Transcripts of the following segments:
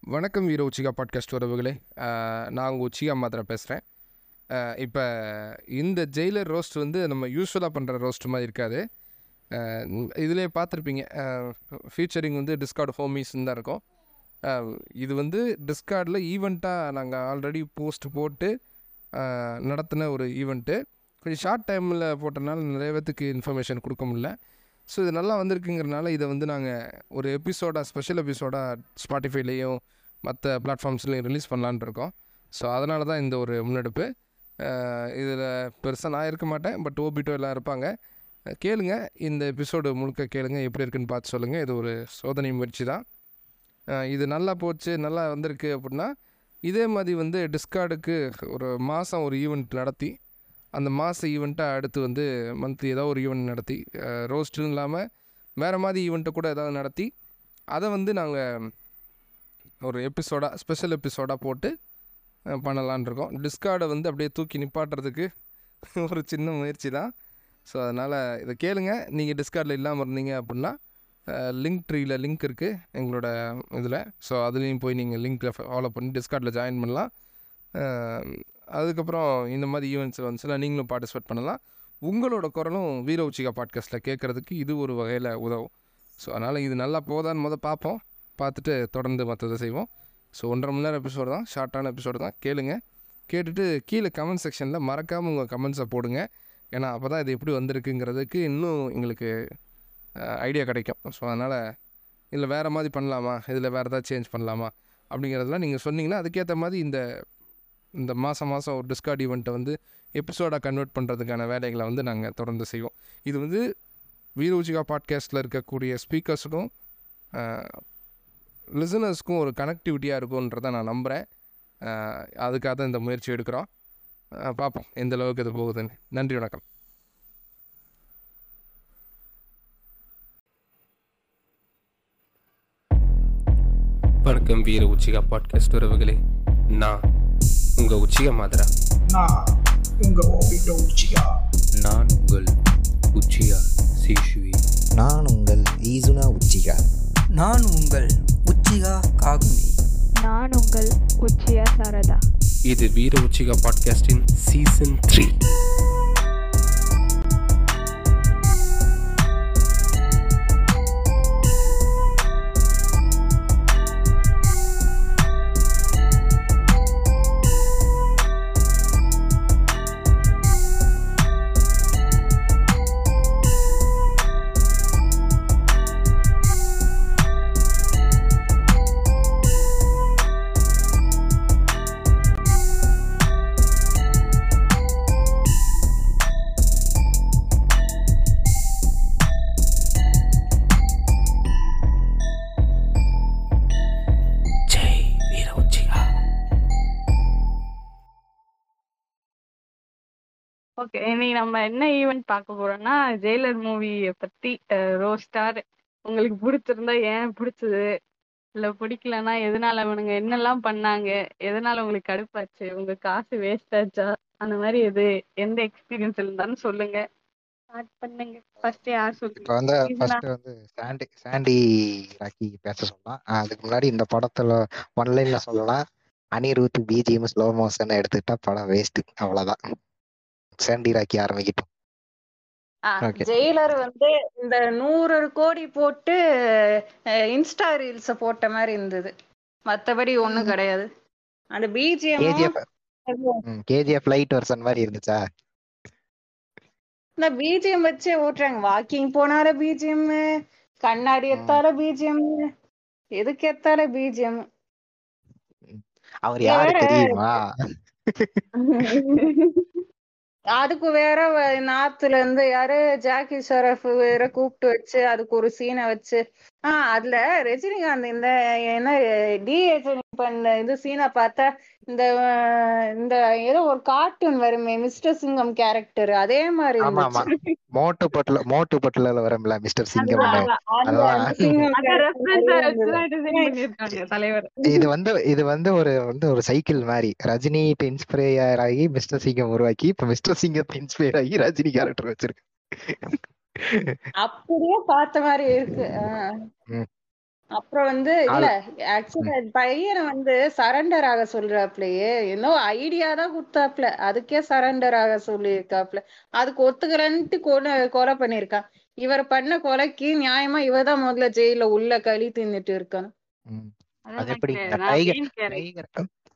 வணக்கம் வீர Uchiha podcast உறவுகளே. நான் உங்கள் உச்சிகா மாத்திர பேசுகிறேன். இப்போ இந்த ஜெயிலர் ரோஸ்ட் வந்து நம்ம யூஸ்வலாக பண்ணுற ரோஸ்ட் மாதிரி இருக்காது. இதிலே பார்த்துருப்பீங்க, ஃபீச்சரிங் வந்து டிஸ்கார்டு ஹோமிஸ்ன்னு தான் இருக்கும். இது வந்து டிஸ்கார்டில் ஈவெண்ட்டாக நாங்கள் ஆல்ரெடி போஸ்ட் போட்டு நடத்தின ஒரு ஈவெண்ட்டு. கொஞ்சம் ஷார்ட் டைமில் போட்டனால நிறைய பேத்துக்கு இன்ஃபர்மேஷன் கொடுக்க முடியல. ஸோ இது நல்லா வந்திருக்குங்கிறனால இதை வந்து நாங்கள் ஒரு ஸ்பெஷல் எபிசோடாக ஸ்பாட்டிஃபைலேயும் மற்ற பிளாட்ஃபார்ம்ஸ்லையும் ரிலீஸ் பண்ணலான் இருக்கோம். ஸோ அதனால தான் இந்த ஒரு முன்னெடுப்பு. இதில் பெருசாக நான் இருக்க மாட்டேன், பட் ஓபிட்டோ எல்லாம் இருப்பாங்க. கேளுங்க, இந்த எபிசோடு முழுக்க கேளுங்க, எப்படி இருக்குன்னு பார்த்து சொல்லுங்கள். இது ஒரு சோதனை முயற்சி தான். இது நல்லா போச்சு, நல்லா வந்திருக்கு அப்படின்னா இதே மாதிரி வந்து டிஸ்கார்டுக்கு ஒரு மாதம் ஒரு ஈவெண்ட் நடத்தி, அந்த மாத ஈவெண்ட்டை அடுத்து வந்து மந்த்லி ஏதாவது ஒரு ஈவெண்ட் நடத்தி, ரோஸ்ட்டுன்னு இல்லாமல் வேறு மாதிரி ஈவெண்ட்டை கூட ஏதாவது நடத்தி அதை வந்து நாங்கள் ஒரு ஸ்பெஷல் எபிசோடாக போட்டு பண்ணலான் இருக்கோம். டிஸ்கார்டை வந்து அப்படியே தூக்கி நிப்பாட்டுறதுக்கு ஒரு சின்ன முயற்சி தான். ஸோ அதனால் இதை கேளுங்க. நீங்கள் டிஸ்கார்டில் இல்லாமல் இருந்தீங்க அப்படின்னா லிங்க் ட்ரீயில் லிங்க் இருக்குது எங்களோட இதில். ஸோ அதுலேயும் போய் நீங்கள் லிங்க்கில் ஃபாலோ பண்ணி டிஸ்கார்டில் ஜாயின் பண்ணலாம். அதுக்கப்புறம் இந்த மாதிரி ஈவெண்ட்ஸில் வந்துச்சுன்னா நீங்களும் பார்ட்டிசிபேட் பண்ணலாம். உங்களோட குரலும் வீர உச்சிகா பாட்காஸ்ட்டில் கேட்குறதுக்கு இது ஒரு வகையில் உதவும். ஸோ அதனால் இது நல்லா போதான்னு பார்ப்போம். பார்த்துட்டு தொடர்ந்து மற்றதை செய்வோம். ஸோ 1.5 மணி நேரம் எபிசோடு தான், ஷார்ட்டான எபிசோடு தான். கேளுங்க, கேட்டுட்டு கீழே கமெண்ட் செக்ஷனில் மறக்காமல் உங்கள் கமெண்ட்ஸை போடுங்க. ஏன்னா அப்போ தான் இது எப்படி வந்திருக்குங்கிறதுக்கு இன்னும் எங்களுக்கு ஐடியா கிடைக்கும். ஸோ அதனால் இதில் வேறு மாதிரி பண்ணலாமா, இதில் வேறு ஏதாவது சேஞ்ச் பண்ணலாமா அப்படிங்கிறதெல்லாம் நீங்கள் சொன்னீங்கன்னா அதுக்கேற்ற மாதிரி இந்த மாதம் ஒரு டிஸ்கார்ட் ஈவெண்ட்டை வந்து எபிசோடாக கன்வெர்ட் பண்ணுறதுக்கான வேலைகளை வந்து நாங்கள் தொடர்ந்து செய்வோம். இது வந்து வீர உச்சிகா பாட்காஸ்ட்டில் இருக்கக்கூடிய ஸ்பீக்கர்ஸுக்கும் லிசனர்ஸ்க்கும் ஒரு கனெக்டிவிட்டியாக இருக்கும்ன்றதை நான் நம்புகிறேன். அதுக்காக தான் இந்த முயற்சி எடுக்கிறோம். பார்ப்போம் எந்த அளவுக்கு இது போகுதுன்னு. நன்றி, வணக்கம். வணக்கம் வீர உச்சிகா பாட்காஸ்ட் உறவுகளே. நான் உங்கள் உச்சிகா மாதரா. நான் உங்கள் உச்சியா சீஷுவி. நான் உங்கள் ஈசுனா உச்சிகா. நான் உங்கள் உச்சிகா காகுமி. நான் உங்கள் உச்சியா சாரதா. இது வீர உச்சிகா பாட்காஸ்டின் சீசன் 3. ஓகே, இன்னைக்கு நம்ம என்ன ஈவெண்ட் பார்க்க போறோம்னா ஜெயிலர் மூவியை பத்தி ரோஸ்டார். உங்களுக்கு பிடிச்சிருந்தா ஏன் பிடிச்சது, இல்ல பிடிக்கலன்னா எதனால, அவனுங்க என்னெல்லாம் பண்ணாங்க, எதனால உங்களுக்கு கடுப்பாச்சு, உங்க காசு வேஸ்ட் ஆச்சா, அந்த மாதிரி எந்த எக்ஸ்பீரியன்ஸ் இருந்தாலும் சொல்லுங்க. ஸ்டார்ட் பண்ணுங்க. ஃபர்ஸ்ட் யார் இப்போ வந்து ஃபர்ஸ்ட் வந்து சாண்டி ராக்கி பேச சொல்லலாம். அதுக்கு முன்னாடி இந்த படத்துல ஒன்லைன்ல சொல்லலாம், அனிருத் பிஜிஎம் ஸ்லோ மோஷன் எடுத்துக்கிட்டா படம் வேஸ்ட், அவ்வளவுதான். சாண்டி ராக்கி ஆரம்பிக்கிட்டோம். ஜெயிலர் வந்து இந்த 100 கோடி போட்டு இன்ஸ்டா ரீல்ஸ் போட்ட மாதிரி இருந்தது, மத்தபடி ஒண்ணும் கிடையாது. அந்த கேஜிஎஃப் லைட் வெர்ஷன் மாதிரி இருந்துச்சா? இந்த பிஜிஎம் வச்சே ஓட்டுறாங்க. வாக்கிங் போனால பிஜிஎம், கண்ணாடி எத்தால பிஜிஎம், எதுக்கு எத்தால பிஜிஎம். அவர் யாரு தெரியுமா? அதுக்கு வேற நார்த்ல இருந்து யாரு ஜாக்கி ஷரஃப் வேற கூப்பிட்டு வச்சு அதுக்கு ஒரு சீனை வச்சு அதுல ரஜினிகாந்த் இந்த என்ன பண்ண இது சீனை பார்த்தா இந்த இந்த ஏதோ ஒரு கார்ட்டூன் வருமே மிஸ்டர் சிங்கம் கேரக்டர், அதே மாதிரி மோட்டு பட்டுல வரும்ல மிஸ்டர் சிங்கம். இது வந்து ஒரு சைக்கிள் மாதிரி ரஜினிட்ட இன்ஸ்பயர் ஆகி மிஸ்டர் சிங்கம் உருவாக்கி இப்ப மிஸ்டர் சிங்கத்தை இன்ஸ்பயர் ஆகி ரஜினி கேரக்டர் வச்சிருக்கு. அப்படியே பார்த்த மாதிரி இருக்கு. அப்புறம் இல்ல, ஆள் ஆக்சுவலா ம், பையனை சரண்டர் ஆக சொல்றாப்லயே, ஏதோ ஐடியா தான் கொடுத்தாப்ல, அதுக்கே சரண்டர் ஆக சொல்லியிருக்காப்ல. அதுக்கு ஒத்துக்கிறன்ட்டு கொலை பண்ணிருக்கான். இவர் பண்ண கொலைக்கு நியாயமா இவதான் முதல்ல ஜெயில உள்ள களி தின்னுட்டு இருக்கான். ம். அது அதெல்லாம் எப்படிங்க? கிடையாது, நான் tiger main character. Tiger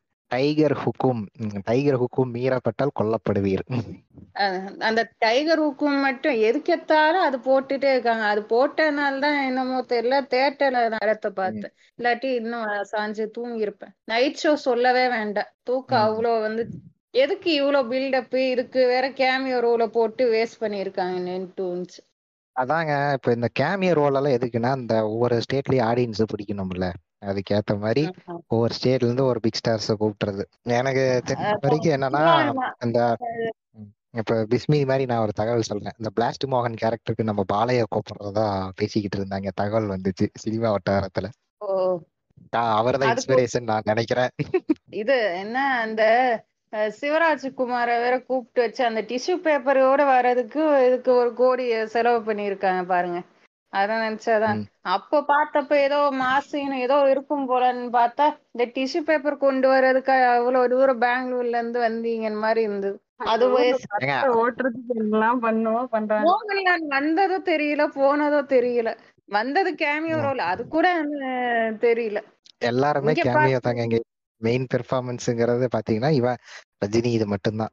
tiger ஹுக்கும் மீறப்பட்டால் கொல்லப்படுவீர். அந்த டைகர் ஹுக்கும் மட்டும் எதுக்கெத்தாலும் அது போட்டுட்டே இருக்காங்க. அது போட்டதுனால தான் என்னமோ தெரியல, தேட்டர்ல நேரத்தை ம், பார்த்தேன். இல்லாட்டி இன்னும் சாஞ்சு தூங்கி இருப்பேன். நைட் ஷோ சொல்லவே வேண்டாம், தூக்கம் ம். அவ்வளோ எதுக்கு இவ்வளோ பில்டப், இதுக்கு வேற கேமியோ ரோல போட்டு வேஸ்ட் பண்ணியிருக்காங்கன்னு தோணுச்சு. அதாங்க இப்ப இந்த கேமியோ ரோல் எல்லாம் எதுக்குன்னா, இந்த ஒவ்வொரு ஸ்டேட்லயும் ஆடியன்ஸ் பிடிக்கணும்ல, அதுக்கேத்த மாதிரி ஆமா. ஒவ்வொரு ஸ்டேட்ல இருந்து ஒரு பிக் ஸ்டார்ஸ கூப்பிட்டுறது. எனக்கு தெரிஞ்ச அதான் வரைக்கும் என்னன்னா, சிவா இந்த ம், இப்ப பிஸ்மி மாதிரி நான் ஒரு தகவல் சொல்றேன். இந்த பிளாஸ்ட் மோகன் கேரக்டருக்கு நம்ம பாலைய கூப்பிடுறதா பேசிக்கிட்டு இருந்தாங்க, தகவல் வந்துச்சு சினிமா வட்டாரத்துல. ஓ, அவர்தான் அதுக்கு இன்ஸ்பிரேஷன் நான் நினைக்கிறேன். இது என்ன, அந்த சிவராஜ்குமாரை வேற கூப்பிட்டு வச்சு அந்த டிஷ்யூ பேப்பரோட வர்றதுக்கு இதுக்கு 1 கோடி செலவு பண்ணியிருக்காங்க பாருங்க. அதான் நினைச்சாதான் ம். அப்போ பார்த்தப்ப ஏதோ மாசின்னு ஏதோ இருக்கும் போலன்னு பார்த்தா, இந்த டிஷ்யூ பேப்பர் கொண்டு வர்றதுக்கு அவ்வளவு தூரம் பெங்களூர்ல இருந்து வந்தீங்கன்னு மாதிரி இருந்தது. அது ஏங்க ஓட்டுறதுக்கு எல்லாம் பண்றாங்க. மோகன்லால் வந்ததும் தெரியல, போனதும் தெரியல. வந்தது கேமியோ ம், ரோல், அது கூட தெரியல. எல்லாருமே இங்க கேமியோ பாத்து தாங்க. இங்க மெயின் பெர்ஃபார்மன்ஸ்ங்கிறது பாத்தீங்கன்னா இவன் ரஜினி, இது மட்டும்தான்.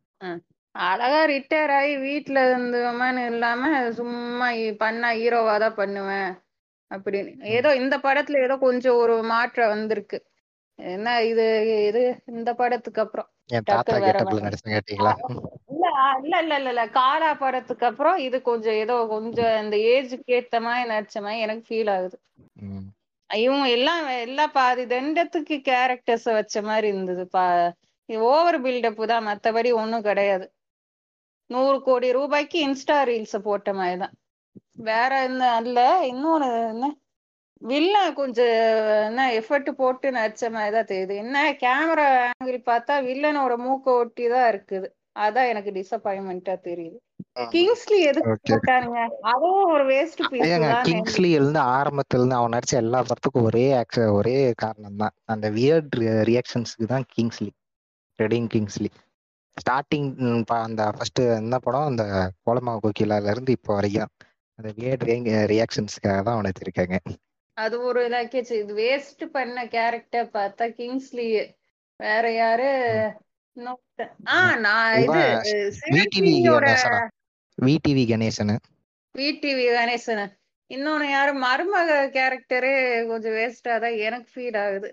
அழகா ரிட்டையர் ஆகி வீட்டுல இருந்தவமான்னு இல்லாம சும்மா பண்ணா ஹீரோவா தான் பண்ணுவேன் அப்படின்னு. ம். ஏதோ இந்த படத்துல ஏதோ கொஞ்சம் ஒரு மாற்றம் வந்திருக்கு. என்ன இது இது இந்த படத்துக்கு அப்புறம் என் தாத்தா டக்குன்னு வேற கெட்டப்ல மாதிரி. நடிச்சேன் கேட்டீங்களா? இல்ல இல்ல இல்ல இல்ல இல்ல காலா படத்துக்கு அப்புறம் இது கொஞ்சம் ஏதோ கொஞ்சம் இந்த ஏஜுக்கு ஏத்த மாதிரி நடிச்ச மாதிரி எனக்கு ஃபீல் ஆகுது. ம். இவங்க எல்லாம் பாதி தண்டத்துக்கு கேரக்டர்ஸ் வச்ச மாதிரி இருந்தது. ஓவர் பில்டப் தான், மத்தபடி ஒண்ணும் கிடையாது. 100 கோடி ரூபாய்க்கு இன்ஸ்டா ரீல்ஸ் போட்ட மாதிரிதான். வேற என்ன அல்ல. இன்னொன்னு என்ன, வில்லன் கொஞ்சம் என்ன எஃபர்ட் போட்டு நடிச்ச மாதிரிதான் தெரியுது. என்ன கேமரா ஆங்கிள் பார்த்தா வில்லனோட மூக்க ஒட்டி தான் இருக்குது. அதான் எனக்கு டிசப்பாயின்மெண்டா தெரியுது. கிங்ஸ்லி எதுக்கு ஓகே. போட்டானுங்க, அதுவும் ஒரு வேஸ்ட் பீஸ் ஏங்க தான். கிங்ஸ்லி இருந்து ஆரம்பத்துல இருந்து அவன் நடிச்ச எல்லா படத்துக்கும் ஒரே காரணம் தான், அந்த வியர்ட் ரியாக்ஷன்ஸ்க்கு தான் கிங்ஸ்லி. ரெடிங் கிங்ஸ்லி ஸ்டார்டிங் அந்த ஃபர்ஸ்ட் என்ன படம், அந்த கோலமா கோகிலால இருந்து இப்போ வரைக்கும் அந்த வியர்ட் ரியாக்ஷன்ஸ்க்காக தான் அவனை வச்சிருக்காங்க. அது ஒரு இலக்கியச்சு. இது வேஸ்ட் பண்ண கேரக்டர் பார்த்தா கிங்ஸ்லி. வேற யாரு ம். இன்னொருத்தன். ம். நான் இது இவன் விடிவி சிவசியோட கணேசனா, விடிவி கணேசனு. விடிவி கணேசன். இன்னொன்னு யாரு மருமக கேரக்டரே கொஞ்சம் வேஸ்டா தான் எனக்கு ஃபீல் ஆகுது.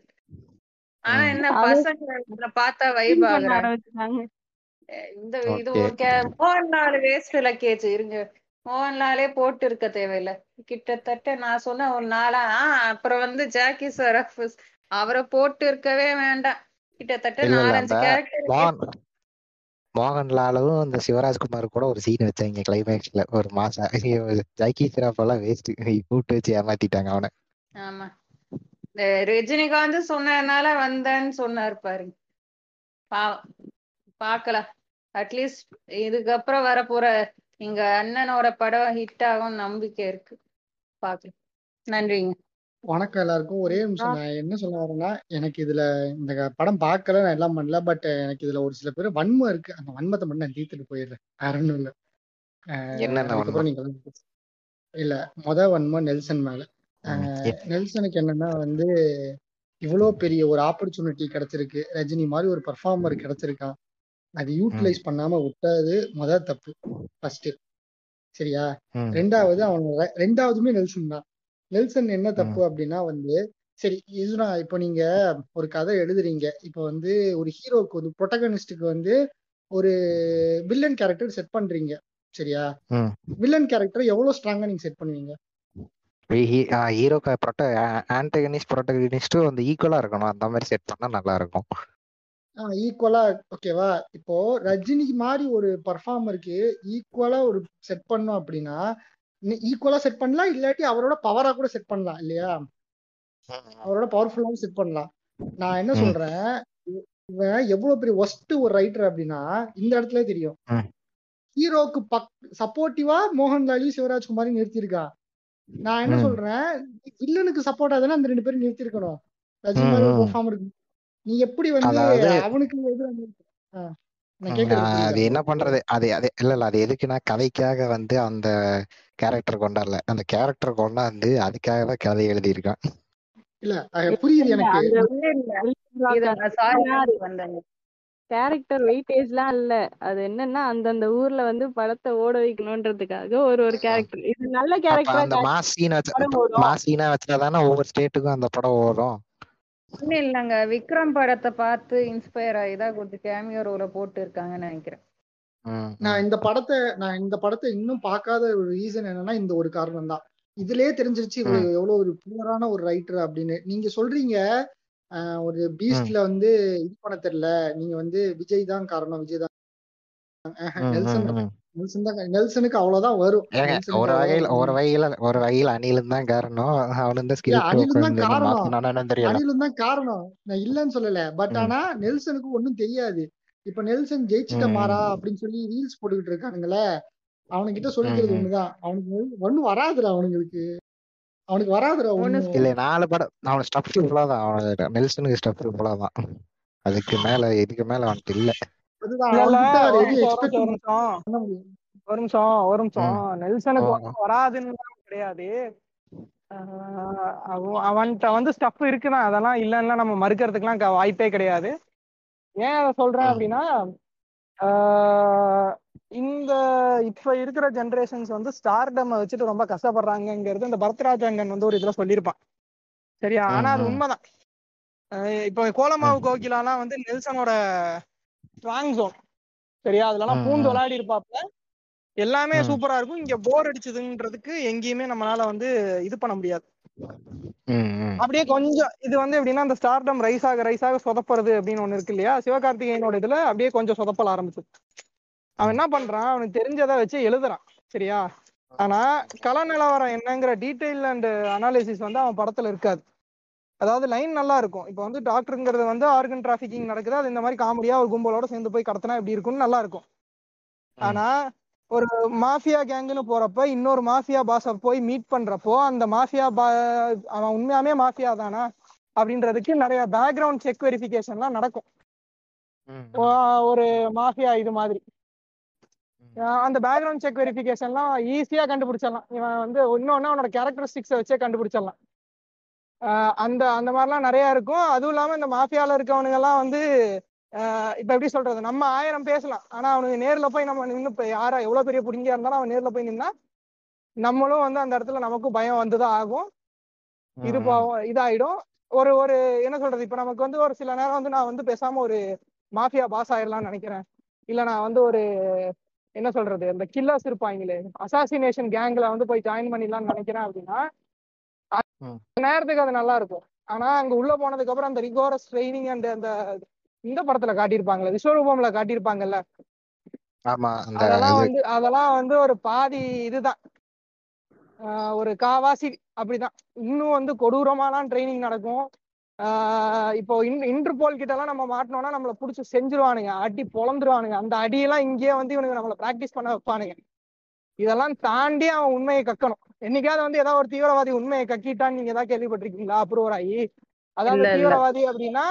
ஆனா ம். என்ன அது பசங்க பார்த்தா வைப் feel பண்ண ஆகுறாங்க. ஆரம்பிச்சுட்டாங்க. இது ஓகே. ஒரு மோகன்லால் வேஸ்ட் இலக்கியச்சு. இருங்க, மோகன்லாலே போட்டு இருக்க தேவையில்லை. கிட்டத்தட்ட நான் சொன்ன ஒரு நாளா. அப்புறம் ஜாக்கி சரஃப், அவரை போட்டு இருக்கவே வேண்டாம். கிட்டத்தட்ட இல்ல இல்ல, 4 அந்த 5 கேரக்டர். மோகன் மோகன்லாலும் அந்த சிவராஜ்குமார் கூட ஒரு சீன் வச்சாங்க கிளைமேக்ஸ்ல, ஒரு மாசம். ஜாக்கி சிராப் எல்லாம் வேஸ்ட், கூப்பிட்டு வச்சு ஏமாத்திட்டாங்க அவனை. ஆமா, இந்த ரஜினிகாந்த் சொன்னதுனால வந்தேன்னு சொன்னார் பாருங்க. பாவம், பார்க்கலாம். அட்லீஸ்ட் இதுக்கப்புறம் வரப்போற எங்க அண்ணனோட படம் ஹிட் ஆகும் நம்பிக்கை இருக்கு. பாக்கலாம். நன்றிங்க. வணக்கம் எல்லாருக்கும். ஒரே நிமிஷம், நான் என்ன சொல்ல வரேன்னா, எனக்கு இதுல இந்த படம் பார்க்கல, நான் எல்லாம் பண்ணல. பட் எனக்கு இதுல ஒரு சில பேர் வன்மம் இருக்கு. அந்த வன்மத்தை மட்டும் நான் தீர்த்துட்டு போயிடுறேன், வேற ஒண்ணும் இல்ல. என்னென்ன அதுக்கப்புறம் வன்மம்? நீங்க இல்ல, வன்மம் நெல்சன் மேல. ம். நெல்சனுக்கு என்னன்னா இவ்வளோ பெரிய ஒரு ஆப்பர்ச்சுனிட்டி கிடைச்சிருக்கு, ரஜினி மாதிரி ஒரு பர்ஃபார்மர் கிடைச்சிருக்கான், அது ம். யூட்டிலைஸ் பண்ணாம விட்டது தப்பு ஃபர்ஸ்ட். சரியா? ம். ரெண்டாவது ரெண்டாவதுமே நெல்சன் தான். நெல்சன் என்ன ம். தப்பு அப்படின்னா சரி இதுனா இப்போ நீங்க ஒரு கதை எழுதுறீங்க. இப்போ ஒரு ஹீரோக்கு ப்ரொட்டகனிஸ்டுக்கு ஒரு வில்லன் கேரக்டர் செட் பண்றீங்க. சரியா? ம். வில்லன் கேரக்டர் எவ்வளவு ஸ்ட்ராங்கா நீங்க செட் பண்ணுவீங்க? ஹீரோக்கு ப்ரோட்டகனிஸ்டும் வந்து ஈக்குவலா இருக்கணும், அந்த மாதிரி செட் பண்ணா நல்லா இருக்கும். ஈக்குவலா. ஓகேவா? இப்போ ரஜினிக்கு மாதிரி ஒரு பர்ஃபார்மருக்கு ஈக்குவலா ஒரு செட் பண்ணோம் அப்படின்னா ஈக்குவலா செட் பண்ணலாம், இல்லாட்டி அவரோட பவரா கூட செட் பண்ணலாம் இல்லையா? அவரோட பவர்ஃபுல்லாவும் செட் பண்ணலாம். நான் என்ன ம். சொல்றேன், இவன் எவ்வளவு பெரிய ஒஸ்ட் ஒரு ரைட்டர் அப்படின்னா இந்த இடத்துல தெரியும். ம். ஹீரோக்கு சப்போர்ட்டிவா மோகன்லாலையும் சிவராஜ்குமாரையும் நிறுத்தியிருக்கான். நான் என்ன ம் சொல்றேன், வில்லனுக்கு சப்போர்ட்டா தானே அந்த 2 பேரும் நிறுத்திருக்கணும். ரஜினி ம் மாதிரி ஒரு ம். பெர்ஃபார்மர் இருக்கு. நீ எப்படி வந்து அதாவது அவனுக்கு எதிராக நிறுத்த? ஆ, நான் கேட்கறது அது புரியுதா என்ன உங்களுக்கு? பண்றது, அது அது இல்ல இல்ல, அது எதுக்குன்னா கதைக்காக வந்து அந்த கேரக்டர் கொண்டாடல, அந்த கேரக்டர் கொண்டாந்து அதுக்காக தான் கதை எழுதியிருக்கான். இல்ல புரியுது இல்ல எனக்கு. அந்த வந்து இது சாரி வந்தேன். கேரக்டர் வெயிட்டேஜ்லாம் இல்ல. அது என்னன்னா அந்தந்த ஊர்ல வந்து படத்தை ஓட வைக்கணுன்றதுக்காக ஒரு ஒரு கேரக்டர். இது நல்ல அப்ப கேரக்டரா அந்த மாஸ் சீனை படம் ஓடும். மாஸ் சீனா வச்சாதானே ஒவ்வொரு ஸ்டேட்டுக்கும் அந்த படம் ஓடும். ஒண்ணு இல்லைங்க, விக்ரம் படத்தை பார்த்து இன்ஸ்பயர் ஆகிதான் கொஞ்சம் கேமியோ ரோல போட்டு இருக்காங்கன்னு நினைக்கிறேன். ம் ம் நான் இந்த படத்தை இன்னும் பார்க்காத ஒரு ரீசன் என்னன்னா இந்த ஒரு காரணம் தான். இதுலயே தெரிஞ்சிருச்சு இவரு ம் எவ்வளவு ஒரு புவரான ஒரு ரைட்டர் அப்படின்னு. நீங்க சொல்றீங்க ஒரு ம் பீஸ்ட்ல வந்து இது பண்ண தெரியல, நீங்க வந்து விஜய் தான் காரணம், விஜய் தான். ம் நெல்சன் ம் ம். நெல்சனுக்கு அவ்வளவுதான் வரும், ஏங்க நெல்சனுக்கு அவ்வளவுதான் பண்ண முடியும். ஒரு வகையில அணிலும் தான் காரணம். அவனு தான் இல்ல ஸ்கிரிப்ட் அனிலும் தான் உட்காந்து என்ன காரணம், மாத்தினானு தெரியல. அனிலும் தான் காரணம், நான் இல்லைன்னு சொல்லல. பட் ம் ஆனா நெல்சனுக்கு ஒண்ணும் தெரியாது. இப்ப நெல்சன் ம் ஜெயிச்சிட்ட மாறா ம் அப்படின்னு சொல்லி ரீல்ஸ் போட்டுக்கிட்டு இருக்கானுங்களே, அவனுகிட்ட ம் சொல்லிக்கிறது ம். ஒண்ணுதான், அவனுக்கு ஒண்ணும் வராதுடா, அவனுக்கு வராதுடா இல்ல ஒண்ணும். 4 படம் அவன் ஸ்டஃப் இவ்வளவுதான், அவனோட நெல்சனுக்கு ஸ்டஃப் இவ்வளவுதான். அதுக்கு மேல இதுக்கு மேல அவன்கிட்ட இல்ல. அதுதான் இல்ல இல்ல, அவன்கிட்ட வேற ஒரு எதுவும் நிமிஷம் ஒரு எக்ஸ்பெக்ட் நிமிஷம் ஒரு நிமிஷம் பண்ண முடியும். ஒரு நிமிஷம் ஒரு நிமிஷம். ம் நெல்சனுக்கு ம் ஒன்றும் வராதுன்னு கிடையாது. அவன்கிட்ட வந்து ஸ்டஃப் இருக்குதான், அதெல்லாம் இல்லைன்னா நம்ம மறுக்கிறதுக்குலாம் வாய்ப்பே கிடையாது. ஏன் அதை சொல்றேன் ம் அப்படின்னா, ஆஹ் இந்த இப்ப இருக்கிற ஜென்ரேஷன்ஸ் வந்து ஸ்டார்டம் வச்சுட்டு ரொம்ப கஷ்டப்படுறாங்கங்கிறது இந்த பரத்ராஜாங்கன் வந்து ஒரு இதுல சொல்லியிருப்பான். சரியா? ம் ஆனா அது ம் உண்மைதான். இப்போ ம் கோலமாவு கோகிலாலாம் வந்து நெல்சனோட ஸ்ட்ராங் ஜோன். சரியா? அதுலலாம் பூந்து ம் விளையாடி இருப்பாப்ல, எல்லாமே ம் சூப்பரா இருக்கும். இங்க போர் அடிச்சதுன்றதுக்கு எங்கேயுமே நம்மளால வந்து இது பண்ண முடியாது. ம் ம் அப்படியே கொஞ்சம் இது வந்து எப்படின்னா, அந்த ஸ்டார்டம் ரைஸ் ஆக சொதப்புறது அப்படின்னு ஒண்ணு இருக்கு இல்லையா? சிவகார்த்திகேயனோட இதுல அப்படியே கொஞ்சம் சொதப்பல ஆரம்பிச்சது. அவன் என்ன பண்றான், அவனுக்கு தெரிஞ்சதை வச்சு எழுதுறான். சரியா? ஆனா கள நிலவரம் என்னங்கிற டீடைல் அண்ட் அனாலிசிஸ் வந்து அவன் படத்துல இருக்காது. அதாவது லைன் நல்லா இருக்கும். இப்போ வந்து டாக்டருங்கிறது வந்து ஆர்கன் டிராஃபிக்கிங் நடக்குது, அது இந்த மாதிரி காமெடியா ஒரு கும்பலோட சேர்ந்து போய் கடத்தினா எப்படி இருக்கும்னு நல்லா இருக்கும். ஆனா ஒரு மாஃபியா கேங்குன்னு போறப்ப இன்னொரு மாஃபியா பாஸ போய் மீட் பண்றப்போ அந்த அவன் உண்மையாமே மாஃபியா தானா அப்படின்றதுக்கு நிறைய பேக்ரவுண்ட் செக் வெரிஃபிகேஷன்லாம் நடக்கும். ம் ஒரு மாஃபியா இது மாதிரி அந்த பேக்ரவுண்ட் செக் வெரிஃபிகேஷன்லாம் ஈஸியா கண்டுபிடிச்சிடலாம். இவன் வந்து இன்னொன்னு அவனோட கேரக்டரிஸ்டிக்ஸை வச்சே கண்டுபிடிச்சிடலாம். அந்த அந்த மாதிரிலாம் நிறைய இருக்கும். அதுவும் இல்லாம இந்த மாஃபியால இருக்கவனுங்க எல்லாம் வந்து இப்ப எப்படி சொல்றது, நம்ம 1000 பேசலாம், ஆனா அவனுக்கு நேர்ல போய் நம்ம நின்று இப்ப யாரா எவ்வளவு பெரிய புடிங்கியா இருந்தாலும் அவன் நேர்ல போய் நின்னா நம்மளும் வந்து அந்த இடத்துல நமக்கும் பயம் வந்துதான் ஆகும். இது இதாயிடும். ஒரு ஒரு என்ன சொல்றது, இப்ப நமக்கு வந்து ஒரு சில நேரம் வந்து நான் வந்து பேசாம ஒரு மாஃபியா பாஸ் ஆயிடலாம்னு நினைக்கிறேன், இல்ல நான் வந்து ஒரு என்ன சொல்றது இந்த கில்லர்ஸ் இருப்பாங்களே அசாசினேஷன் கேங்ல வந்து போய் ஜாயின் பண்ணிடலாம்னு நினைக்கிறேன் அப்படின்னா நேரத்துக்கு அது நல்லா இருக்கும். ஆனா அங்க உள்ள போனதுக்கு அப்புறம் அந்த ரிகோரஸ் ட்ரைனிங் அண்ட் அந்த இந்த படத்துல காட்டியிருப்பாங்கல்ல, விஸ்வரூபம்ல காட்டியிருப்பாங்கல்ல, ஆமா அந்த அதெல்லாம் வந்து ஒரு பாதி இதுதான், ஒரு காவாசி அப்படிதான். இன்னும் வந்து கொடூரமாலாம் ட்ரைனிங் நடக்கும். இப்போ இன்டர்போல் கிட்ட எல்லாம் நம்ம மாட்டினோம்னா நம்மளை புடிச்சு செஞ்சிருவானுங்க, அடி பொழந்துருவானுங்க. அந்த அடியெல்லாம் இங்கேயே வந்து இவனுக்கு நம்மளை பிராக்டிஸ் பண்ண வைப்பானுங்க. இதெல்லாம் தாண்டி அவன் உண்மையை கக்கணும். என்னைக்காவது வந்து ஏதாவது ஒரு தீவிரவாதி உண்மையை கக்கிட்டான்னு நீங்க ஏதாவது கேள்விப்பட்டிருக்கீங்களா அப்ரூவர் ஆகி? அதாவது தீவிரவாதி அப்படின்னா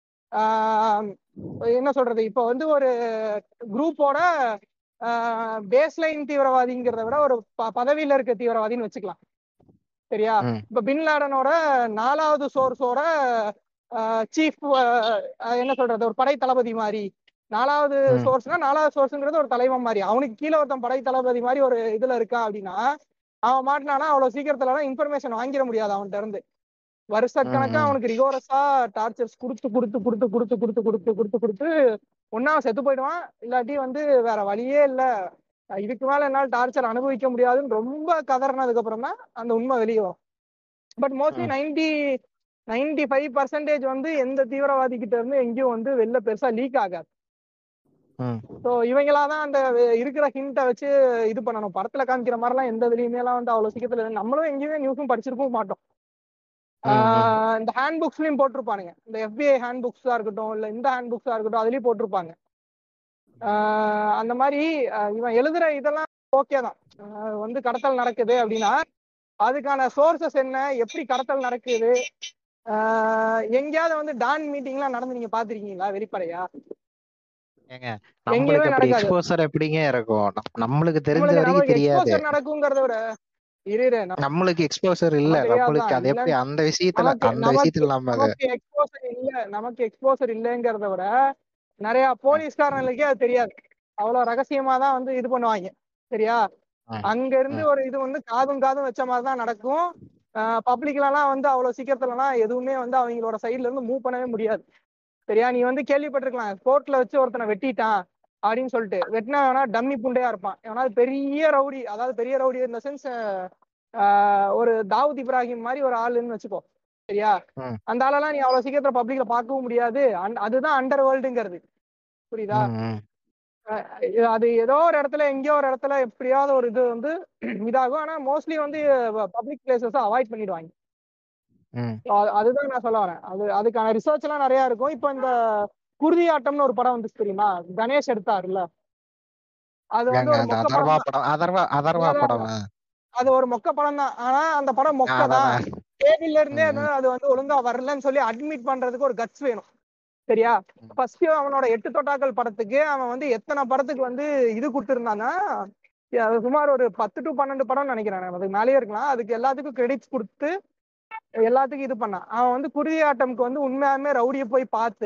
என்ன சொல்றது, இப்ப வந்து ஒரு குரூப்போட பேஸ்லைன் தீவிரவாதிங்கிறத விட ஒரு பதவியில இருக்க தீவிரவாதின்னு வச்சுக்கலாம். சரியா? இப்ப பின்லாடனோட 4வது சோர்ஸோட சீஃப் என்ன சொல்றது ஒரு படை தளபதி மாதிரி. 4வது சோர்ஸ்னா 4வது சோர்ஸ்ங்கிறது ஒரு தலைவன் மாதிரி. அவனுக்கு கீழே ஒருத்தன் படை தளபதி மாதிரி ஒரு இதுல இருக்கா அப்படின்னா அவன் மாட்டினானா அவ்வளவு சீக்கிரத்துல இன்ஃபர்மேஷன் வாங்கிட முடியாது அவன்கிட்ட இருந்து. வருஷக்கணக்கா அவனுக்கு ரிகோரஸா டார்ச்சர்ஸ் கொடுத்து கொடுத்து கொடுத்து கொடுத்து கொடுத்து கொடுத்து கொடுத்து கொடுத்து ஒன்னா செத்து போயிடுவான், இல்லாட்டி வந்து வேற வழியே இல்லை, இதுக்கு மேல என்னால் டார்ச்சர் அனுபவிக்க முடியாதுன்னு ரொம்ப கதறினதுக்கு அப்புறம் தான் அந்த உண்மை வெளியே வரும். பட் மோஸ்ட்லி 95% வந்து எந்த தீவிரவாதி கிட்ட இருந்து எங்கேயும் வந்து வெளில பெருசா லீக் ஆகாது. ஸோ இவங்களாதான் அந்த இருக்கிற ஹிண்ட்டை வச்சு இது பண்ணணும். படத்துல காமிக்கிற மாதிரிலாம் எந்த வெளியுமே எல்லாம் வந்து அவ்வளவு சீக்கிரத்துல நம்மளும் எங்கேயுமே நியூஸும் படிச்சிருக்கவும் மாட்டோம். இந்த ஹேண்ட் புக்ஸ்லயும் போட்டிருப்பானுங்க, இந்த FBI ஹேண்ட் புக்ஸா இருக்கட்டும் இல்ல இந்த ஹேண்ட் புக்ஸா இருக்கட்டும் அதுலயும் போட்டிருப்பாங்க. அந்த மாதிரி இவன் எழுதுற இதெல்லாம் ஓகே தான். வந்து கடத்தல் நடக்குது அப்படின்னா அதுக்கான சோர்சஸ் என்ன, எப்படி கடத்தல் நடக்குது, எங்கேயாவது வந்து டான் மீட்டிங்லாம் நடந்து நீங்க பாத்திருக்கீங்களா வெளிப்படையா? ஏங்க எங்கேயுமே நம்மளுக்கு அப்படி நடக்காது. எக்ஸ்போசர் எப்படிங்க இருக்கும்? நம்மளுக்கு தெரிஞ்ச நம்மளுக்கு வரைக்கும் நமக்கு தெரியாது. எக்ஸ்போசர் நடக்குங்கிறத விட நம்மளுக்கு எக்ஸ்போசர் இல்ல. நம்ம தெரியாதுதான் நம்மளுக்கு அது எப்படி இல்லன்னு. அந்த விஷயத்துல நமக்கு அந்த நமக்கு விஷயத்துல நம்ம அது நமக்கு எக்ஸ்போசர் இல்ல, நமக்கு எக்ஸ்போசர் இல்லைங்கிறத விட நிறைய போலீஸ்காரங்களுக்கே அது தெரியாது. அவ்வளவு ரகசியமா தான் வந்து இது பண்ணுவாங்க. சரியா? ம், அங்க இருந்து ம், ஒரு இது வந்து காதும் காதும் வச்ச மாதிரி தான் நடக்கும். பப்ளிக்லாம் வந்து அவ்வளவு சீக்கிரத்துலலாம் எதுவுமே வந்து அவங்களோட சைட்ல இருந்து மூவ் பண்ணவே முடியாது. சரியா? நீ வந்து கேள்விப்பட்டிருக்கலாம், கோர்ட்ல வச்சு ஒருத்தனை வெட்டிட்டான் அப்படின்னு சொல்லிட்டு. வெட்டினா வேணா டம்மி புண்டையா இருப்பான், ஏன்னா பெரிய ரவுடி, அதாவது பெரிய ரவுடி இந்த சென்ஸ் ஒரு தாவூத் இப்ராஹிம் மாதிரி ஒரு ஆளுன்னு வச்சுக்கோ. சரியா? ம், அந்த ஆளெல்லாம் நீ அவ்வளவு சீக்கிரத்துல பப்ளிக்ல பார்க்கவும் முடியாது. அதுதான் அண்டர் வேர்ல்டுங்கிறது. புரியுதா? ம், ம், அது ஏதோ ஒரு இடத்துல எங்கேயோ ஒரு இடத்துல எப்படியாவது ஒரு இது வந்து இதாகும். ஆனா மோஸ்ட்லி வந்து பப்ளிக் பிளேசஸ் அவாய்ட் பண்ணிடுவாங்க. ம். அதுதான் நான் சொல்ல வரேன். அதுக்கான ரிசர்ச் எல்லாம் நிறைய இருக்கும். இப்போ இந்த குருதி ஆட்டம்னு ஒரு படம் வந்துச்சு தெரியுமா, கணேஷ் எடுத்தாருல்ல? அது வந்து ஏங்க ஒரு அந்த மொக்க அதர்வா படம் தான். படம், அதர்வா படம். அது ஒரு மொக்க படம் தான். ஆனா அந்த படம் மொக்க தான். அதான். டேபிள்ல இருந்தே ம், அது வந்து ஒழுங்கா வரலன்னு சொல்லி அட்மிட் பண்றதுக்கு ஒரு கட்ஸ் வேணும். சரியா? ம். ஃபர்ஸ்ட் அவனோட 8 தொட்டாக்கள் படத்துக்கு அவன் வந்து எத்தனை படத்துக்கு வந்து இது கொடுத்துருந்தானா, அது சுமார் ஒரு 10 to 12 படம் நினைக்கிறேன், அதுக்கு மேலேயே இருக்கலாம். அதுக்கு எல்லாத்துக்கும் கிரெடிட்ஸ் கொடுத்து எல்லாத்துக்கும் இது பண்ணான். அவன் வந்து குருதி ஆட்டம்க்கு வந்து உண்மையாலுமே ரவுடியை போய் பார்த்து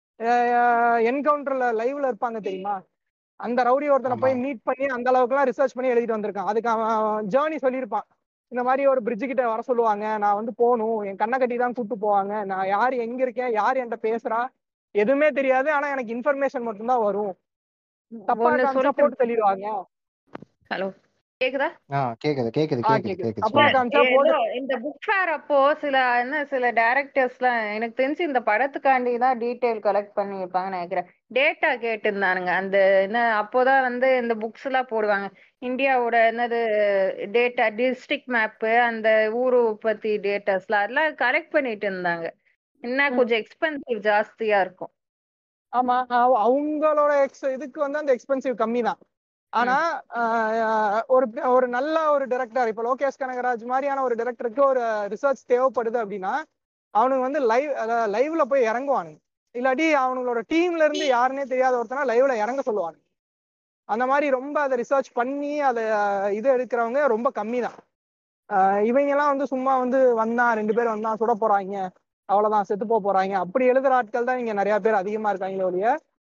என்கவுண்டர்ல லைவ்ல இருப்பாங்க தெரியுமா, அந்த ரவுடி ஒருத்தனை ஆமா. போய் மீட் பண்ணி அந்த அளவுக்கு எல்லாம் ரிசர்ச் பண்ணி எழுதிட்டு வந்திருக்கான். அதுக்கு அவன் ஜேர்னி சொல்லியிருப்பான். இந்த மாதிரி ஒரு பிரிட்ஜு கிட்ட வர சொல்லுவாங்க, நான் வந்து போகணும், என் கண்ணை கட்டி தான் கூட்டு போவாங்க, நான் யார் எங்க இருக்கேன் யார் என்கிட்ட பேசுறா எதுவுமே தெரியாது, ஆனா எனக்கு இன்ஃபர்மேஷன் மட்டும்தான் வரும், தப்பா ஒண்ணு காமிச்சா சொல்லிட்டு. போட்டு தள்ளிடுவாங்க. ஹலோ, கேக்குதா? கேக்குது கேக்குது கேக்குது கேக்குது. கேக்குது தப்பா இல்ல, சொல்லுங்க. காமிச்சா ஏதோ போட்டு. இந்த புக் ஃபேர் அப்போ சில டைரக்டர்ஸ்லாம் எனக்கு தெரிஞ்சு இந்த படத்துக்காண்டி தான் டீடைல் கலெக்ட் பண்ணி வைப்பாங்கன்னு நினைக்கிறேன். டேட்டா கேட்டிருந்தானுங்க. அந்த என்ன அப்போதான் வந்து இந்த புக்ஸ் எல்லாம் போடுவாங்க, இந்தியாவோட என்னது டேட்டா, டிஸ்ட்ரிக்ட் மேப்பு, அந்த ஊரு பத்தி டேட்டாஸ்லாம் அதெல்லாம் கலெக்ட் பண்ணிட்டு இருந்தாங்க. என்ன கொஞ்சம் எக்ஸ்பென்சிவ் ஜாஸ்தியா இருக்கும். ஆமா, அவங்களோட இதுக்கு வந்து அந்த எக்ஸ்பென்சிவ் கம்மி தான். ஆனா ஒரு ஒரு நல்ல ஒரு டைரக்டர், இப்ப லோகேஷ் கனகராஜ் மாதிரியான ஒரு டைரக்டருக்கு ஒரு ரிசர்ச் தேவைப்படுது அப்படின்னா அவனுக்கு வந்து லைவ்ல போய் இறங்குவானுங்க. இல்லாட்டி அவங்களோட டீம்ல இருந்து யாருன்னே தெரியாத ஒருத்தனா லைவ்ல இறங்க சொல்லுவாங்க. அந்த மாதிரி ரொம்ப அதை ரிசர்ச் பண்ணி அதை இது எடுக்கிறவங்க ரொம்ப கம்மி தான். இவங்க எல்லாம் வந்து சும்மா வந்து வந்தா 2 பேர் வந்தா சுட போறாங்க, அவ்வளவுதான், செத்து போறாங்க, அப்படி எழுதுற ஆட்கள் தான் இங்க நிறைய பேர் அதிகமா இருக்காங்களே ஒழிய.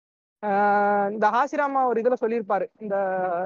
இந்த ஹாசிராமா ஒரு இதுல சொல்லியிருப்பாரு, இந்த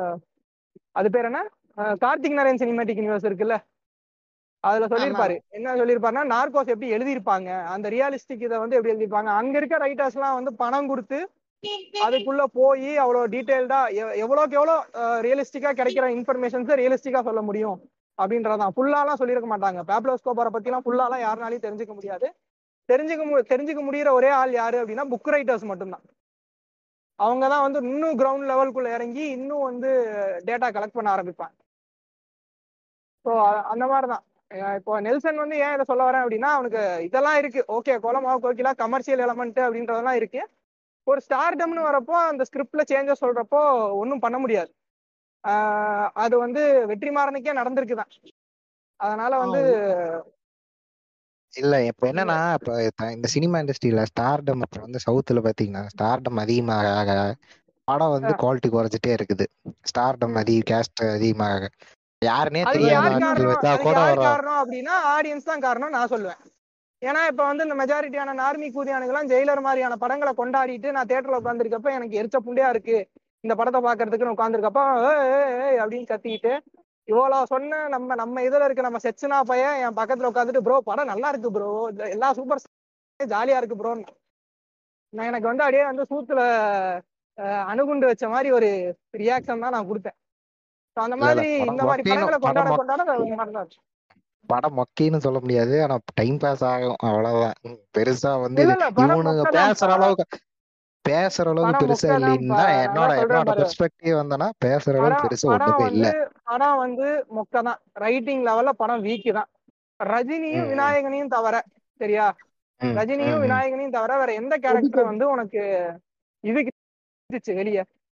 அது பேர் என்ன, கார்த்திக் நாராயண் சினிமேட்டிக் யூனிவர்ஸ் இருக்குல்ல, அதுல ஆமா. சொல்லியிருப்பாரு. என்ன சொல்லியிருப்பாருன்னா, நார்கோஸ் எப்படி எழுதியிருப்பாங்க, அந்த ரியலிஸ்டிக் இதை வந்து எப்படி எழுதியிருப்பாங்க, அங்க இருக்க ரைட்டர்ஸ் எல்லாம் வந்து பணம் கொடுத்து அதுக்குள்ள போய் அவ்வளவு டீடைல்டா எவ்வளவுக்கு எவ்வளவு ரியலிஸ்டிக்கா கிடைக்கிற இன்ஃபர்மேஷன்ஸ் ரியலிஸ்டிக்கா சொல்ல முடியும் அப்படின்றதான். ஃபுல்லாலாம் சொல்லியிருக்க மாட்டாங்க. பேப்லோ எஸ்கோபாரை பத்தி எல்லாம் ஃபுல்லாலாம் யாருனாலையும் தெரிஞ்சுக்க முடியாது. தெரிஞ்சுக்க முடியிற ஒரே ஆள் யாரு அப்படின்னா புக் ரைட்டர்ஸ் மட்டும்தான். அவங்க தான் வந்து இன்னும் கிரவுண்ட் லெவலுக்குள்ள இறங்கி இன்னும் வந்து டேட்டா கலெக்ட் பண்ண ஆரம்பிப்பாங்க. ஸோ அந்த மாதிரிதான். இப்போ நெல்சன் வந்து ஏன் இதை சொல்ல வரேன் அப்படின்னா, அவனுக்கு இதெல்லாம் இருக்கு, okay, Kolamaavu Kokila commercial element அப்படின்றதெல்லாம் இருக்கு. ஒரு ஸ்டார்டம்னு வரப்போ அந்த ஸ்கிரிப்ட்ல சேஞ்சஸ் சொல்றப்போ ஒன்றும் பண்ண முடியாது. அது வந்து வெற்றிமாறனுக்கே நடந்திருக்குதான். அதனால வந்து இல்ல இப்ப என்னன்னா, இப்ப இந்த சினிமா இண்டஸ்ட்ரியில ஸ்டார்டம் அப்புறம் வந்து சவுத்துல பாத்தீங்கன்னா ஸ்டார்டம் அதிகமாக படம் வந்து குவாலிட்டி குறைஞ்சிட்டே இருக்குது. ஸ்டார்டம் கேஸ்ட் அதிகமாக யாருன்னே அதுக்கு தெரியாத யார் ஆட்கள் காரணம், வச்சா அதுக்கு கூட யார் வரும். காரணம் அப்படின்னா ஆடியன்ஸ் தான் காரணம் நான் சொல்லுவேன். ஏன்னா இப்ப வந்து இந்த மெஜாரிட்டியான நார்மி கூதியானுங்கெல்லாம் ஜெயிலர் மாதிரியான படங்களை கொண்டாடிட்டு நான் தியேட்டர்ல உட்காந்துருக்கப்ப எனக்கு எரிச்ச புண்டையா இருக்கு இந்த படத்தை பாக்குறதுக்குன்னு உட்காந்துருக்கப்ப அப்படின்னு கத்திக்கிட்டு இவ்வளவு சொன்ன நம்ம நம்ம இதுல இருக்க நம்ம செச்சுனா பையன் என் பக்கத்துல உட்காந்துட்டு ப்ரோ படம் நல்லா இருக்கு ப்ரோ, எல்லா சூப்பர் ஜாலியா இருக்கு ப்ரோ, நான் எனக்கு வந்து அப்படியே வந்து சூத்துல அணுகுண்டு வச்ச மாதிரி ஒரு ரியாக்ஷன் தான் நான் கொடுத்தேன். அந்த இல்ல மாதிரி இந்த மாதிரி படங்களை கொண்டாட கொண்டாட படம் மொக்கைன்னு சொல்ல முடியாது, ஆனா டைம் பாஸ் ஆகும் அவ்வளவுதான். பெருசா வந்து இல்ல இல்ல படம் இவனுங்க மொக்கதான்ப்பா, பேசுற அளவுக்கு படம் பெருசா மொக்கதான்ப்பா, இல்லைன்னா நான் தான் சொல்றேன் என்னோட பாரு. பெர்ஸ்பெக்டிவ் வந்தனா பேசுற அளவுக்கு படம் பெருசா படம் ஒண்ணுமே இல்ல. வந்து படம் வந்து மொக்கதான், ரைட்டிங் லெவல்ல படம் வீக்கு தான். ரஜினியும் விநாயகனையும் தவிர, சரியா, ரஜினியும் விநாயகனையும் தவிர வேற எந்த கேரக்டர் வந்து உனக்கு இது வெளியே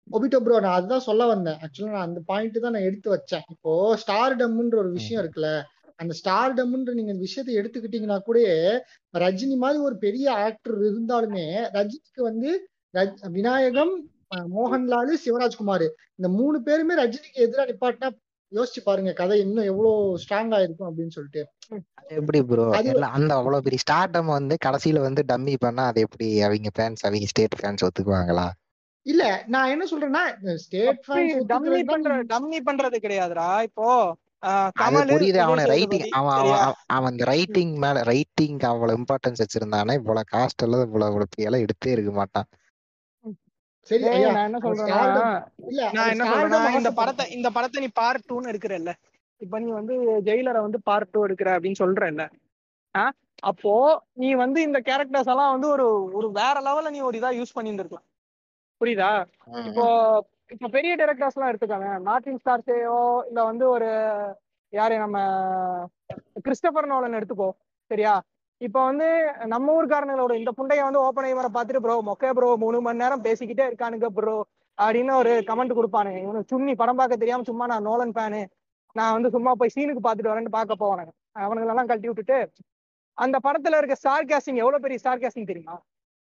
ஒபிட்டோ ப்ரோ, நான் அதுதான் சொல்ல வந்தேன். ஆக்சுவலா நான் அந்த பாயிண்ட் தான் நான் எடுத்து வச்சேன். இப்போ ஸ்டார்டம்ன்ற ஒரு விஷயம் இருக்குல்ல, அந்த ஸ்டார்டம்ன்ற நீங்க இந்த விஷயத்தை எடுத்துக்கிட்டீங்கன்னா கூட, ரஜினி மாதிரி ஒரு பெரிய ஆக்டர் இருந்தாலுமே ரஜினிக்கு வந்து விநாயகம், மோகன்லால், சிவராஜ்குமார் இந்த 3 பேருமே ரஜினிக்கு எதிராக நிப்பாட்டினா யோசிச்சு பாருங்க, கதை இன்னும் எவ்வளவு ஸ்ட்ராங்கா இருக்கும் அப்படின்னு சொல்லிட்டு. அது எப்படி ப்ரோ அது எல்லாம் அந்த அவ்வளவு பெரிய ஸ்டார்டம் வந்து கடைசியில வந்து டம்மி பண்ணா அது எப்படி அவங்க ஃபேன்ஸ் அவங்க ஸ்டேட் ஃபேன்ஸ் ஒத்துக்குவாங்களா? இல்ல, நான் என்ன சொல்றேன்னா ஸ்டேட் அப்படி ஃபேன்ஸ் ஒத்துக்கிறது டம்மி பண்றது கிடையாதுடா. இப்போ அது கமல், புரியுது. விஜய் அவன ரைட்டிங் சேதுபதி, அவன் சரியா? அவன் அவன் அந்த ரைட்டிங் மேல ரைட்டிங் அவ்வளவு இம்பார்ட்டன்ஸ் வச்சிருந்தானே இவ்வளவு காஸ்ட் எல்லாம் இவ்வளவு எல்லாம் எடுத்தே இருக்க மாட்டான். சரி டேய், ஐயா. நான் என்ன அந்த சொல்றேன்னா ஸ்டார்டம் இல்ல, நான் அது என்ன சொல்றேன்னா ஸ்டார்டம் இந்த ஆசைப்படுறேன். படத்தை நீ பார்ட் 2ன்னு எடுக்கிறல்ல. இப்ப நீ வந்து ஜெயிலரை வந்து பார்ட் 2 எடுக்கிற அப்படின்னு சொல்றல்ல. அப்போ நீ வந்து இந்த கேரக்டர்ஸ் எல்லாம் வந்து ஒரு ஒரு வேற லெவல்ல நீ ஒரு இதா யூஸ் பண்ணியிருந்திருக்கலாம். புரியுதா? இப்போ இப்போ பெரிய டைரக்டர்ஸ் எல்லாம் எடுத்துக்காங்க. மார்ட்டின் ஸ்கார்சேயோ இல்ல வந்து ஒரு யாரு நம்ம கிறிஸ்டபர் நோலன் எடுத்துக்கோ, சரியா? இப்போ வந்து நம்ம ஊர்காரங்களோட இந்த புண்டைய வந்து ஓப்பன் ஐவரை பார்த்துட்டு ப்ரோ மொக்கே ப்ரோ 3 மணி நேரம் பேசிக்கிட்டே இருக்கானுங்க ப்ரோ அப்படின்னு ஒரு கமெண்ட் கொடுப்பானு. இவனுக்கு சுண்ணி படம் பார்க்க தெரியாம சும்மா நான் நோலன் ஃபேனு, நான் வந்து சும்மா போய் சீனுக்கு பார்த்துட்டு வரேன்னு பார்க்க போவானுங்க. அவனுங்களெல்லாம் கழட்டி விட்டுட்டு அந்த படத்துல இருக்க ஸ்டார் காஸ்டிங் எவ்வளவு பெரிய ஸ்டார் காஸ்டிங் தெரியுமா?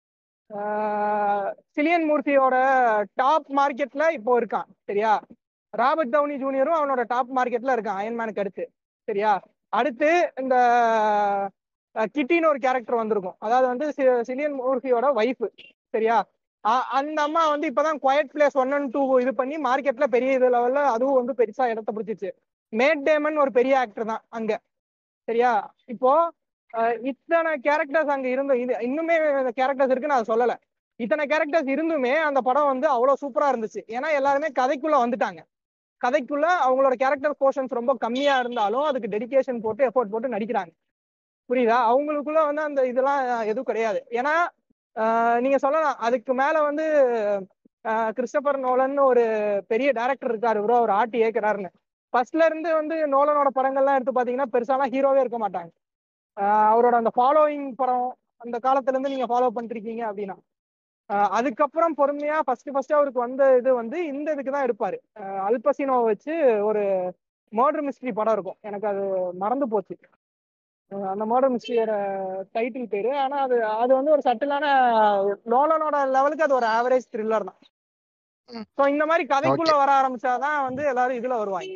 சிலியன் மூர்த்தியோட டாப் மார்க்கெட்ல இப்போ இருக்கான், சரியா? ராபர்ட் டவுனி ஜூனியரும் அவனோட டாப் மார்க்கெட்ல இருக்கான் அயன்மேனுக்கு அடுத்து, சரியா? அடுத்து இந்த கிட்டின்னு ஒரு கேரக்டர் வந்திருக்கும், அதாவது வந்து சிலியன் மூர்த்தியோட ஒய்ஃப், சரியா? அந்த அம்மா வந்து இப்பதான் குவைட் பிளேஸ் 1 and 2 இது பண்ணி மார்க்கெட்ல பெரிய இது லெவல்ல அதுவும் வந்து பெருசா இடத்த பிடிச்சிச்சு. மேட் டேமன் ஒரு பெரிய ஆக்டர் தான் அங்க, சரியா? இப்போ இத்தனை கேரக்டர்ஸ் அங்க இருந்து இன்னுமே கேரக்டர்ஸ் இருக்கு நான் சொல்லல. இத்தனை கேரக்டர்ஸ் இருந்துமே அந்த படம் வந்து அவ்வளவு சூப்பரா இருந்துச்சு. ஏன்னா எல்லாருமே கதைக்குள்ள வந்துட்டாங்க. கதைக்குள்ள அவங்களோட கேரக்டர் போர்ஷன்ஸ் ரொம்ப கம்மியா இருந்தாலும் அதுக்கு டெடிகேஷன் போட்டு எஃபோர்ட் போட்டு நடிக்கிறாங்க. புரியுதா? அவங்களுக்குள்ள வந்து அந்த இதெல்லாம் எதுவும் கிடையாது. ஏன்னா நீங்க சொல்லலாம் அதுக்கு மேல வந்து கிறிஸ்டபர் நோலன் ஒரு பெரிய டைரக்டர் இருக்காரு ப்ரோ, அவர் ஆட்டி ஏற்கிறாருன்னு. ஃபர்ஸ்ட்ல இருந்து வந்து நோலனோட படங்கள்லாம் எடுத்து பாத்தீங்கன்னா பெருசாலாம் ஹீரோவே இருக்க மாட்டாங்க. அவரோட அந்த ஃபாலோயிங் படம் அந்த காலத்துல இருந்து நீங்க ஃபாலோ பண்ணிருக்கீங்க அப்படின்னா அதுக்கப்புறம் பொறுமையா ஃபர்ஸ்ட் அவருக்கு வந்த இது வந்து இந்த இதுக்கு தான் எடுப்பாரு. அல்பசினோவை வச்சு ஒரு மர்டர் மிஸ்ட்ரி படம் இருக்கும், எனக்கு அது மறந்து போச்சு அந்த மர்டர் மிஸ்ட்ரியோட டைட்டில் பேரு. ஆனா அது அது வந்து ஒரு சட்டிலான நோலனோட லெவலுக்கு அது ஒரு ஆவரேஜ் த்ரில்லர் தான். ஸோ இந்த மாதிரி கதைக்குள்ள வர ஆரம்பிச்சாதான் வந்து எல்லாரும் இதுல வருவாங்க.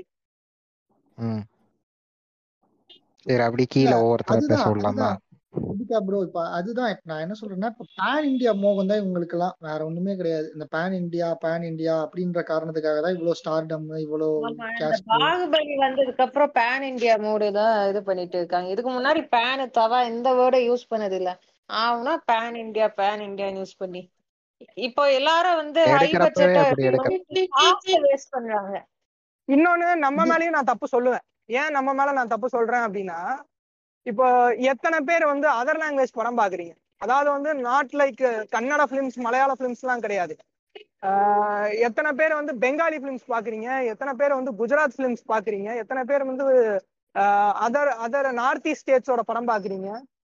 சரி, அப்படி கீழே ஒவ்வொருத்தர சொல்லலாமா? ப்ரோ இப்ப அதுதான் இப்ப நான் என்ன சொல்றேன்னா, இப்ப பேன் இந்தியா மோகம் தான் இவங்களுக்கு எல்லாம், வேற ஒண்ணுமே கிடையாது. இந்த பேன் இந்தியா அப்படின்ற காரணத்துக்காக தான் இவ்வளவு ஸ்டார்டம் இவ்வளவு பாகுபலி வந்ததுக்கு அப்புறம் பேன் இந்தியா மூடு தான் இது பண்ணிட்டு இருக்காங்க. இதுக்கு முன்னாடி பேனு தவா இந்த வேர்டை யூஸ் பண்ணது இல்ல. ஆனா பேன் இந்தியா யூஸ் பண்ணி இப்போ எல்லாரும் வந்து ஹை பட்ஜெட்டா வேஸ்ட் பண்றாங்க. இன்னொன்னு நம்ம மேலயும் நான் தப்பு சொல்லுவேன். ஏன் நம்ம மேல நான் தப்பு சொல்றேன் அப்படின்னா, இப்போ எத்தனை பேர் வந்து அதர் லாங்குவேஜ் படம் பாக்குறீங்க? அதாவது வந்து not like Kannada films Malayalam films எல்லாம் கிடையாது. எத்தனை பேர் வந்து பெங்காலி பிலிம்ஸ் பாக்குறீங்க? எத்தனை பேர் வந்து குஜராத் பிலிம்ஸ் பாக்குறீங்க? எத்தனை பேர் வந்து அதர் நார்த் ஈஸ்ட் ஸ்டேட்ஸோட படம் பாக்குறீங்க?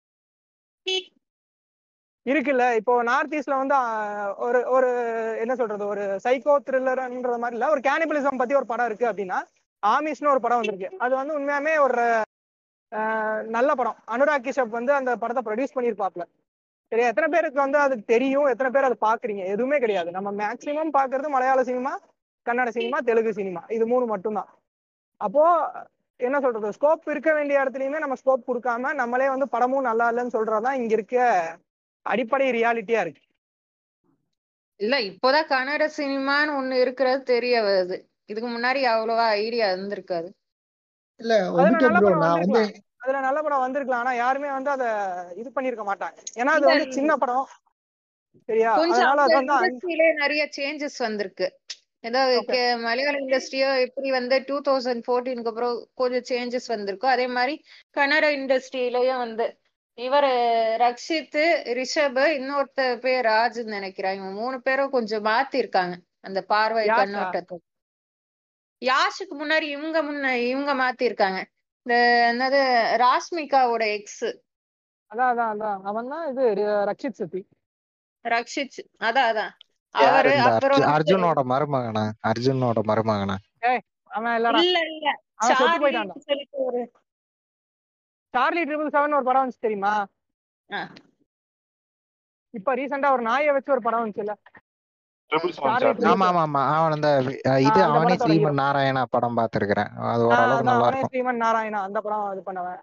இருக்குல்ல. இப்போ நார்த் ஈஸ்ட்ல வந்து ஒரு ஒரு என்ன சொல்றது, ஒரு சைக்கோ த்ரில்லர்ன்ற மாதிரி இல்ல, ஒரு கேனிபலிசம் பத்தி ஒரு படம் இருக்கு அப்படின்னா ஆமிஸ்னு ஒரு படம் வந்திருக்கு. அது வந்து உண்மையாமே ஒரு நல்ல படம். அனுராக் கிஷப் வந்து அந்த படத்தை ப்ரொடியூஸ் பண்ணியிருப்பாப்ல. சரி, எத்தனை பேருக்கு வந்து அது தெரியும், எத்தனை பேர் அதை பாக்குறீங்க? எதுவுமே கிடையாது. நம்ம மேக்சிமம் பாக்குறது Malayalam cinema, Kannada cinema, Telugu cinema, இது 3 மட்டும்தான். அப்போ என்ன சொல்றது, ஸ்கோப் இருக்க வேண்டிய இடத்துலயுமே நம்ம ஸ்கோப் கொடுக்காம நம்மளே வந்து படமும் நல்லா இல்லைன்னு சொல்றதுதான் இங்க இருக்க அடிப்படை ரியாலிட்டியா இருக்கு. இல்ல இப்போதான் கன்னட சினிமான்னு ஒண்ணு இருக்கிறது தெரிய வருது. இதுக்கு முன்னாடி அவ்வளவா ஐடியா இருந்திருக்காது. இல்ல அதுல நல்ல படம் வந்திருக்கலாம். ஆனா யாருமே வந்து அத இது பண்ணிருக்க மாட்டாங்க. ஏன்னா அது வந்து சின்ன படம், சரியா? அதனால அது வந்து இண்டஸ்ட்ரியிலே நிறைய சேஞ்சஸ் வந்திருக்கு. ஏதாவது மலையாள இண்டஸ்ட்ரியோ எப்படி வந்து 2014க்கு அப்புறம் கொஞ்சம் சேஞ்சஸ் வந்திருக்கோ அதே மாதிரி கன்னட இண்டஸ்ட்ரியிலயும் வந்து இவர் ரக்ஷித், ரிஷப், இன்னொருத்த பேர் ராஜ்னு நினைக்கிறேன். இவங்க 3 பேரும் கொஞ்சம் மாத்தி இருக்காங்க அந்த பார்வை கண்ணோட்டத்தை. யாஷுக்கு முன்னாடி இவங்க மாத்தி இருக்காங்க. இந்த என்னது ராஷ்மிகாவோட எக்ஸ், அதான் அவன் தான் இது ரக்ஷித் சத்தி. ரக்ஷித் அதான் யார் அவரு இந்த அப்புறம் வந்து அர்ஜுனோட மருமகனா? ஏய் அவன் இல்லடா, இல்ல அவன் செத்து போயிட்டான்டா. சார்லின்னு சொல்லிட்டு ஒரு சார்லி 777 ஒரு படம் வந்துச்சு தெரியுமா? அஹ், இப்ப ரீசெண்டா ஒரு நாயை வச்சு ஒரு படம் வந்துச்சுல்ல, சார்லி ஆமா ஆமா ஆமா, அவன் அந்த இது அந்த அவனே படத்தோட ஹீரோ. ஸ்ரீமன் நாராயணா படம் பார்த்திருக்கிறேன். அது ஓரளவுக்கு அதான் நல்லா அவனே இருக்கும். ஸ்ரீமன் நாராயணா அந்த படம் இது பண்ணவன்.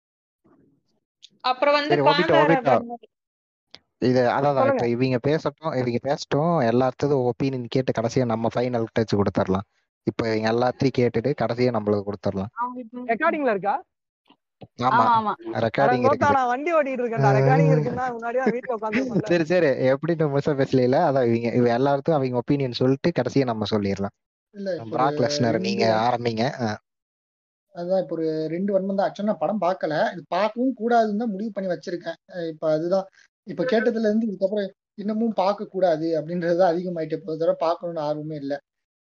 அப்புறம் வந்து சரி, காந்தாரா ஓபிட்டா பண்ணது. இது அதான் சொல்லுங்க. இப்ப இவங்க பேசட்டும் எல்லாத்துக்கும் ஒப்பீனியன் கேட்டு கடைசியா நம்ம ஃபைனல் டச் கொடுத்துடலாம். இப்ப இவங்க எல்லாத்தையும் கேட்டுட்டு கடைசியா நம்மளுக்கு கொடுத்துடலாம். ரெக்கார்டிங்ல இருக்கா? ஆமா, ஆமா ஆமா ரெக்கார்டிங் கோத்தா, இருக்குது. நான் வண்டி ஓட்டிட்டு இருக்கேன்டா. ரெக்கார்டிங் இருக்குன்னா முன்னாடியே வீட்டுல உட்காந்துருப்பேன்ல. சரி சரி, எப்படி நம்ம பேசல அதான் இவங்க எல்லாத்துக்கும் அவங்க ஒப்பீனியன் சொல்லிட்டு கடைசியா நம்ம சொல்லிடலாம். இல்ல இப்போ ஒரு பிராக் லெஸ்னர் ரெண்டு நீங்க ஆரம்பிங்க. அதான் இப்போ ஒரு 2 வன்மம் தான். ஆக்சுவலா நான் படம் பார்க்கல, இது பார்க்கவும் கூடாதுன்னு தான் முடிவு பண்ணி வச்சிருக்கேன். இப்ப அதுதான் இப்ப கேட்டதுல இருந்து இதுக்கப்புறம் இன்னமும் பார்க்க கூடாது அப்படின்றது அதிகமாயிட்டு இப்போ தடவை பார்க்கணும்னு ஆர்வமே இல்லை.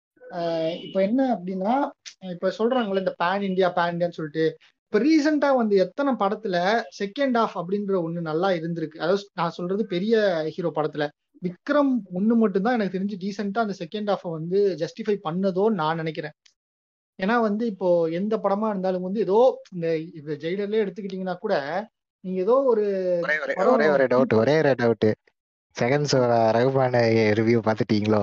இப்ப என்ன அப்படின்னா, இப்ப சொல்றாங்கல்ல இந்த பேன் இந்தியான்னு சொல்லிட்டு, இப்ப ரீசெண்டா வந்து எத்தனை படத்துல செகண்ட் ஹாஃப் அப்படின்ற ஒண்ணு நல்லா இருந்திருக்கு. அதாவது நான் சொல்றது பெரிய ஹீரோ படத்துல விக்ரம் ஒண்ணு மட்டும்தான் எனக்கு தெரிஞ்சு டீசெண்டா அந்த செகண்ட் ஹாஃப வந்து ஜஸ்டிஃபை பண்ணதோ நான் நினைக்கிறேன். ஏன்னா வந்து இப்போ எந்த படமா இருந்தாலும் வந்து ஏதோ இந்த ஜெயிலர்லயே எடுத்துக்கிட்டீங்கன்னா கூட நீங்க ஏதோ ஒரு ஒரே ஒரு டவுட் செகண்ட் ஷோ ரகுமான ரிவ்யூ பாத்துட்டீங்களோ?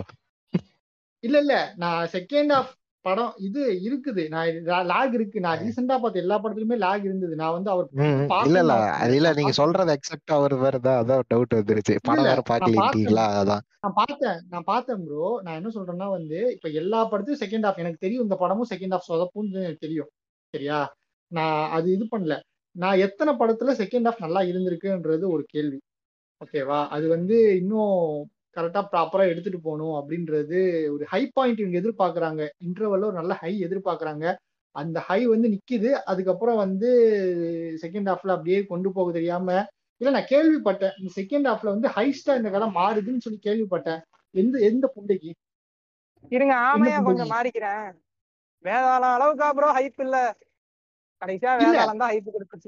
இல்ல நான் செகண்ட் ஹாஃப் படம் இது இருக்குது, நான் லாக் இருக்கு. நான் ரீசெண்டா பார்த்த எல்லா படத்துலயுமே லாக் இருந்தது. நான் வந்து அவர் இல்ல அது இல்ல, நீங்க சொல்றது எக்ஸெப்ட் அவர் வேறதா அதான் டவுட் வந்துருச்சு. படம் வேற பாக்கலீங்களா? அதான் நான் பார்த்தேன் ப்ரோ. நான் என்ன சொல்றேன்னா வந்து இப்ப எல்லா படத்தையும் செகண்ட் ஹாஃப் எனக்கு தெரியும். இந்த படமும் செகண்ட் ஹாஃப் சொதப்புன்னு எனக்கு தெரியும், சரியா? நான் அது இது பண்ணல. நான் எத்தனை படத்துல செகண்ட் ஹாஃப் நல்லா இருந்திருக்குன்றது ஒரு கேள்வி, ஓகேவா? அது வந்து இன்னும் கரெக்டா ப்ராப்பரா எடுத்துட்டு போகணும் அப்படின்றது ஒரு ஹை பாயிண்ட் இவங்க எதிர்பார்க்கறாங்க. இன்டர்வல்ல ஒரு நல்ல ஹை எதிர்பார்க்கறாங்க. அந்த ஹை வந்து நிக்குது. அதுக்கப்புறம் வந்து செகண்ட் ஹாஃப்ல அப்படியே கொண்டு போக தெரியாம, இல்ல நான் கேள்விப்பட்டேன் இந்த செகண்ட் ஹாஃப்ல வந்து ஹைஸ்டா இந்த கதை மாறுதுன்னு சொல்லி கேள்விப்பட்டேன். எந்த எந்த புண்டைக்கு இருங்க, என்ன ஆமையா புண்டைக்கு கொஞ்சம் மாறிக்கிறேன். வேதாளம் அளவுக்கு அப்புறம் ஹைப் இல்ல, கடைசியா இல்ல வேதாளம் தான் ஹைப் கொடுத்துச்சு.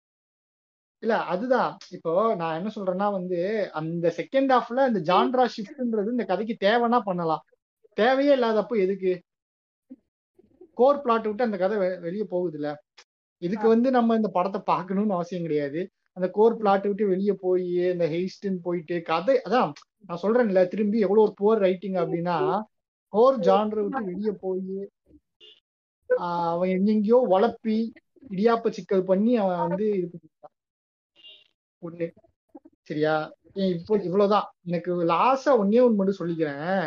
இல்ல அதுதான் இப்போ நான் என்ன சொல்றேன்னா வந்து அந்த செகண்ட் ஹாஃப்ல இந்த ஜான்ரா ஷிஃப்ட்ன்றது இந்த கதைக்கு தேவைன்னா பண்ணலாம். தேவையே இல்லாதப்போ எதுக்கு கோர் பிளாட் விட்டு அந்த கதை வெளியே போகுது இல்ல? இதுக்கு வந்து நம்ம இந்த படத்தை பார்க்கணும்னு அவசியம் கிடையாது. அந்த கோர் பிளாட் விட்டு வெளியே போய் இந்த ஹெய்ஸ்ட்னு போயிட்டு கதை அதான் நான் சொல்றேன்ல, திரும்பி எவ்வளவு ஒரு புவர் ரைட்டிங் அப்படின்னா கோர் ஜான்ரை விட்டு வெளியே போய் அவன் எங்கெங்கயோ வளப்பி இடியாப்ப சிக்கல் பண்ணி அவன் வந்து இது பண்ணிட்டான் ஒண்ணு, சரியா? இப்போ இவ்வளவுதான். எனக்கு லாஸ்டா ஒன்னே ஒண்ணு மட்டும் சொல்லிக்கிறேன்.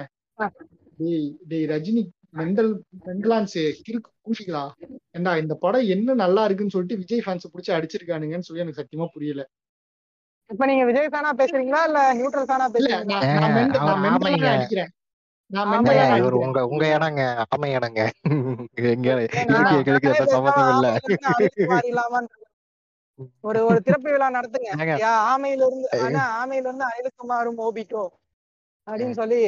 டேய் ரஜினி மெண்டலான்ஸ் கிறுக்கு கூட்டிங்களா? ஏண்டா இந்த படம் என்ன நல்லா இருக்குன்னு சொல்லிட்டு விஜய் ஃபேன்ஸ் பிடிச்சி அடிச்சிருக்கானுங்கன்னு சொல்லி எனக்கு சத்தியமா புரியல. இப்ப நீங்க விஜய் ஃபேனா பேசுறீங்களா இல்ல நியூட்ரல் ஃபேனா இல்ல பேசுறீங்களா? நான் மெண்டலா அடிக்கிறேன். நான் மெண்டலா அடிக்கிறேன். உங்க இடங்க ஆமை இடங்க எங்க நான் எங்களுக்கு எந்த சம்மந்தம் இல்ல. அனில்குமார் இல்லாம ஒரு ஒரு திறப்பு விழா நடத்துங்க. ஆமையில இருந்து அனில்குமாரும் ஓபிட்டோ அப்படின்னு சொல்லி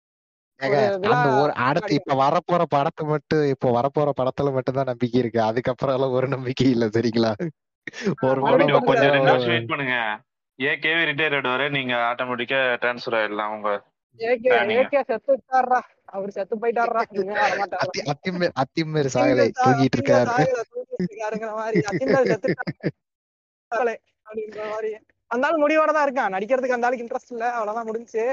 அடுத்து இப்ப வரப்போற படத்துல மட்டும் தான் நம்பிக்கை இருக்கு. அதுக்கப்புறம் எல்லாம் ஒரு நம்பிக்கை இல்ல, சரிங்களா? ஒரு படம் கொஞ்சம் 2 வருஷம் வெயிட் பண்ணுங்க. ஏகேவே ரிட்டையர்ட் வர நீங்க ஆட்டோமேட்டிக்கா ட்ரான்ஸ்ஃபர் ஆயிடலாம். உங்க அவர் செத்து போயிட்டாரா? அத்திமேர் சாகலை தூங்கிட்டு இருக்காரு அப்படின்ற மாதிரி. அந்த ஆள் முடிவோட தான் இருக்கான். நடிக்கிறதுக்கு அந்த ஆளுக்கு இன்ட்ரெஸ்ட் இல்ல, அவ்வளவுதான் முடிஞ்சு.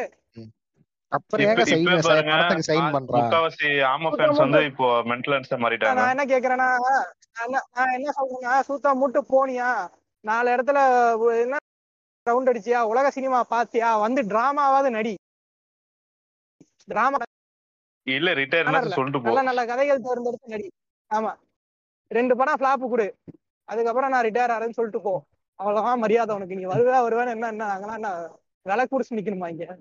முக்காவாசி ஆமா ஃபேன்ஸ் வந்து இப்போ மென்டலன்ஸா மாறிட்டாங்க. நான் என்ன கேக்குறேன்னா, நான் என்ன சொல்றேன்னா, சூத்தா மூட்டு போனியா, 4 இடத்துல என்ன ரவுண்ட் அடிச்சியா, உலக சினிமா பாத்தியா, வந்து டிராமாவாவது நடி. டிராமா இல்ல ரிட்டையர்னஸ் சொல்லிட்டு போ. நல்ல கதைகள் தேர்ந்தெடுத்து நடி. ஆமா, 2 படம் ஃபிளாப் கொடு, அதுக்கப்புறம் நான் ரிட்டையர் ஆறேன்னு சொல்லிட்டு போ. அவ்வளவுதான் மரியாதை உனக்கு. நீ வருவேன்னு என்ன நாங்களாம் என்ன விலை குடிச்சு நிக்கணுமா இங்க?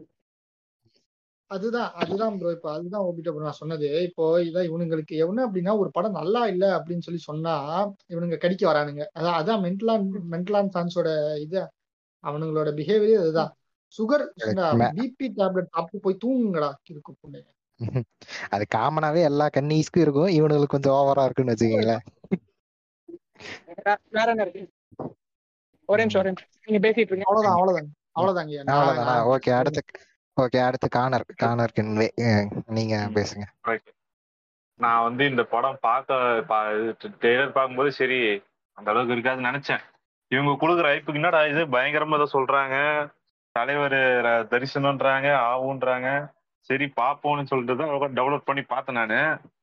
அதுதான் ப்ரோ. இப்ப அதுதான் ஓபிட்ட ப்ரோ நான் சொன்னது. இப்போ இதான் இவனுங்களுக்கு என்ன அப்படின்னா ஒரு படம் நல்லா இல்ல அப்படின்னு சொல்லி சொன்னா இவனுங்க கடிக்க வரானுங்க. அதான் மென்டலான் ஃபேன்ஸோட இது, அவனுங்களோட பிஹேவியர் அதுதான். சுகர் பிபி டேப்லெட் சாப்பிட்டு போய் தூங்குங்கடா இருக்கு பொண்ணு. அது காமனாவே எல்லா கன்னிஸ்க்கும் இருக்கும், இவனுங்களுக்கு கொஞ்சம் ஓவரா இருக்குன்னு வச்சுக்கீங்களேன். வேற என்ன இருக்கு? ஒரே நிமிஷம் நீங்க பேசிட்டு இருக்கீங்க. அவ்வளவுதான். ஓகே, ஓகே, அடுத்து கானர் கின்வே. நீங்க பேசுங்க. Right. நான் வந்து இந்த படம் ட்ரெய்லர் பார்க்கும்போது சரி அந்த அளவுக்கு இருக்காதுன்னு நினைச்சேன். இவங்க கொடுக்குற ஐப்புக்கு என்னடா இது பயங்கரமா ஏதோ சொல்றாங்க, தலைவர் தரிசனம்ன்றாங்க, ஆவுன்றாங்க. சரி பாப்போம்னு சொல்லிட்டு தான் டவுன்லோட் பண்ணி பார்த்தேன் நானு.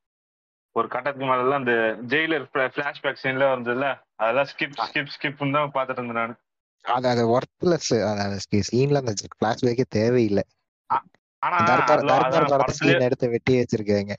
ஒரு கட்டத்துக்கு மேல அந்த ஜெயிலர் பிளாஷ்பேக் சீன்ல வந்ததுல அதெல்லாம் ஸ்கிப்னு தான் பார்த்துட்டு இருந்தேன் நான். அது ஒர்த்லெஸ். சீன்ல அந்த பிளாஷ்பேக்கே தேவையில்லை. ஆனா தர்பார் படத்தை சீன் எடுத்து வெட்டி வச்சிருக்காங்க.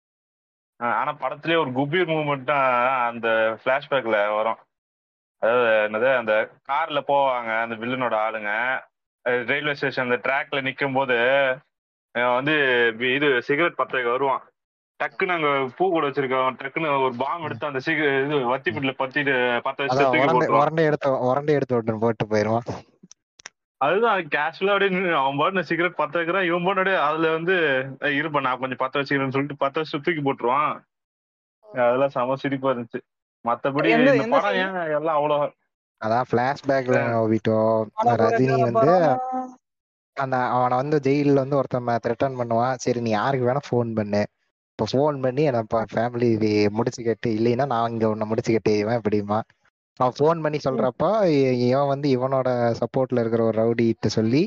ஆனா படத்திலேயே ஒரு குபீர் மூவ்மெண்ட் தான் அந்த பிளாஷ்பேக்ல வரும். அதாவது என்னது, அந்த கார்ல போவாங்க அந்த வில்லனோட ஆளுங்க ரயில்வே ஸ்டேஷன் அந்த ட்ராக்ல நிக்கும் போது வந்து இது சிகரெட் பத்த வருவான். டக்குன்னு அங்க பூ கூட வச்சிருக்கோம், டக்குன்னு ஒரு பாம் எடுத்து அந்த இது வத்திப்பட்டுல பத்திட்டு பத்த வச்சு உரண்டை எடுத்து போட்டு போயிருவான். அதுதான் கேஷுவலா அப்படியே அவன் பாட்டு சிகரெட் பத்த வைக்கிறான், இவன் பாட்டு அப்படியே அதுல வந்து இருப்பா நான் கொஞ்சம் பத்த வச்சுக்கிறேன்னு சொல்லிட்டு பத்த வச்சு தூக்கி போட்டுருவான். அதெல்லாம் செம சிரிப்பா இருந்துச்சு. மத்தபடி இந்த படம் ஏன் எல்லாம் அவ்வளவு அதான் பிளாஷ்பேக்ல ரஜினி வந்து அந்த அவனை வந்து ஜெயில வந்து ஒருத்தன் த்ரெட்டன் பண்ணுவான். சரி நீ யாருக்கு வேணா போன் பண்ணு, இப்போ போன் பண்ணி என்னப்பா ஃபேமிலி முடிச்சு கேட்டு, இல்லைன்னா நான் இங்க உன்னை முடிச்சு கேட்டேன் இப்படிமா. அவன் போன் பண்ணி சொல்றப்ப இவன் வந்து இவனோட சப்போர்ட்ல இருக்கிற ஒரு ரவுடிட்ட சொல்லி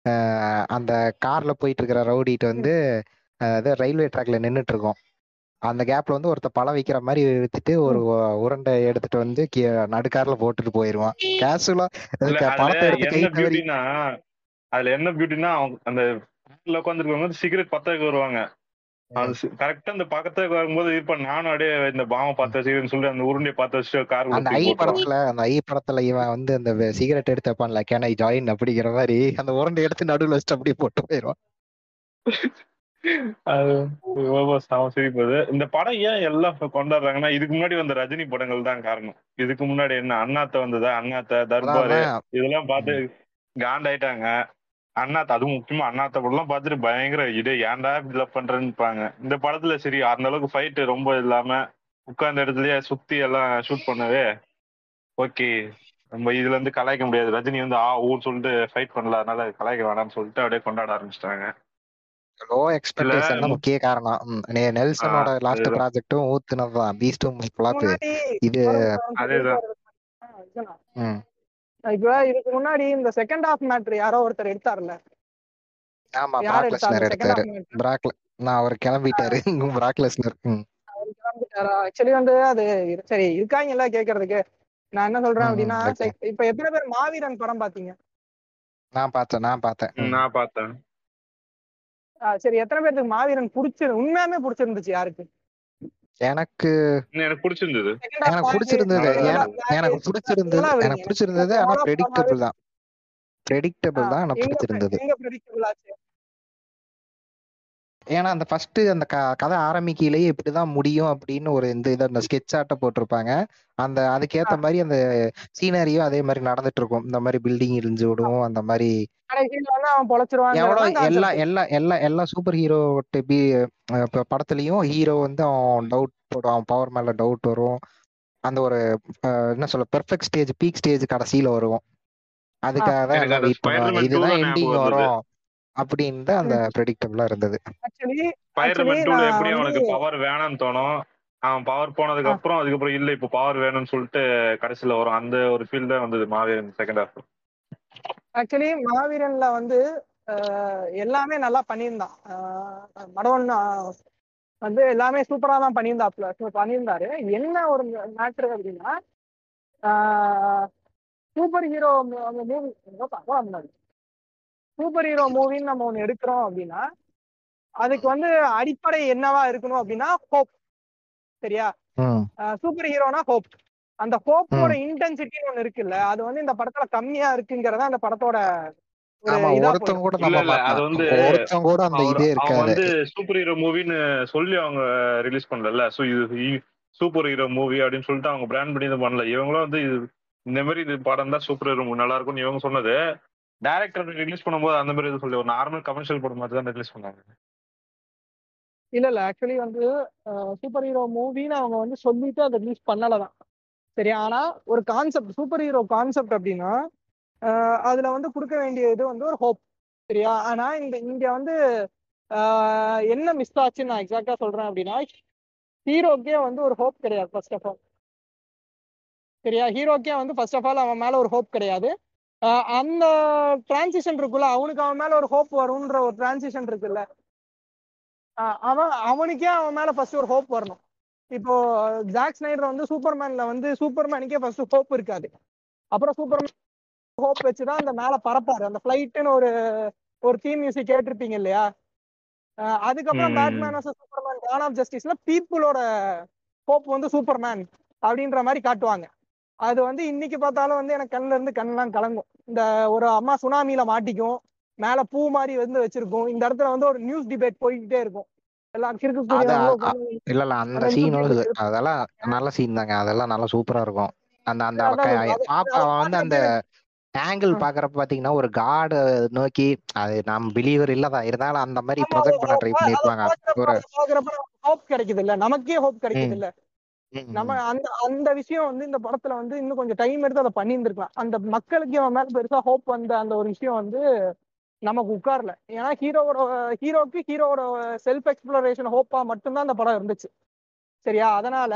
அந்த கார்ல போயிட்டு இருக்கிற ரவுடிட்ட வந்து ரயில்வே ட்ராக்ல நின்றுட்டு இருக்கோம். அந்த கேப்ல வந்து ஒருத்த பழம் வைக்கிற மாதிரி வித்துட்டு ஒரு உருண்டை எடுத்துட்டு வந்து நடுக்கார்ல போட்டுட்டு போயிருவான் கேஷுவலா. பழத்தை எடுத்து கை அதுல என்ன பியூட்டினா அந்த உட்காந்துருக்கவங்க சிகரெட் பத்த வைக்க வருவாங்க. அது கரெக்டா அந்த பக்கத்துக்கு வரும்போது இப்ப நானும் அப்படியே இந்த பாம பார்த்து வச்சுக்கிறேன்னு சொல்லி அந்த உருண்டையை பார்த்து வச்சு கார் அந்த ஐ படத்துல இவன் வந்து அந்த சிகரெட் எடுத்து வைப்பான்ல, கேன் ஐ ஜாயின் அப்படிங்கிற மாதிரி அந்த உருண்டை எடுத்து நடுவில் வச்சுட்டு அப்படியே போட்டு போயிடுவான். அது சிரிப்பது. இந்த படம் ஏன் எல்லாம் கொண்டாடுறாங்கன்னா இதுக்கு முன்னாடி வந்த ரஜினி படங்கள் தான் காரணம். இதுக்கு முன்னாடி என்ன அண்ணாத்த வந்ததா, அண்ணாத்த தர்பாரு இதெல்லாம் பார்த்து காண்டாயிட்டாங்க. அண்ணாத்த அதுவும் முக்கியமா அண்ணாத்த படம் பார்த்துட்டு பயங்கர இது ஏன்டா இப்படி பண்றேன்னுப்பாங்க. இந்த படத்துல சரி அந்த அளவுக்கு ஃபைட் ரொம்ப இல்லாம உட்கார்ந்த இடத்துலயே சுத்தி எல்லாம் ஷூட் பண்ணவே ஓகே, நம்ம இதுல இருந்து கலாய்க்க முடியாது. ரஜினி வந்து ஊன்னு சொல்லிட்டு ஃபைட் பண்ணல, அதனால கலாய்க்க வேணாம்னு சொல்லிட்டு அப்படியே கொண்டாட ஆரம்பிச்சிட்டாங்க. லோ எக்ஸ்பெக்டேஷன் தான் முக்கிய காரணம். நெல்சனோட லாஸ்ட் ப்ராஜெக்ட்டும் ஊத்துனதுதான், பீஸ்டும் ஃப்ளாப். இது அதேதான். இப்ப இதுக்கு முன்னாடி இந்த செகண்ட் ஹாஃப் மேட்டர் யாரோ ஒருத்தர் எடுத்தார்ல. ஆமா, பிராக் லெஸ்னர் எடுத்தாரு. நான் அவர் கிளம்பிட்டாரு. பிராக் லெஸ்னர் அவர் கிளம்பிட்டாரா? ஆக்சுவலி வந்து அது சரி இருக்காங்கல்ல கேக்குறதுக்கு. நான் என்ன சொல்றேன் அப்படின்னா, இப்ப எத்தனை பேர் மாவீரன் படம் பாத்தீங்க? நான் பார்த்தேன். சரி, எத்தனை பேருக்கு மாவீரன் உண்மையாமே பிடிச்சிருந்துச்சு? யாருக்கு? எனக்கு பிடிச்சிருந்தது. எனக்கு பிடிச்சிருந்தது. ஆனா பிரெடிக்டபிள் தான். ஆனா பிடிச்சிருந்தது. ஏன்னா அந்த ஃபர்ஸ்ட் அந்த கதை ஆரம்பிக்கையிலேயே இப்படிதான் முடியும் அப்படின்னு ஒரு இந்த ஸ்கெட்ச் ஆட்ட போட்டிருப்பாங்க. அந்த அதுக்கேத்த மாதிரி அந்த சீனரியும் அதே மாதிரி நடந்துட்டு இருக்கும். இந்த மாதிரி பில்டிங் இடிஞ்சு விடும், அந்த மாதிரி எல்லா சூப்பர் ஹீரோ படத்துலயும் ஹீரோ வந்து அவன் டவுட் போடும், அவன் பவர் மேல டவுட் வரும். அந்த ஒரு என்ன சொல்ல பெர்ஃபெக்ட் ஸ்டேஜ், பீக் ஸ்டேஜ் கடைசியில வரும். அதுக்காக தான் எல்லாம் வெயிட் பண்ணுவாங்க, இதுதான் எண்டிங் வரும் அப்படின்னு தான் அந்த ப்ரெடிக்டபிளா இருந்தது. ஸ்பைடர்மேன் 2ல எப்படி அவனுக்கு பவர் வேணும்னு தோணும், அவன் பவர் போனதுக்கு அதுக்கப்புறம் இல்ல இப்ப பவர் வேணும்னு சொல்லிட்டு கடைசியில வரும். அந்த ஒரு ஃபீல் தான் வந்தது மாவீரன் செகண்ட் ஹாஃப். ஆக்சுவலி மாவீரன்ல வந்து எல்லாமே நல்லா பண்ணியிருந்தான். மடவன் வந்து எல்லாமே சூப்பரா தான் பண்ணியிருந்தாரு. என்ன ஒரு மேட்ரு அப்படின்னா, super hero movie super hero மூவின்னு நம்ம ஒண்ணு எடுக்கிறோம் அப்படின்னா அதுக்கு வந்து அடிப்படை என்னவா இருக்கணும் அப்படின்னா ஹோப். சரியா? சூப்பர் ஹீரோனா ஹோப். அந்த ஹோப்போட இன்டென்சிட்டின்னு ஒண்ணு இருக்குல்ல, அது வந்து இந்த படத்துல கம்மியா இருக்குங்கிறத அந்த படத்தோட சூப்பர் ஹீரோ மூவின்னு சொல்லி அவங்க ரிலீஸ் பண்ணல. சூப்பர் ஹீரோ மூவி அப்படின்னு சொல்லிட்டு அவங்க பிராண்ட் பண்ணி இது பண்ணல. இவங்களும் வந்து இந்த மாதிரி இது படம் தான் சூப்பர் ஹீரோ நல்லா இருக்கும்னு இவங்க சொன்னது. டைரக்டர் ரிலீஸ் பண்ணும்போது அந்த மாதிரி இது சொல்லி ஒரு நார்மல் கமர்ஷியல் படம் மாதிரி தான் ரிலீஸ் பண்ணாங்க. இல்ல ஆக்சுவலி வந்து சூப்பர் ஹீரோ மூவின்னு அவங்க வந்து சொல்லிட்டு அதை ரிலீஸ் பண்ணலதான். சரி, ஆனா ஒரு கான்செப்ட், சூப்பர் ஹீரோ கான்செப்ட் அப்படின்னா அதுல வந்து கொடுக்க வேண்டிய இது வந்து ஒரு ஹோப். சரியா? ஆனா இங்க வந்து என்ன மிஸ் ஆச்சுன்னு நான் எக்ஸாக்டா சொல்றேன் அப்படின்னா, ஹீரோக்கே வந்து ஒரு ஹோப் கிடையாது ஃபர்ஸ்ட் ஆஃப் ஆல். சரியா? ஹீரோக்கே வந்து ஃபர்ஸ்ட் ஆஃப் ஆல் அவன் மேல ஒரு ஹோப் கிடையாது. அந்த டிரான்சிஷன் இருக்குல்ல, அவனுக்கு அவன் மேல ஒரு ஹோப் வரும்ன்ற ஒரு டிரான்சிஷன் இருக்குல்ல, அவனுக்கே அவன் மேல ஃபர்ஸ்ட் ஒரு ஹோப் வரணும். இப்போ ஜாக் ஸ்னைடர் வந்து சூப்பர்மேன்ல வந்து சூப்பர்மேனுக்கே ஃபர்ஸ்ட் ஹோப் இருக்காது. அப்புறம் சூப்பர்மேன் ஹோப் வச்சுதான் அந்த மேல பறப்பாரு. அந்த ஃபிளைட்னு ஒரு தீம் மியூசிக் கேட்டிருப்பீங்க இல்லையா? அதுக்கப்புறம் Batman versus Superman dawn of ஜஸ்டிஸ்ல பீப்புளோட ஹோப் வந்து சூப்பர்மேன் அப்படின்ற மாதிரி காட்டுவாங்க. அது வந்து இன்னைக்கு பார்த்தாலும் வந்து எனக்கு கண்ணுல இருந்து கண்ணெல்லாம் கலங்கும். இந்த ஒரு அம்மா சுனாமியில மாட்டிக்கும், மேல பூ மாதிரி வந்து வச்சிருக்கும். இந்த இடத்துல வந்து ஒரு நியூஸ் டிபேட் போய்கிட்டே இருக்கும். எல்லாம் அது இருக்கக்கூடியவங்களும் இல்ல இல்ல அந்த சீனோட அதெல்லாம் நல்ல சீன் தாங்க. அதெல்லாம் நல்லா சூப்பரா இருக்கும். அந்த அந்த பாப்பா வந்து அந்த ஆங்கிள் பாக்குறப்ப பாத்தீங்கன்னா ஒரு காட் நோக்கி, அது நம்ம பிலீவர் இல்லதான் இருந்தாலும் அந்த மாதிரி ப்ரொஜெக்ட் பண்ண ட்ரை பண்ணிருப்பாங்க. ஒரு ஹோப் கிடைக்குது இல்ல, நமக்கே ஹோப் கிடைக்குது இல்ல. நம்ம அந்த விஷயம் வந்து இந்த படத்துல வந்து இன்னும் கொஞ்சம் டைம் எடுத்து அதை பண்ணியிருந்திருக்கலாம். அந்த மக்களுக்கு அவன் மேல பெருசா ஹோப் வந்த அந்த ஒரு விஷயம் வந்து நமக்கு உட்காரல. ஏன்னா ஹீரோவோட செல்ஃப் எக்ஸ்ப்ளோரேஷன் ஹோப்பா மட்டும்தான் அந்த படம் இருந்துச்சு. சரியா? அதனால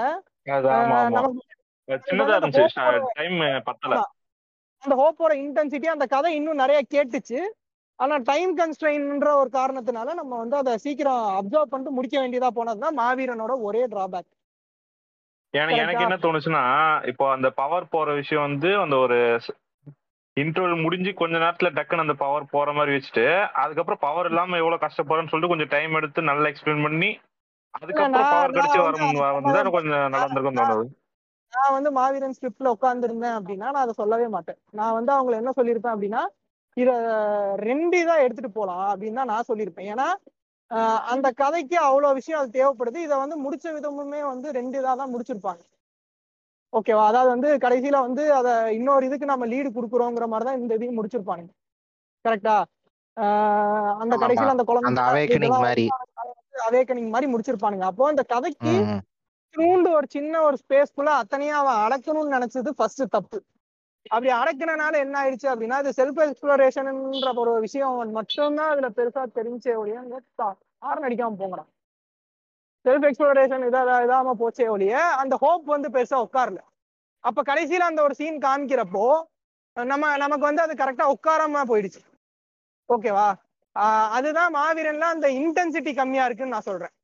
அந்த ஹோப்போட இன்டென்சிட்டி அந்த கதை இன்னும் நிறைய கேட்டுச்சு. ஆனா டைம் கன்ஸ்ட்ரெயின்ன்ற ஒரு காரணத்தினால நம்ம வந்து அதை சீக்கிரம் அப்சர்வ் பண்ணிட்டு முடிக்க வேண்டியதா போனதுதான் மாவீரனோட ஒரே டிராபேக். எனக்கு என்ன தோணுச்சுன்னா, இப்போ அந்த பவர் போற விஷயம் வந்து அந்த ஒரு இன்டர்வல் முடிஞ்சு கொஞ்ச நேரத்துல டக்குன்னு அந்த பவர் போற மாதிரி வச்சுட்டு, அதுக்கப்புறம் பவர் இல்லாம எவ்வளவு கஷ்டப்படுறேன்னு சொல்லிட்டு கொஞ்சம் டைம் எடுத்து நல்லா எக்ஸ்பிளைன் பண்ணி அதுக்கப்புறம் பவர் கிடைச்சு வரும் கொஞ்சம் நல்லா இருந்திருக்கும் தோணுது. நான் வந்து மாவீரன் ஸ்கிரிப்ட்ல உட்கார்ந்து இருந்தேன் அப்படின்னா நான் அதை சொல்லவே மாட்டேன். நான் வந்து அவங்களை என்ன சொல்லியிருப்பேன் அப்படின்னா, இத 2 இதா எடுத்துட்டு போலாம் அப்படின்னு தான் நான் சொல்லியிருப்பேன். ஏன்னா அந்த கதைக்கு அவ்வளவு விஷயம் அது தேவைப்படுது. இதை வந்து முடிச்ச விதமுமே வந்து 2 இதா தான் முடிச்சிருப்பாங்க. ஓகேவா? அதாவது வந்து கடைசியில வந்து அதை இன்னொரு இதுக்கு நம்ம லீடு கொடுக்குறோங்கிற மாதிரிதான் இந்த இதையும் முடிச்சிருப்பாங்க. கரெக்டா? அந்த கடைசியில அந்த குழந்தை அவேக்கனிங் மாதிரி முடிச்சிருப்பானுங்க. அப்போ அந்த கதைக்கு ஒரு சின்ன ஒரு ஸ்பேஸ்க்குள்ள அத்தனையா அவன் அடக்கணும்னு நினைச்சது ஃபர்ஸ்ட் தப்பு. அப்படி அடக்கினால என்ன ஆயிடுச்சு அப்படின்னா, இது செல்ஃப் எக்ஸ்ப்ளோரேஷன்ன்ற ஒரு விஷயம் மட்டும்தான் அதுல பெருசா தெரிஞ்சே ஒழிய ஹார்ன் அடிக்காம போங்கடா. செல்ஃப் எக்ஸ்ப்ளோரேஷன் இதாம போச்சே ஒழிய அந்த ஹோப் வந்து பெருசா உட்காரல. அப்ப கடைசியில அந்த ஒரு சீன் காமிக்கிறப்போ நமக்கு வந்து அது கரெக்டா உட்காராம போயிடுச்சு. ஓகேவா? அதுதான் மாவீரன்ல அந்த இன்டென்சிட்டி கம்மியா இருக்குன்னு நான் சொல்றேன்.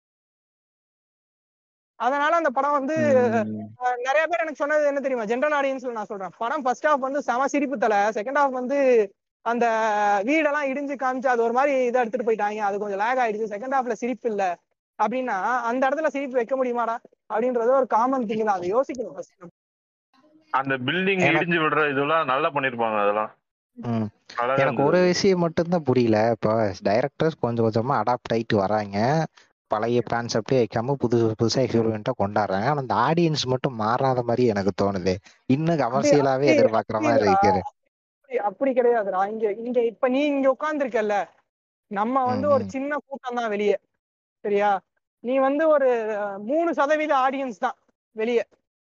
அதனால அந்த படம் வந்து நிறைய பேர் எனக்கு சொன்னது என்ன தெரியுமா, ஜென்ரல் ஆடியன்ஸ்ல நான் சொல்றேன், படம் ஃபர்ஸ்ட் ஹாஃப் வந்து செம சிரிப்பு தலை, செகண்ட் ஹாஃப் வந்து அந்த வீடெல்லாம் இடிஞ்சு காமிச்சு அது ஒரு மாதிரி இதை எடுத்துட்டு போயிட்டாங்க, அது கொஞ்சம் லேக் ஆயிடுச்சு, செகண்ட் ஹாஃப்ல சிரிப்பு இல்ல அப்படின்னா அந்த இடத்துல சிரிப்பு வைக்க முடியுமாடா அப்படின்றது ஒரு காமன் திங் தான். அதை யோசிக்கணும். அந்த பில்டிங் இடிஞ்சு விடுற இதெல்லாம் நல்லா பண்ணிருப்பாங்க. அதெல்லாம் எனக்கு ஒரு விஷயம் மட்டும்தான் புரியல. இப்போ டைரக்டர்ஸ் கொஞ்சம் கொஞ்சமா அடாப்ட் ஆயிட்டு வராங்க, பழைய கான்செப்டே வைக்காம புதுசா எக்ஸ்பெரிமெண்டா கொண்டாடுறாங்க. ஆனா அந்த ஆடியன்ஸ் மட்டும் மாறாத மாதிரி எனக்கு தோணுது. இன்னும் கமர்ஷியலாவே எதிர்பார்க்கிற மாதிரி இருக்கு. அப்படி கிடையாதுடா. இங்க இப்ப நீ இங்க உட்கார்ந்துருக்கல, நம்ம வந்து ஒரு சின்ன கூட்டம் தான் வெளியே. சரியா? நீ வந்து ஒரு 3% ஆடியன்ஸ் தான் வெளியே.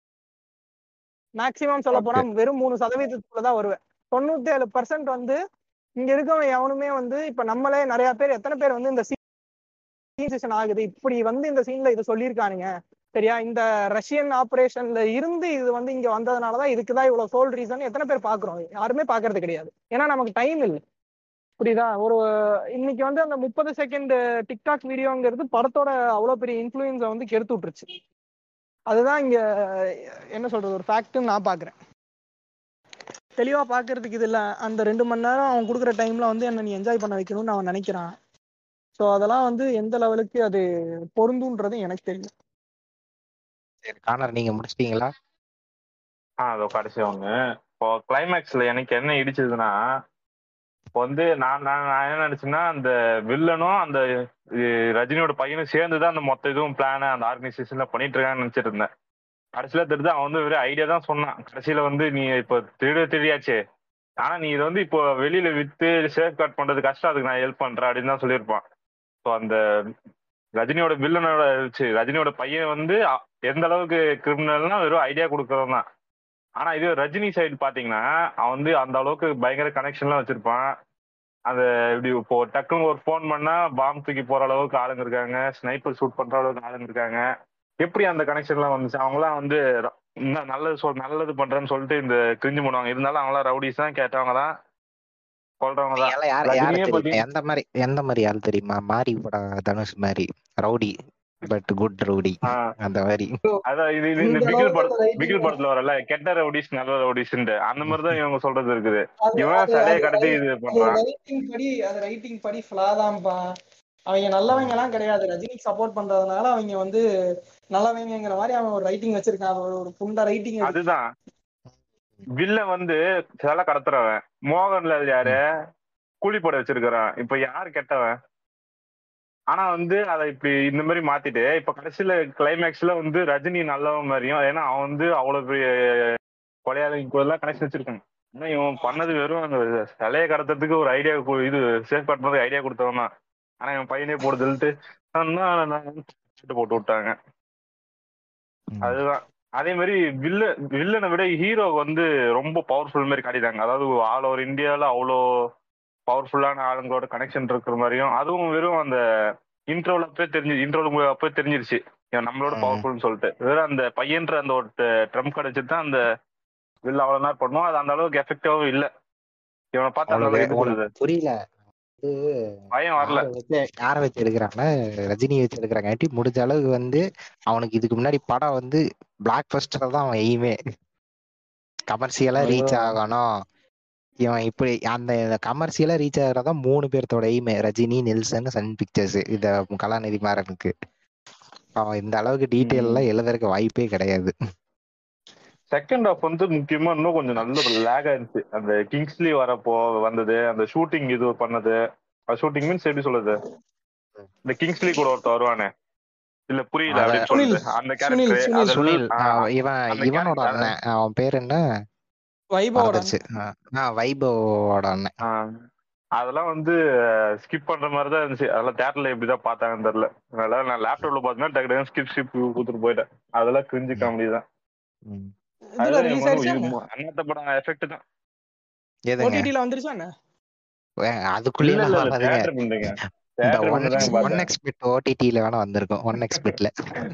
மேக்சிமம் சொல்ல போனா வெறும் 3%தான் வருவேன். 97% வந்து இங்க இருக்கவங்க எவனுமே வந்து இப்ப நம்மளே நிறைய பேர் எத்தனை பேர் வந்து இந்த சீன் ஆகுது இப்படி வந்து இந்த சீன்ல இது சொல்லியிருக்கானுங்க. சரியா? இந்த ரஷ்யன் ஆபரேஷன்ல இருந்து இது வந்து இங்க வந்ததுனாலதான் இதுக்குதான் இவ்வளவு சோல் ரீசன் எத்தனை பேர் பாக்குறோம்? யாருமே பாக்குறது கிடையாது. ஏன்னா நமக்கு டைம் இல்லை. புரியுதா? ஒரு இன்னைக்கு வந்து அந்த 30 செகண்ட் டிக்டாக் வீடியோங்கிறது படத்தோட அவ்வளவு பெரிய இன்ஃபுளுன்ஸை வந்து கெடுத்து விட்டுருச்சு. அதுதான் இங்க என்ன சொல்றது ஒரு ஃபேக்ட்னு நான் பாக்குறேன். தெளிவா பாக்குறதுக்கு இது இல்ல. அந்த 2 மணி நேரம் அவன் கொடுக்குற டைம்ல வந்து என்ன நீ என்ஜாய் பண்ண வைக்கணும்னு அவன் நினைக்கிறான். சோ அதெல்லாம் வந்து எந்த லெவலுக்கு அது பொருந்துன்றது எனக்கு தெரியல. கார்னர் நீங்க முடிச்சிட்டீங்களா? அதோ கடைசி ஒண்ணு. இப்போ கிளைமேக்ஸ்ல எனக்கு என்ன இடிச்சதுன்னா, இப்போ வந்து நான் என்ன நினைச்சேன்னா, அந்த வில்லனும் அந்த ரஜினியோட பையனும் சேர்ந்துதான் அந்த மொத்த இதுவும் பிளான அந்த ஆர்கனைசேஷன்ல பண்ணிட்டு இருக்கான்னு நினைச்சிட்டு இருந்தேன். கடைசியில தெரிஞ்சு அவன் வந்து வெறும் ஐடியா தான் சொன்னான். கடைசியில வந்து நீ இப்போ தெரியாச்சே, ஆனா நீ இதை வந்து இப்போ வெளியில வித்து சேஃப் கார்ட் பண்றது கஷ்டம், அதுக்கு நான் ஹெல்ப் பண்றேன் அப்படின்னு தான் சொல்லியிருப்பான். ஸோ அந்த ரஜினியோட வில்லனோட ரஜினியோட பையன் வந்து எந்த அளவுக்கு கிரிமினல்னா வெறும் ஐடியா கொடுக்கறவன் தான். ஆனா இது ரஜினி சைடு பாத்தீங்கன்னா அவன் வந்து அந்த அளவுக்கு பயங்கர கனெக்ஷன்லாம் வச்சிருப்பான். அது இப்படி இப்போ டக்குன்னு ஒரு ஃபோன் பண்ணா பாம்பு தூக்கி போற அளவுக்கு ஆளுங்க இருக்காங்க, ஸ்னைப்பர் ஷூட் பண்ற அளவுக்கு ஆளுங்க இருக்காங்க. எப்படி அந்த கனெக்ஷன் எல்லாம் வந்துச்சு? அவங்கலாம் வந்து நல்லது பண்றேன்னு சொல்லிட்டு இந்த கிரிஞ்சு பண்ணுவாங்க. இருந்தாலும் அவங்களாம் ரவுடிஸ் தான், கேட்டவங்க தான், சொல்றவங்க தான். ரஜினியே பாத்தீங்கன்னா எந்த மாதிரி ஆள் தெரியுமா? மாரி படம் தனுஷ் மாதிரி ரவுடி பட் குட் ரவுடி அந்த மாதிரி. அதான் இது இந்த பிகில் படத்துல வரல, கெட்ட ரவுடிஸ் நல்ல ரவுடிஸ்ன்னு அந்த மாதிரிதான் இவங்க சொல்றது இருக்குது. இவன் சடைய கடத்தி இது பண்றான். ரைட்டிங் படி ஃபிளாதான்பா. அவங்க நல்லவங்க எல்லாம் கிடையாது, ரஜினிக்கு சப்போர்ட் பண்றதுனால அவங்க வந்து நல்லவங்கிற மாதிரி அவன் ஒரு ரைட்டிங் வச்சிருக்கான். ஒரு புண்ட ரைட்டிங். அதுதான் வில்ல வந்து சில கடத்துறவன். மோகன்லால் யாரு? கூலிப்படை வச்சிருக்கிறான். இப்ப யாரு கெட்டவன்? ஆனா வந்து அதை இப்படி இந்த மாதிரி மாத்திட்டு இப்ப கடைசியில கிளைமேக்ஸ்ல வந்து ரஜினி நல்லவன் மாதிரியும், ஏன்னா அவன் வந்து அவ்வளவு பெரிய கொலையாளிக்கு கனெக்ஷன் வச்சிருக்காங்க. ஆனா இவன் பண்ணது வெறும் அந்த சிலையை கடத்துறதுக்கு ஒரு ஐடியா, இது சேஃப் பண்ணுறதுக்கு ஐடியா கொடுத்தவன் தான். ஆனா இவன் பையனே போடுதுன்ட்டு போட்டு விட்டாங்க. அதுதான். அதே மாதிரி வில்லனை விட ஹீரோ வந்து ரொம்ப பவர்ஃபுல் மாதிரி காட்டிட்டாங்க. அதாவது ஆல் ஓவர் இந்தியால அவ்வளோ பவர்ஃபுல்லான ஆளுங்களோட கனெக்ஷன் இருக்கிற மாதிரியும், அதுவும் வெறும் அந்த இன்ட்ரோல அப்பவே தெரிஞ்சிருச்சு நம்மளோட பவர்ஃபுல்னு சொல்லிட்டு. வெறும் அந்த பையன்ற அந்த ஒரு ட்ரம்ப் கிடைச்சிட்டு தான் அந்த வில்ல அவ்வளவு நேரம் பண்ணுவோம். அது அந்த அளவுக்கு எஃபெக்டிவாவும் இல்ல. இவனை பார்த்தா புரியல, பயம் வரல. யார வச்சு எடுக்கிறாங்கன்னா ரஜினி வச்சு எடுக்கிறாங்க. முடிஞ்ச அளவுக்கு வந்து அவனுக்கு இதுக்கு முன்னாடி படம் வந்து பிளாக் பஸ்டர் தான் அவன் எய்மே. கமர்ஷியலா ரீச் ஆகணும் இவன். இப்படி அந்த கமர்ஷியலா ரீச் ஆகிறதா 3 பேர்த்தோட எய்மே. Rajini, Nelson, Sun Pictures. இத கலாநிதி மாறனுக்கு அவன் இந்த அளவுக்கு டீட்டெயில் எல்லாம் எழுதுறதுக்கு வாய்ப்பே கிடையாது. செகண்ட் ஹாஃப் வந்து முக்கியமா இன்னும் கொஞ்சம் நல்ல லேக் ஆயிருச்சு. அந்த கிங்ஸ்லி வரப்போ வந்தது, அந்த ஷூட்டிங் இது பண்ணது. ஷூட்டிங் மீன்ஸ் எப்படி சொல்றது, இந்த கிங்ஸ்லி கூட ஒருத்தர் வருவானே, இல்ல புரியல அப்படின்னு சொல்லுது அந்த கேரக்டர். சுனில், இவனோட அண்ணன், அவன் பேர் என்ன, வைபவோட அண்ணன். அதெல்லாம் வந்து ஸ்கிப் பண்ற மாதிரிதான் இருந்துச்சு. அதெல்லாம் தியேட்டர்ல எப்படிதான் பார்த்தாங்கன்னு தெரியல. அதனால நான் லேப்டாப்ல பார்த்தேன்னா டக்கு ஸ்கிப் கொடுத்துட்டு போயிட்டேன். அதெல்லாம் கிரிஞ்சு காமெடி தான். அண்ணாத்த படம் எஃபெக்ட் தான். ஓடிடில வந்துருச்சா என்ன? அதுக்குள்ள ஓடிடில வேணா வந்திருக்கும். ஒன்எக்ஸ்பெட்ல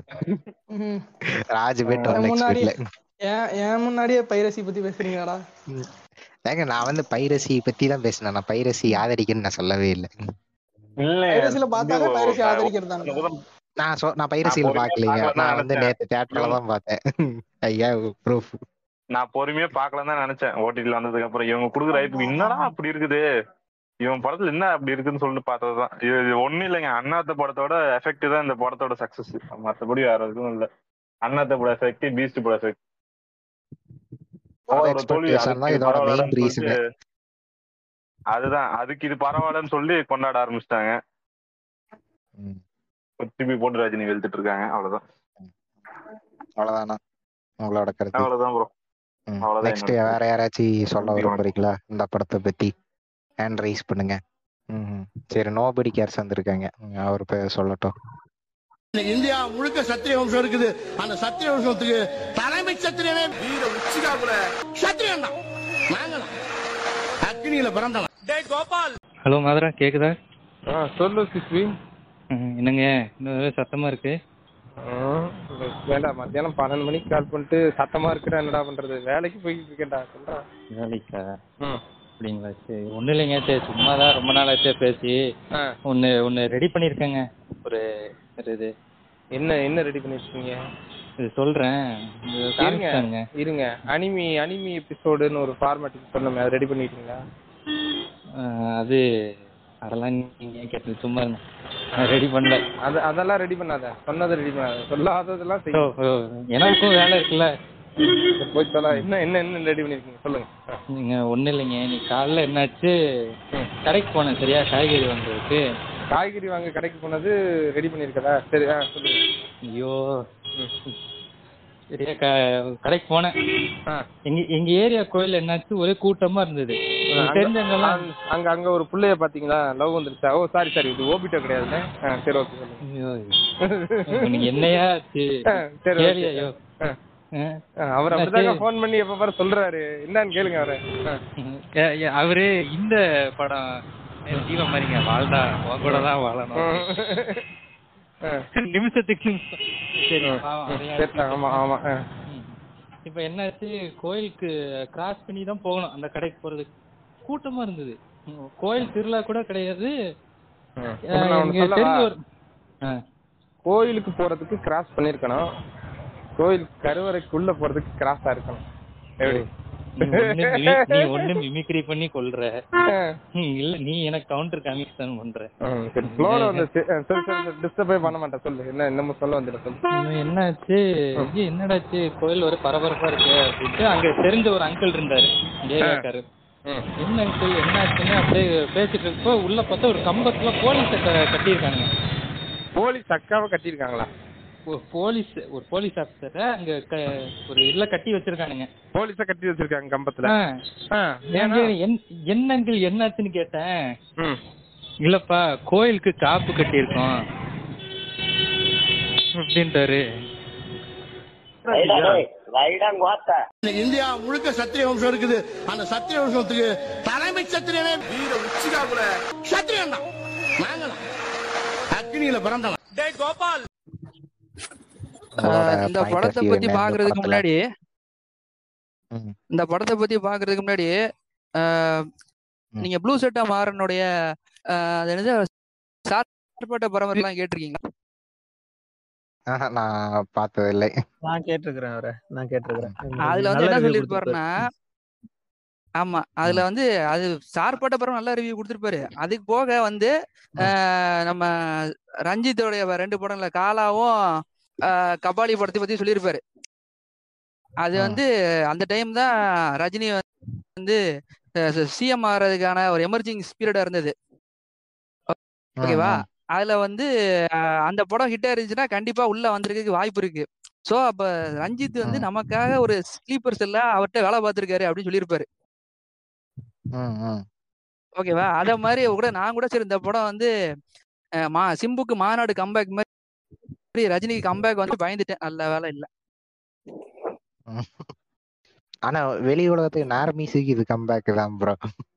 ராஜ்பெட் ஒன்எக்ஸ்பெட்ல. ஏன் முன்னாடியே பைரசி பத்தி பேசுறீங்கடா? ஏங்க நான் வந்து பைரசி பத்தி தான் பேசினேன். நான் பைரசி ஆதரிக்கன்னு நான் சொல்லவே இல்லை. பைரசில பார்த்தாலே பைரசி ஆதரிக்கிறது தான். நான் பைரசியில பாக்கலீங்க. நான் வந்து நேத்து தியேட்டர்ல தான் பார்த்தேன். ஐயா ப்ரூஃப். நான் பொறுமையா பாக்கலாம்னு தான் நினைச்சேன். ஓடிடில வந்ததுக்கு அப்புறம் இவங்க கொடுக்குற ஐப்பு என்னடா அப்படி இருக்குது, இவன் படத்துல என்ன அப்படி இருக்குன்னு சொல்லிட்டு பார்த்ததுதான். இது ஒண்ணும் இல்லைங்க, அண்ணாத்த படத்தோட எஃபெக்ட் தான் இந்த படத்தோட சக்சஸ். மற்றபடி வேற எதுவும் இல்லை. அண்ணாத்த பட எஃபெக்ட், பீஸ்ட் பட எஃபெக்ட். அதுதான், அதுக்கு இது பரவாயில்லன்னு சொல்லி கொண்டாட ஆரம்பிச்சிட்டாங்க. திருப்பி போட்டு ரஜினி வெளுத்துட்டு இருக்காங்க. அவ்வளவுதான். அவ்வளவுதானா உங்களோட கருத்து? அவ்வளவுதான் ப்ரோ. நெக்ஸ்ட் வேற யாராச்சும் சொல்ல விரும்புறீங்களா இந்த படத்தை பத்தி? ஹேண்ட் ரைஸ் பண்ணுங்க. சரி, நோபடி கேர்ஸ் வந்திருக்காங்க, அவர் பேர் சொல்லட்டும். இந்தியா முழுக்க சத்திரிய வம்சம் இருக்குது. அந்த சத்திரிய வம்சத்துக்கு தலைமை சத்திரியனே வீர உச்சிகாகுல சத்திரியன் தான். நாங்களாம் அக்னியில பிறந்தவன். டேய் கோபால். ஹலோ மாதரா, கேக்குதா? சொல்லு சிஸ்வி. என்னங்க இன்னும் சத்தமா இருக்கு? வேண்டாம், மத்தியானம் 12 மணிக்கு கால் பண்ணிட்டு சத்தமா இருக்கிற என்னடா பண்றது, வேலைக்கு போய்கிட்டு இருக்கேன்டா. சொல்றா. வேலைக்கா? அப்படிங்களா? சரி, ஒன்றும் இல்லைங்க. சரி, சும்மாதான் ரொம்ப நாள் ஆச்சே பேசி. ஒன்று ரெடி பண்ணியிருக்கேங்க. ஒரு இது என்ன ரெடி பண்ணிருக்கீங்க? இது சொல்றேன் இருங்க. அனிமி எபிசோடுன்னு ஒரு ஃபார்மேட் சொன்னோமே, அது ரெடி பண்ணிட்டீங்களா? அது அதெல்லாம் நீங்க கேட்டு சும்மா ரெடி பண்ணல. அதெல்லாம் ரெடி பண்ணாத, சொன்னதை ரெடி பண்ணாத, சொல்லாததெல்லாம் எனக்கும் வேலை இருக்குல்ல. போய் சொல்ல. என்ன ரெடி பண்ணிருக்கீங்க சொல்லுங்க. நீங்க ஒன்றும் இல்லைங்க, நீ காலைல என்னாச்சு, கடைக்கு போனேன் சரியா, காய்கறி வாங்குறதுக்கு. காய்கறி வாங்க கடைக்கு போனது ரெடி பண்ணிருக்கதா? சரி, சொல்லுங்க. ஐயோ சரியா, கடைக்கு போனேன். எங்க ஏரியா கோயில் என்னாச்சு, ஒரே கூட்டமா இருந்தது. தெரிஞ்சவங்கலாம் அங்க ஒரு புள்ளைய பாத்தீங்களா, லவ் வந்துருச்சா? ஓ சாரி இது ஓபிட்டோ கிடையாதுன்னு. சரி, ஓகே. நீங்க என்னையா? சரி, ஐயோ அவர் அப்படிதான் போன் பண்ணி எப்ப பாரு சொல்றாரு. என்னன்னு கேளுங்க அவரு. அவரு இந்த படம் ஜீவன் மாதிரிங்க வாழ்ந்தா உன் கூட தான் வாழணும் நிமிஷத்துக்கு நிமிஷம். சரி ஆமா ஆமா. இப்ப என்னாச்சு, கோயிலுக்கு கிராஸ் பண்ணி தான் போகணும் அந்த கடைக்கு போறதுக்கு. கூட்டமா இருந்தது, கோயில் திருவிழா கூட கிடையாது. கோயிலுக்கு போறதுக்கு கிராஸ் பண்ணிருக்கணும், கோயில் கருவறைக்குள்ள போறதுக்கு கிராஸா இருக்கணும். எப்படி நீ ஒண்ணு மிமிக்ரி பண்ணி கொல்ற இல்ல, நீ எனக்கு கவுண்டர் காமிக்ஸ் தான் பண்ற. பண்ண மாட்டேன், சொல்லு என்ன என்னமோ சொல்ல வந்துட்டு சொல்லு. என்னாச்சு, என்னடாச்சு கோயில் ஒரு பரபரப்பா இருக்கு அப்படின்ட்டு அங்க தெரிஞ்ச ஒரு அங்கிள் இருந்தாரு ஏரியாக்காரு. என்ன அங்கிள் என்னாச்சுன்னு அப்படியே பேசிட்டு இருக்கப்போ உள்ள பார்த்தா ஒரு கம்பத்துல போலீஸ் கட்டியிருக்காங்க. போலீஸ் அக்காவை கட்டியிருக்காங்களா? ஒரு போலீஸ் ஆபீசரை அங்க ஒரு இதுல கட்டி வச்சிருக்கானுங்க. போலீஸ கட்டி வச்சிருக்காங்க கம்பத்துல. என்னங்கள் என்னாச்சுன்னு கேட்டேன். இல்லப்பா கோயிலுக்கு காப்பு கட்டியிருக்கோம் அப்படின்ட்டாரு. இந்தியா முழுக்க சத்திரிய வம்சம் இருக்குது. அந்த சத்திரிய வம்சத்துக்கு தலைமை சத்திரியனே வீர உச்சிகாகுல சத்திரியன் தான். நாங்களாம் அக்னியில பிறந்தவன். டேய் கோபால், இந்த படத்தை பத்தி பாக்குறதுக்கு முன்னாடி நீங்க ப்ளூ செட்டா மாறனுடைய சார்பட்ட பரம்பரை எல்லாம் கேட்டிருக்கீங்களா? நான் பார்த்தது இல்லை. நான் கேட்டிருக்கிறேன் அவரை, நான் கேட்டிருக்கிறேன். அதுல வந்து என்ன சொல்லிருப்பாருன்னா, ஆமா அதுல வந்து அது சார்பட்ட படம் நல்ல ரிவ்யூ கொடுத்துருப்பாரு. அதுக்கு போக வந்து நம்ம ரஞ்சித்தோடைய 2 படம்ல காலாவும் கபாலி படத்தை பத்தி சொல்லியிருப்பாரு. அது வந்து அந்த டைம் தான் ரஜினி வந்து சிஎம் ஆகிறதுக்கான ஒரு எமர்ஜிங் பீரியடா இருந்தது. ஓகேவா? அதுல வந்து அந்த படம் ஹிட் ஆயிருச்சுன்னா கண்டிப்பா உள்ள வந்திருக்க வாய்ப்பு இருக்கு. சோ அப்ப ரஞ்சித் வந்து நமக்காக ஒரு ஸ்லீப்பர் செல்ல அவர்கிட்ட வேலை பார்த்திருக்காரு அப்படின்னு சொல்லியிருப்பாரு. ஓகேவா? அத மாதிரி கூட நான் கூட சரி இந்த படம் வந்து சிம்புக்கு மாநாடு கம்பேக் மாதிரி ரஜினிக்கு கம்பேக் வந்து பயந்துட்டேன். நல்ல வேலை இல்ல. ஆனா வெளி உலகத்துக்கு நார்மீஸுக்கு இது கம்பேக் தான் ப்ரோ.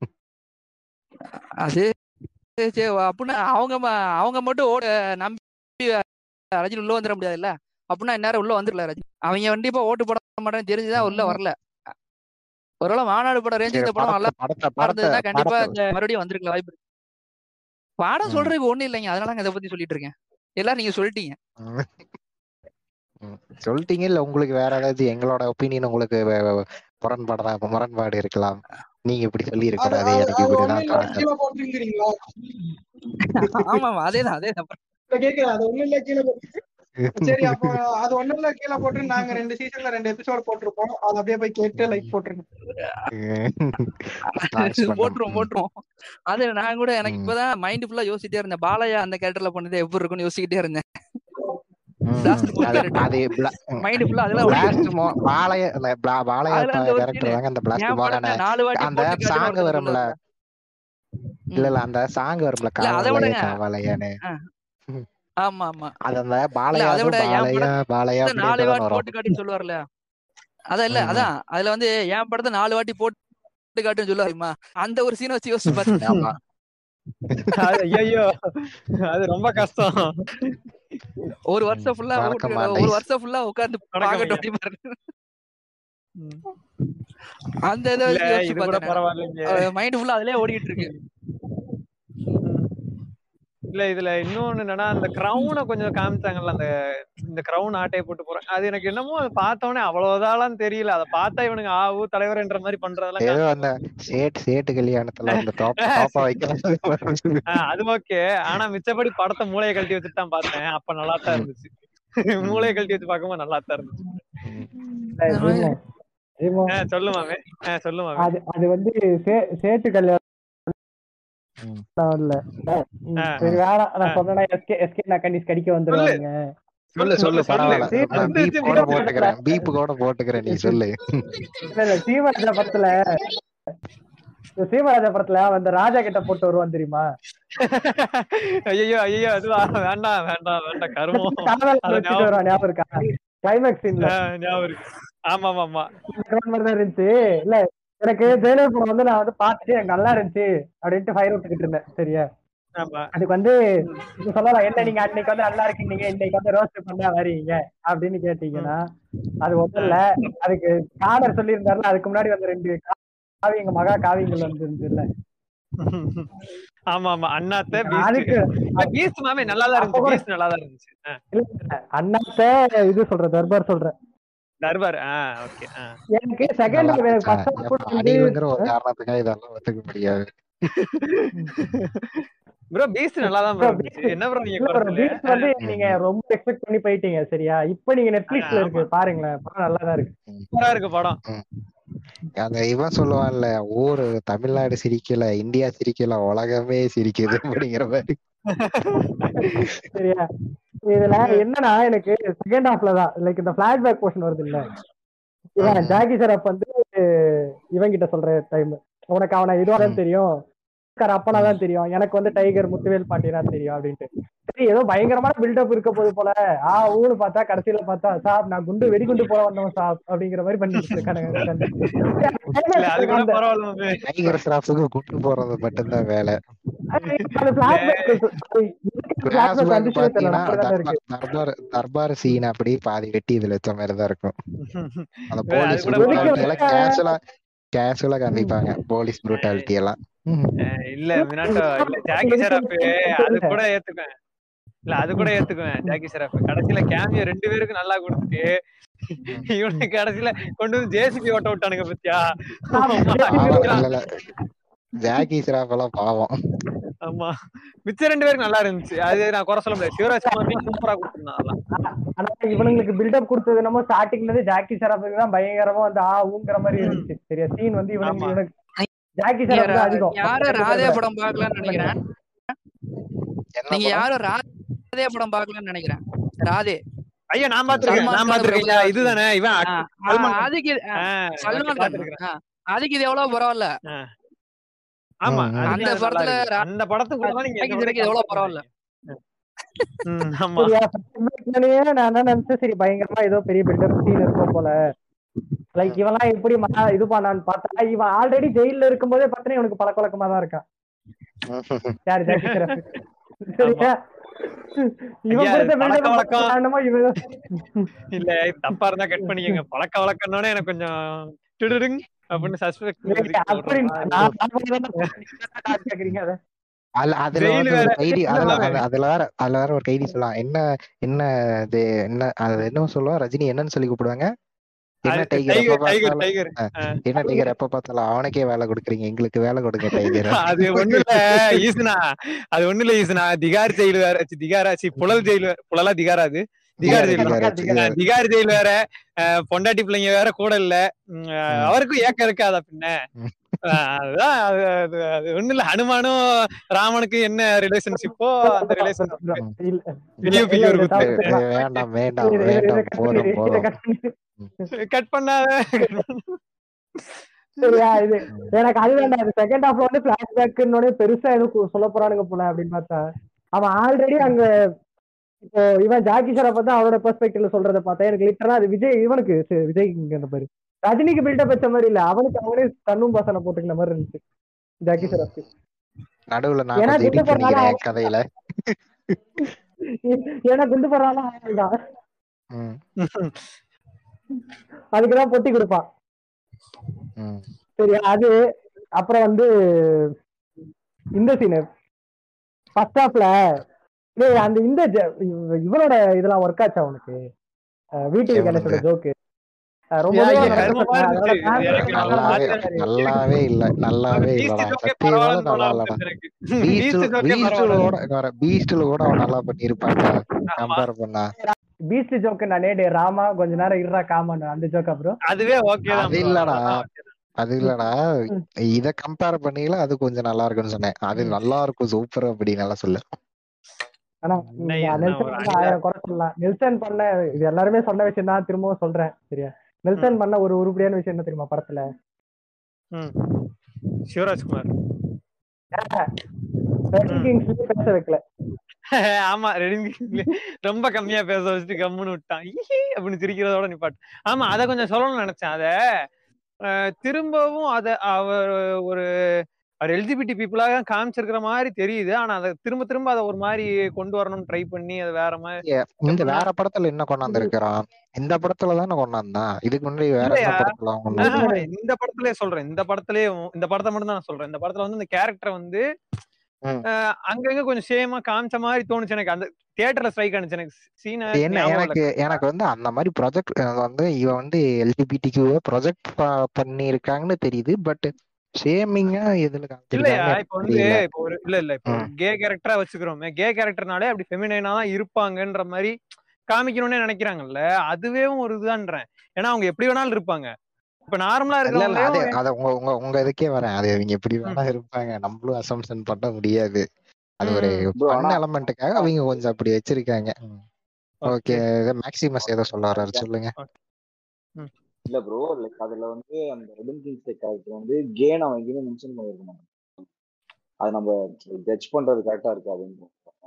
அது அப்படின்னா அவங்க மட்டும் நம்பி ரஜினி உள்ள வந்துட முடியாதுல்ல. அப்படின்னா இந்நேரம் உள்ள வந்துடல ரஜினி. அவங்க கண்டிப்பா ஓட்டு போட மாட்டேன்னு தெரிஞ்சுதான் உள்ள வரல. ஒருவேளை மாநாடு படம் ரேஞ்சு இந்த படம் நல்லா இருந்ததுன்னா கண்டிப்பா மறுபடியும் வந்திருக்கல வாய்ப்பு இருக்கு. படம் சொல்றதுக்கு ஒண்ணு இல்லைங்க, அதனால இதை பத்தி சொல்லிட்டு இருக்கேன். எல்லாரும் நீங்க சொல்லிட்டீங்க இல்ல உங்களுக்கு வேற ஏதாவது எங்களோட ஒப்பீனியன் உங்களுக்கு முரண்பாடு இருக்கலாம். நீங்க இப்படி சொல்லி இருக்கக்கூடாது, எனக்கு இப்படிதான். ஆமா அதேதான் கேக்குறேன். அது ஒண்ணு இல்ல கீழே சரி, அப்போ அது ஒண்ணு இல்ல கீழே போட்டு நாங்க 2 சீசன்ல 2 எபிசோட் போட்டிருப்போம். அது அப்படியே போய் கேட்டு லைக் போட்டுருங்க. போட்டுருவோம். அது நான் கூட எனக்கு இப்பதான் மைண்ட் ஃபுல்லா யோசிச்சிட்டே இருந்தேன். பாலையா அந்த கேரக்டர்ல பண்ணது எப்படி இருக்குன்னு யோசிக்கிட்டே இருந்தேன். சொல்லுவார்ல அதான் இல்ல, அதான் அதுல வந்து என் படத்தை 4 வாட்டி போட்டு காட்டுன்னு சொல்லுவாருமா. அந்த ஒரு சீனை வச்சு யோசிச்சு பாத்தீங்கன்னா ஐயோ அது ரொம்ப கஷ்டம். ஒரு வருஷம் ஃபுல்லா உட்கார்ந்து அந்த மைண்ட் ஃபுல்லா அதுலயே ஓடிட்டு இருக்கு. இல்ல இதுல இன்னொன்னு என்னன்னா, அந்த கிரவுனை கொஞ்சம் காமிச்சாங்கல்ல, இந்த கிரவுன் ஆட்டையை போட்டு போறேன். அது எனக்கு என்னமோ அதை பார்த்தோன்னே அவ்வளவுதான் தெரியல. அதை பார்த்தா இவனுங்க ஆவு தலைவர்ன்ற மாதிரி பண்றதெல்லாம் சேட்டு கல்யாணத்துல அது ஓகே. ஆனா மிச்சப்படி படத்தை மூளையை கழட்டி வச்சுட்டு தான் பார்த்தேன். அப்ப நல்லா தான் இருந்துச்சு. மூளையை கழட்டி வச்சு பார்க்கும்போது நல்லா தான் இருந்துச்சு. சொல்லுமாமே சொல்லுமாமே. அது வந்து சேட்டு கல்யாணம் கடிக்க வந்துருவாங்க. சீமராஜா படத்துல அந்த ராஜா கிட்ட போட்டு வருவான் தெரியுமா? ஐயோ அது வேண்டாம் வேண்டாம் வேண்டாம் கருமம். ஞாபகம் இருக்கா? கிளைமேக்ஸ் சீன்ல ஞாபகம் இருக்கு. ஆமா ஆமா இருந்துச்சு. இல்ல எனக்கு ஜெயிலர் படம் வந்து நான் வந்து பார்த்துட்டு எனக்கு நல்லா இருந்துச்சு அப்படின்ட்டு ஃபயர் விட்டுக்கிட்டு இருந்தேன். சரியா, அதுக்கு வந்து நீங்க சொல்லலாம், என்ன நீங்க அன்னைக்கு வந்து நல்லா இருக்கீங்க, இன்னைக்கு வந்து ரோஸ்ட் பண்ணா வரீங்க அப்படின்னு கேட்டீங்கன்னா அது ஒன்றும் இல்ல. அதுக்கு காதர் சொல்லியிருந்தாருல, அதுக்கு முன்னாடி வந்து 2 காவியங்க மகா காவியங்கள் வந்து இல்ல. ஆமா ஆமா, அண்ணாத்த பீஸ்ட் மாமே நல்லாதான் இருந்துச்சு. பீஸ்ட் நல்லாதான் இருந்துச்சு. அண்ணாத்த இது சொல்ற தர்பார் சொல்ற தர்பார். ஓகே. எனக்கு செகண்ட் அணிங்கிற ஒரு காரணத்துக்காக இதெல்லாம் ஒத்துக்க முடியாது. ப்ரோ பீஸ்ட் நல்லாதான் ப்ரோ இருந்துச்சு. என்ன ப்ரோ நீங்க பீஸ்ட் வந்து நீங்க ரொம்ப எக்ஸ்பெக்ட் பண்ணி போயிட்டீங்க. சரியா, இப்போ நீங்க நெட்ஃபிளிக்ஸ்ல இருக்கு பாருங்களேன், படம் நல்லாதான் இருக்கு. சூப்பரா இருக்கு படம். அந்த இவன் சொல்லுவான்ல, ஊரு தமிழ்நாடு சிரிக்கல, இந்தியா சிரிக்கல, உலகமே சிரிக்குது அப்படிங்கிற மாதிரி. சரியா, இதுல என்னன்னா எனக்கு செகண்ட் ஹாஃப்ல தான் லைக் இந்த பிளாஷ்பேக் போர்ஷன் வருது இல்ல, இவன் ஜாக்கி ஷெராப் வந்து இவன் கிட்ட சொல்ற டைம், உனக்கு அவனை இதுவாதான் தெரியும், அப்பனாதான் தெரியும், எனக்கு வந்து டைகர் முத்துவேல் பாண்டியனா தெரியும் அப்படின்ட்டு. சரி, ஏதோ பயங்கரமான பில்டப் இருக்க போது போல ஊன்னு பார்த்தா கடைசியில பார்த்தா சாப் நான் வெடிகுண்டு போல வந்தவன் சாப் அப்படிங்கிற மாதிரி பண்ணிட்டு இருக்கானுங்க. கூட்டு போறது மட்டும்தான் வேலை. தர்பார் சீன் அப்படி பாதி வெட்டி இதுல வச்ச மாதிரிதான் இருக்கும். அந்த போலீஸ் கேஷுவலா காமிப்பாங்க போலீஸ் ப்ரூட்டாலிட்டி எல்லாம். இல்ல மினாட்டோ, இல்ல ஜாக்கி ஷெராப் அது கூட ஏத்துக்குவேன். இல்ல அது கூட ஏத்துக்குவேன். ஜாக்கி ஷெராப் கடைசியில கேமியோ 2 பேருக்கு நல்லா கொடுத்துட்டு இவனுக்கு கடைசியில கொண்டு வந்து ஜேசிபி ஓட்ட விட்டானுங்க பத்தியா. ஜாக்கி ஷெராப் எல்லாம் பாவம். ஆமா, மிச்ச 2 பேருக்கு நல்லா இருந்துச்சு. அது நான் குறை சொல்ல முடியாது. சிவராஜ்குமார் சூப்பரா கொடுத்துருந்தான். ஆனா இவனுங்களுக்கு பில்டப் கொடுத்தது நம்ம ஸ்டார்டிங்ல இருந்து ஜாக்கி ஷெராப்புக்கு தான் பயங்கரமா வந்து ஊங்கிற மாதிரி இருந்துச்சு. சரியா, சீன் வந்து இவனுக்கு ஜாக்கி ஷெராப் தான் அதிகம். யாரும் ராதே படம் பார்க்கலாம்னு நினைக்கிறேன். நீங்க யாரும் ராதே படம் பார்க்கலாம்னு நினைக்கிறேன். ராதே ஐயா நான் பாத்துருக்கேன். இதுதானே இவன் அதுக்கு சல்மான் கான். அதுக்கு இது எவ்வளவு பரவாயில்ல. ஆமா, அந்த படத்துல அந்த படத்துக்கு நீங்க எவ்வளவு பரவாயில்ல. நான் என்ன நினைச்சேன், சரி பயங்கரமா ஏதோ பெரிய பில்டப் சீன் இருக்கும் போல, லைக் இவெல்லாம் எப்படி இது பண்ணான்னு பார்த்தா இவன் ஆல்ரெடி ஜெயில இருக்கும் போதே பார்த்தா இவனுக்கு பழக்க வழக்கமா தான் இருக்கான். யாரு ஜாக்கி ஷெராப். சரியா, இல்ல தப்பா இருந்தா கட் பண்ணிக்கங்க. பழக்க வழக்கம்னோட எனக்கு கொஞ்சம் அப்படின்னு சஸ்பெக்ட். அதுல வேற ஒரு கைதி சொல்லலாம். என்ன சொல்லுவான் ரஜினி, என்னன்னு சொல்லி கூப்பிடுவாங்க, என்ன டைகர் எப்ப பார்த்தாலும் அவனுக்கே வேலை கொடுக்குறீங்க, எங்களுக்கு வேலை கொடுங்க டைகர். அது ஒண்ணு இல்ல ஈசனா, அது ஒண்ணு இல்ல ஈசனா. திகார் ஜெயில் வேற, திகாராச்சி புழல் ஜெயில் வேற, புழலா திகாரா, அது திகார் ஜெயில் வேற, பொண்டாட்டி பிள்ளைங்க வேற கூட இல்ல, அவருக்கும் ஏக்கம் இருக்காதா பின்ன. அதுதான் அது ஒண்ணு இல்ல. ஹனுமானும் ராமனுக்கும் என்ன ரிலேஷன்ஷிப்போ அந்த ரிலேஷன். வேண்டாம் வேண்டாம் வேண்டாம், போதும் போதும், கட் பண்ணாத. சரியா, இது எனக்கு அது வேண்டாம். அது செகண்ட் ஹாஃப்ல வந்து பிளாஷ்பேக்னோட பெருசா எதுவும் சொல்ல போறானுங்க போல அப்படின்னு பார்த்தா அவன் ஆல்ரெடி அங்க இப்போ இவன் ஜாக்கி ஷெராப் தான் அவரோட பெர்ஸ்பெக்டிவ்ல சொல்றதை பார்த்தா எனக்கு லிட்டரா அது இவனுக்கு விஜய்க்கு அந்த மாதிரி ரஜினிக்கு பில்டப் வச்ச மாதிரி இல்ல, அவனுக்கு அவனே தன்னும் பாசனை போட்டுக்கிற மாதிரி இருந்துச்சு ஜாக்கி ஷெராப். நடுவுல கதையில ஏன்னா குண்டு போறானா அதுக்குதான் பொட்டி கொடுப்பான். சரி, அது அப்புறம் வந்து இந்த சீனு ஃபர்ஸ்ட் ஹாஃப்ல அந்த இந்த இவனோட இதெல்லாம் ஒர்க் ஆச்சா உனக்கு? வீட்டுக்கு கணேசோட ஜோக்கு நல்லாவே இல்ல, நல்லாவே பீஸ்ட்ல கூட அவன் நல்லா பண்ணிருப்பாங்க கம்பேர் பண்ணா. பீஸ்ட் ஜோக்கு நானே ராமா கொஞ்ச நேரம் இருறா காமான்னு அந்த ஜோக். அப்புறம் அதுவே ஓகே தான். அது இல்லடா, இத கம்பேர் பண்ணீங்களா அது கொஞ்சம் நல்லா இருக்குன்னு சொன்னேன். அது நல்லா இருக்கும் சூப்பர் அப்படி நல்லா சொல்ல. ஆனா ஆயிரம் குறை சொல்லலாம். நெல்சன் பண்ண இது எல்லாருமே சொன்ன விஷயம் தான், திரும்பவும் சொல்றேன். சரியா, நெல்சன் பண்ண ஒரு உருப்படியான விஷயம் என்ன தெரியுமா படத்துல? சிவராஜ்குமார் பேச வைக்கல. ஆமா, ரொம்ப கம்மியா பேச வச்சுட்டு கம்முன்னு விட்டான் அப்படின்னு சிரிக்கிறதோட நிப்பாட்டு. ஆமா, அத கொஞ்சம் சொல்லணும்னு நினைச்சேன். அத திரும்பவும் அத அவர் ஒரு எல்ஜிபிடி பீப்புளாக காமிச்சிருக்கிற மாதிரி தெரியுது. ஆனா அதை திரும்ப திரும்ப அதை ஒரு மாதிரி கொண்டு வரணும்னு ட்ரை பண்ணி அது வேற மாதிரி இந்த வேற படத்துல என்ன கொண்டாந்துருக்கிறான்? இந்த படத்துல தானே கொண்டாந்தான். இதுக்கு முன்னாடி வேற இல்லையா என்ன படத்துல கொண்டாந்து? இந்த படத்திலே சொல்றேன். இந்த படத்தை மட்டும் தான் நான் சொல்றேன். இந்த படத்துல வந்து இந்த கேரக்டர் வந்து அங்கங்க கொஞ்சம் சேமா காமிச்ச மாதிரி தோணுச்சு எனக்கு. அந்த தியேட்டர்ல ஸ்ட்ரைக் ஆனிச்சு எனக்கு சீன். என்ன எனக்கு வந்து அந்த மாதிரி ப்ராஜெக்ட் வந்து இவன் வந்து எல்ஜிபிடிக்கு ப்ராஜெக்ட் பண்ணி இருக்காங்கன்னு தெரியுது. பட் ஷேமிங்கா எதுல இல்லையா இப்ப வந்து இப்போ ஒரு இப்போ கே கேரக்டரா வச்சுக்கிறோமே, கே கேரக்டர்னாலே அப்படி ஃபெமினைனா தான் இருப்பாங்கன்ற மாதிரி காமிக்கணும்னு நினைக்கிறாங்கல்ல, அதுவே ஒரு இதுதான்றேன். ஏன்னா அவங்க எப்படி வேணாலும் இருப்பாங்க. இப்ப நார்மலா இருக்கிறவங்க உங்க இதுக்கே வரேன். அது அவங்க எப்படி வேணா இருப்பாங்க, நம்மளும் அசம்ப்ஷன் பண்ண முடியாது. அது ஒரு ஃபன் எலமெண்ட்டுக்காக அவங்க கொஞ்சம் அப்படி வச்சிருக்காங்க. ஓகே, மேக்ஸிமஸ் ஏதோ சொல்ல வர்றாரு, சொல்லுங்க. இல்ல ப்ரோ, லைக் அதுல வந்து அந்த ரெடெம்ஷன் கேரக்டர் வந்து கேன் அவன் எங்கேயுமே மென்ஷன் பண்ணிருக்கணும். அது நம்ம ஜட்ஜ் பண்றது கரெக்டா இருக்காதுன்னு.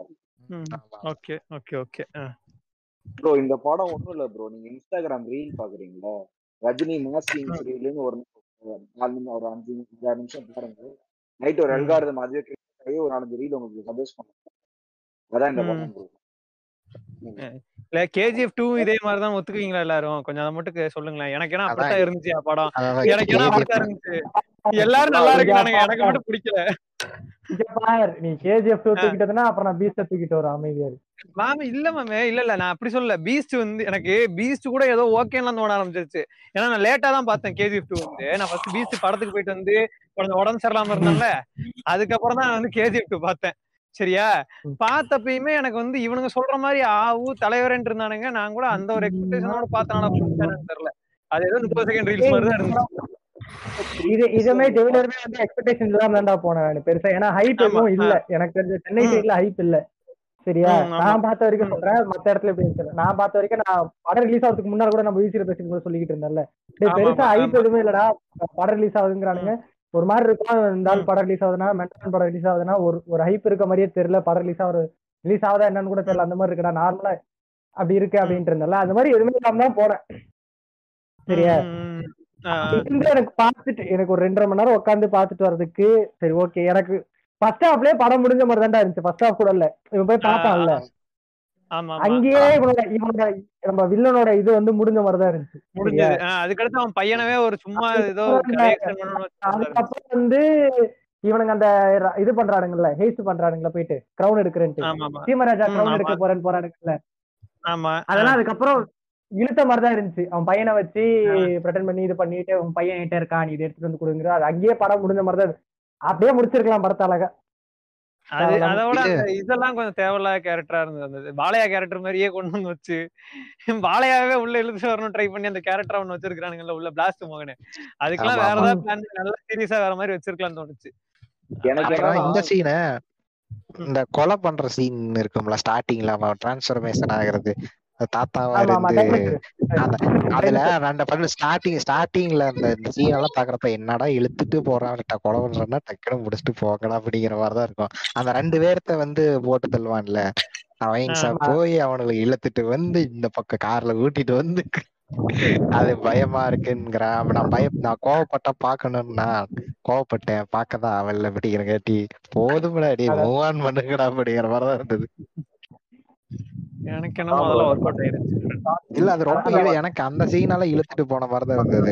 ஓகே ஓகே ஓகே ப்ரோ இந்த படம் ஒண்ணும் இல்ல ப்ரோ. நீங்க இன்ஸ்டாகிராம் ரீல் பாக்குறீங்களா, ரஜினி மாஸ்கிங் ரீல்னு ஒரு 5-6 நிமிஷம் பாருங்க. நைட் ஒரு அல்காரிதம் அதுவே ஒரு 4-5 ரீல் உங்களுக்கு சஜஸ்ட் பண்ணுங்க. அதான் இந்த படம் ப்ரோ. இல்ல KGF 2 இதே மாதிரிதான் ஒத்துக்குவீங்களா எல்லாரும்? கொஞ்சம் அதை மட்டும் சொல்லுங்களேன். எனக்கு ஏன்னா அப்படித்தான் இருந்துச்சு படம். எனக்கு ஏன்னா அப்படித்தான் இருந்துச்சு. எல்லாரும் நல்லா இருக்கு, எனக்கு மட்டும் பிடிக்கல. நீ KGF 2 தூக்கிட்டதுன்னா அப்புறம் நான் பீஸ்ட் தூக்கிட்டு வரேன். அமைதியா மாமே இல்ல மாமே, இல்ல நான் அப்படி சொல்லல. பீஸ்ட் வந்து எனக்கு பீஸ்ட் கூட ஏதோ ஓகேன்னு தோண ஆரம்பிச்சிருச்சு. ஏன்னா நான் லேட்டா தான் பார்த்தேன் KGF 2 வந்து. நான் ஃபர்ஸ்ட் பீஸ்ட் படத்துக்கு போயிட்டு வந்து கொஞ்சம் உடம்பு சரியில்லாம இருந்தால, அதுக்கப்புறம் தான் நான் வந்து KGF 2 பார்த்தேன். சரியா, பார்த்தப்பயுமே எனக்கு வந்து இவனுங்க சொல்ற மாதிரி ஆவு தலைவரன் இருந்தானுங்க. நான் கூட அந்த ஒரு எக்ஸ்பெக்டேஷனோட பார்த்தனால தெரியல. அது ஏதோ 30 செகண்ட் ரீல்ஸ் மாதிரி தான் இருந்துச்சு. இதுமே டெய்லருமே வந்து எக்ஸ்பெக்டேஷன் இல்லாம தான்டா போனேன் பெருசா. ஏன்னா ஹைப் எதுவும் இல்ல எனக்கு தெரிஞ்ச சென்னை சைட்ல ஹைப் இல்ல. சரியா, நான் பார்த்த வரைக்கும் சொல்றேன், மத்த இடத்துல எப்படி சொல்றேன். நான் பார்த்த வரைக்கும் நான் படம் ரிலீஸ் ஆகிறதுக்கு முன்னாடி கூட நம்ம வீசில பேசும்போது சொல்லிக்கிட்டு இருந்தேன்ல, பெருசா ஹைப் எதுவுமே இல்லடா, படம் ரிலீஸ் ஆகுதுங்கிறானுங்க. ஒரு மாதிரி இருக்கும். இருந்தாலும் படம் ரிலீஸ் ஆகுதுன்னா, மென்டல் படம் ரிலீஸ் ஆகுதுன்னா ஒரு ஹைப் இருக்க மாதிரியே தெரியல. படம் ரிலீஸ் ஆகுதா என்னன்னு கூட தெரியல. அந்த மாதிரி இருக்குடா, நார்மலா அப்படி இருக்கு அப்படின்ட்டு இருந்தல. அந்த மாதிரி எதுவுமே இல்லாம தான் போனேன். சரியா, எனக்கு பார்த்துட்டு எனக்கு ஒரு 2.5 மணி நேரம் உட்காந்து பார்த்துட்டு வர்றதுக்கு சரி ஓகே. எனக்கு ஃபர்ஸ்ட் ஹாஃப்லயே படம் முடிஞ்ச மாதிரி தான்டா இருந்துச்சு. ஃபர்ஸ்ட் ஹாஃப் கூட இல்ல, இவன் போய் பார்ப்பான்ல அங்கேயே இவனோட நம்ம வில்லனோட இது வந்து முடிஞ்ச மாதிரி தான் இருந்துச்சு. அதுக்கடுத்து அவன் பையனவே ஒரு சும்மா ஏதோ அதுக்கப்புறம் வந்து இவனுங்க அந்த இது பண்றானுங்கல்ல, ஹேஸ்ட் பண்றானுங்களா போயிட்டு கிரவுன் எடுக்கிறேன்ட்டு, சீமராஜா கிரவுன் எடுக்க போறானுங்கல்ல, அதெல்லாம் அதுக்கப்புறம் இழுத்த மாதிரிதான் இருந்துச்சு. அவன் பையனை வச்சு பிரட்டன் பண்ணி இது பண்ணிட்டு அவன் பையன் என்கிட்ட இருக்கான், நீ இதை எடுத்துட்டு வந்து கொடுங்கிற. அது அங்கேயே படம் முடிஞ்ச மாதிரிதான். அப்படியே முடிச்சிருக்கலாம் படத்தை அழகா. அதோட இதெல்லாம் கொஞ்சம் தேவையில்லாத கேரக்டரா இருந்தது. பாலையா கேரக்டர் மாதிரியே கொண்டு வந்து வச்சு பாலையாவே உள்ள இழுத்து வரணும் ட்ரை பண்ணி அந்த கேரக்டர் ஒண்ணு வச்சிருக்கானுங்கல்ல உள்ள, பிளாஸ்ட் மகனே. அதுக்கெல்லாம் வேற ஏதாவது பிளான் நல்ல சீரியஸா வேற மாதிரி வச்சிருக்கலாம்னு தோணுச்சு. இந்த சீன இந்த கொலை பண்ற சீன் இருக்கும்ல ஸ்டார்டிங்ல, அவன் டிரான்ஸ்ஃபர்மேஷன் ஆகிறது தாத்தாவா இருந்து, அதுல ரெண்டு பண்ணு ஸ்டார்டிங்ல அந்த சீன் எல்லாம் பாக்குறப்ப என்னடா இழுத்துட்டு போறான், கொலை பண்றா டக்குனு முடிச்சுட்டு போகலாம் அப்படிங்கிற மாதிரிதான் இருக்கும். அந்த 2 பேர்த்த வந்து போட்டு தள்ளுவான்ல, அவன் போய் அவனுக்கு இழுத்துட்டு வந்து இந்த பக்கம் கார்ல ஊட்டிட்டு வந்து அது பயமா இருக்குங்கிற. நான் கோவப்பட்டா பாக்கணும்னா கோவப்பட்டேன், பாக்கதான் அவள் அப்படிங்கிற கேட்டி போதும்டா அடி மூவ் ஆன் பண்ணுங்கடா அப்படிங்கிற மாதிரிதான் இருந்தது. எனக்கு என்ன முதல்ல ஒர்க் அவுட் ஆயிருச்சு. இல்ல அது ரொம்ப எனக்கு அந்த சீனால இழுத்துட்டு போன மாதிரிதான் இருந்தது.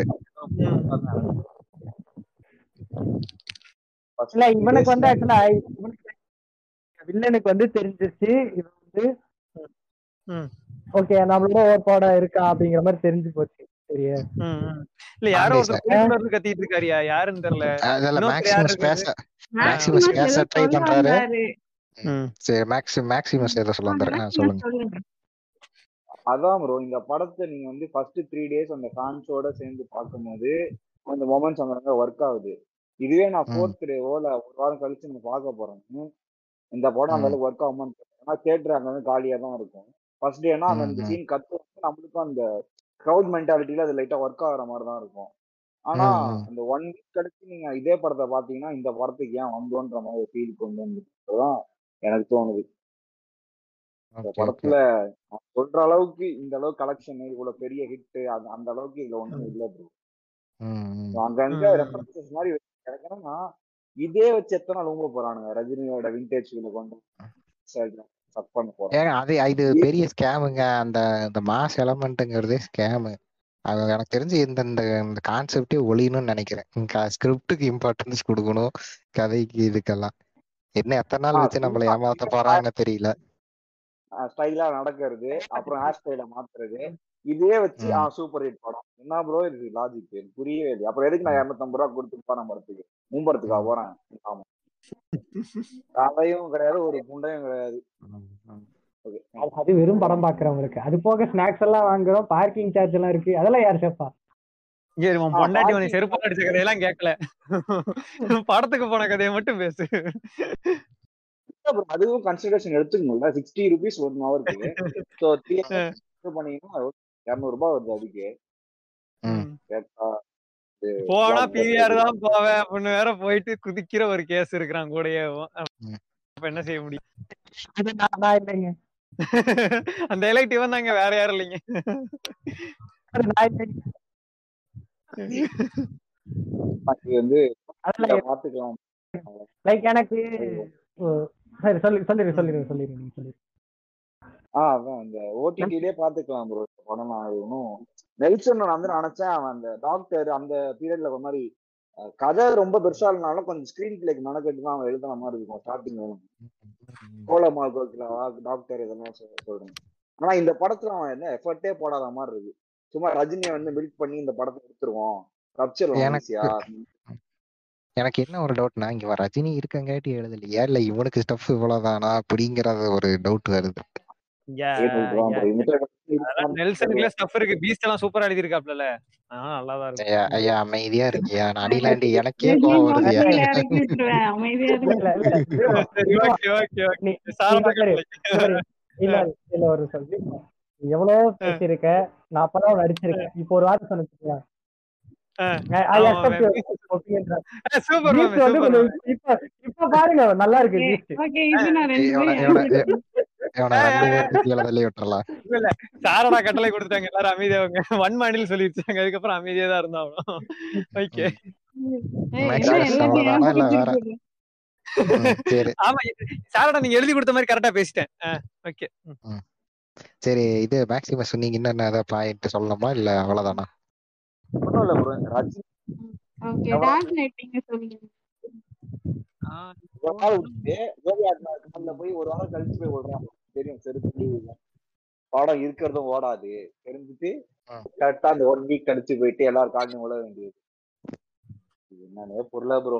இல்ல இவனுக்கு வந்து ஆக்சுவலா வில்லனுக்கு வந்து தெரிஞ்சிருச்சு இது வந்து ஓகே நம்மளோட ஓவர் பவரா இருக்கா அப்படிங்கிற மாதிரி தெரிஞ்சு போச்சு. சரியா, இல்ல யாரோ ஒருத்தர் கத்திட்டு இருக்காரியா, யாருன்னு தெரியல. மேக்ஸிமஸ் பேச ட்ரை பண்றாரு. சரி மேக்ஸிமஸ் ஏதோ சொல்ல வந்தாரு, சொல்லுங்க. அதான் ப்ரோ, இந்த படத்தை நீங்க வந்து ஃபர்ஸ்ட் 3 days அந்த ஃபேன்ஸோட சேர்ந்து பார்க்கும்போது அந்த மொமெண்ட்ஸ் அங்க ஒர்க் ஆகுது. இதுவே நான் 4th டேவோ இல்ல ஒரு வாரம் கழிச்சு நம்ம பார்க்க போறோம், இந்த படம் அந்த அளவுக்கு ஒர்க் ஆகுமான்னு ஏன்னா தியேட்டர் அங்க வந்து காலியா தான் இருக்கும். ஃபர்ஸ்ட் டேனா அந்த சீன் கத்து நம்மளுக்கும் அந்த க்ரௌட் மென்டாலிட்டியில அது லைட்டா ஒர்க் ஆகுற மாதிரி தான் இருக்கும். ஆனா அந்த 1 week கழிச்சு நீங்க இதே படத்தை பாத்தீங்கன்னா இந்த படத்துக்கு ஏன் வந்தோன்ற மாதிரி ஃபீல் கொண்டு வந்துதான் எனக்கு தோணுது. இந்த படத்துல சொல்ற அளவுக்கு இந்த அளவுக்கு கலெக்ஷன் இவ்வளவு பெரிய ஹிட் அந்த அளவுக்கு இதுல ஒண்ணும் இல்ல ப்ரோ. அங்கங்க ரெஃபரன்சஸ் மாதிரி கிடைக்கணும்னா இதே வச்சு எத்தனை நாள் ஊங்க போறானுங்க ரஜினியோட விண்டேஜ் கொண்டு சக் பண்ண போறாங்க. ஏங்க அது இது பெரிய ஸ்கேமுங்க. அந்த மாஸ் எலமெண்ட்ங்கிறதே ஸ்கேமு. அது எனக்கு தெரிஞ்சு இந்த கான்செப்டே ஒழியணும்னு நினைக்கிறேன். ஸ்கிரிப்டுக்கு இம்பார்ட்டன்ஸ் கொடுக்கணும், கதைக்கு இதுக்கெல்லாம். என்ன எத்தனை நாள் வச்சு நம்மள ஏமாத்த போறாங்கன்னு தெரியல. ஸ்டைலா நடக்கிறது, அப்புறம் ஹேர் ஸ்டைல மாத்துறது, இதே வச்சு சூப்பர் ஹிட் படம். என்ன ப்ரோ இது லாஜிக்? புரியவே இல்லை. அப்புறம் எதுக்கு நான் 250 ரூபா கொடுத்து படம் படத்துக்கு முன்படத்துக்கா போறேன்? ஆமா, கதையும் கிடையாது, ஒரு குண்டையும் கிடையாது. அது வெறும் படம் பாக்குறவங்களுக்கு. அது போக ஸ்நாக்ஸ் எல்லாம் வாங்குறோம், பார்க்கிங் சார்ஜ் எல்லாம் இருக்கு. அதெல்லாம் யார் சேப்பா? பொண்டாட்டி உனக்கு செருப்பு அடிச்ச கதையெல்லாம் கேட்கல, படத்துக்கு போன கதையை மட்டும் பேசு. அதுவும் கன்சிடரேஷன் எடுத்துக்கணும்ல. 60 rupees 1 ஹவருக்கு. சோ 3 பண்ணீங்கன்னா 200 ரூபாய் வருது. அதுக்கு போனா பிஆர் தான் போவேன் அப்படின்னு வேற போயிட்டு குதிக்கிற ஒரு கேஸ் இருக்கிறான் கூடயே. அப்ப என்ன செய்ய முடியும்? அந்த எலக்ட் இவன் தாங்க, வேற யாரும் இல்லைங்க. வந்து பாத்துக்கலாம். லைக் எனக்கு சொல்லிருங்க. அதான் அந்த ஓடிடிலே பாத்துக்கலாம் ப்ரோ படம். நான் இன்னும் நெல்சன் வந்து நினைச்சேன், அவன் அந்த டாக்டர் அந்த பீரியட்ல ஒரு மாதிரி கதை ரொம்ப பெருசா இல்லைனாலும் கொஞ்சம் ஸ்கிரீன் பிளேக்கு மெனக்கெட்டு தான் அவன் எழுதுன மாதிரி இருக்கும். ஸ்டார்டிங் கோலமா கோகிலாவா டாக்டர் இதெல்லாம் சொல்றேன். ஆனா இந்த படத்துல அவன் என்ன எஃபர்ட்டே போடாத மாதிரி இருக்கு. சும்மா ரஜினியை வந்து பில்ட் பண்ணி இந்த படத்தை எடுத்துருவோம். எனக்கு என்ன ஒரு டவுட்னா, இங்க ரஜினி இருக்கங்காட்டி எழுதலையா இல்ல இவனுக்கு ஸ்டஃப் இவ்வளவுதானா அப்படிங்கறது ஒரு டவுட் வருது. நெல்சனுக்குள்ள ஸ்டஃப் இருக்கு. பீஸ்ட் எல்லாம் சூப்பரா எழுதி இருக்காப்ல. நல்லாதான் இருக்கு. ஐயா அமைதியா இருக்கியா? நான் அடிலாண்டி எனக்கே கோவம் வருது. இல்ல ஒரு சொல்லி எவ்வளவு பேசிருக்க, நான் அப்பதான் நடிச்சிருக்கேன். இப்போ ஒரு வார்த்தை சொன்ன இப்ப பாருங்க நல்லா இருக்கு. சாரடா கட்டளை கொடுத்தாங்க, எல்லாரும் அமைதியாவங்க. வன்மானில் சொல்லிருச்சாங்க. அதுக்கப்புறம் அமைதியா தான் இருந்தாலும் ஓகே. ஆமா சாரடா நீங்க எழுதி கொடுத்த மாதிரி கரெக்டா பேசிட்டேன். ஓகே சரி, இது மேக்ஸிமஸ் நீங்க என்னென்ன பாயிண்ட் சொல்லணுமா இல்ல அவ்வளவுதானா? ஒண்ணும் இல்ல ப்ரோ. ரஜினி போய் ஒரு வாரம் கழிச்சு போய் விடுறான். தெரியும் செருப்பு படம் இருக்கிறதும் ஓடாது தெரிஞ்சுட்டு கரெக்டா அந்த 1 வீக் கழிச்சு போயிட்டு எல்லாரும் காலையும் விட வேண்டியது. என்னன்னே புரியல ப்ரோ.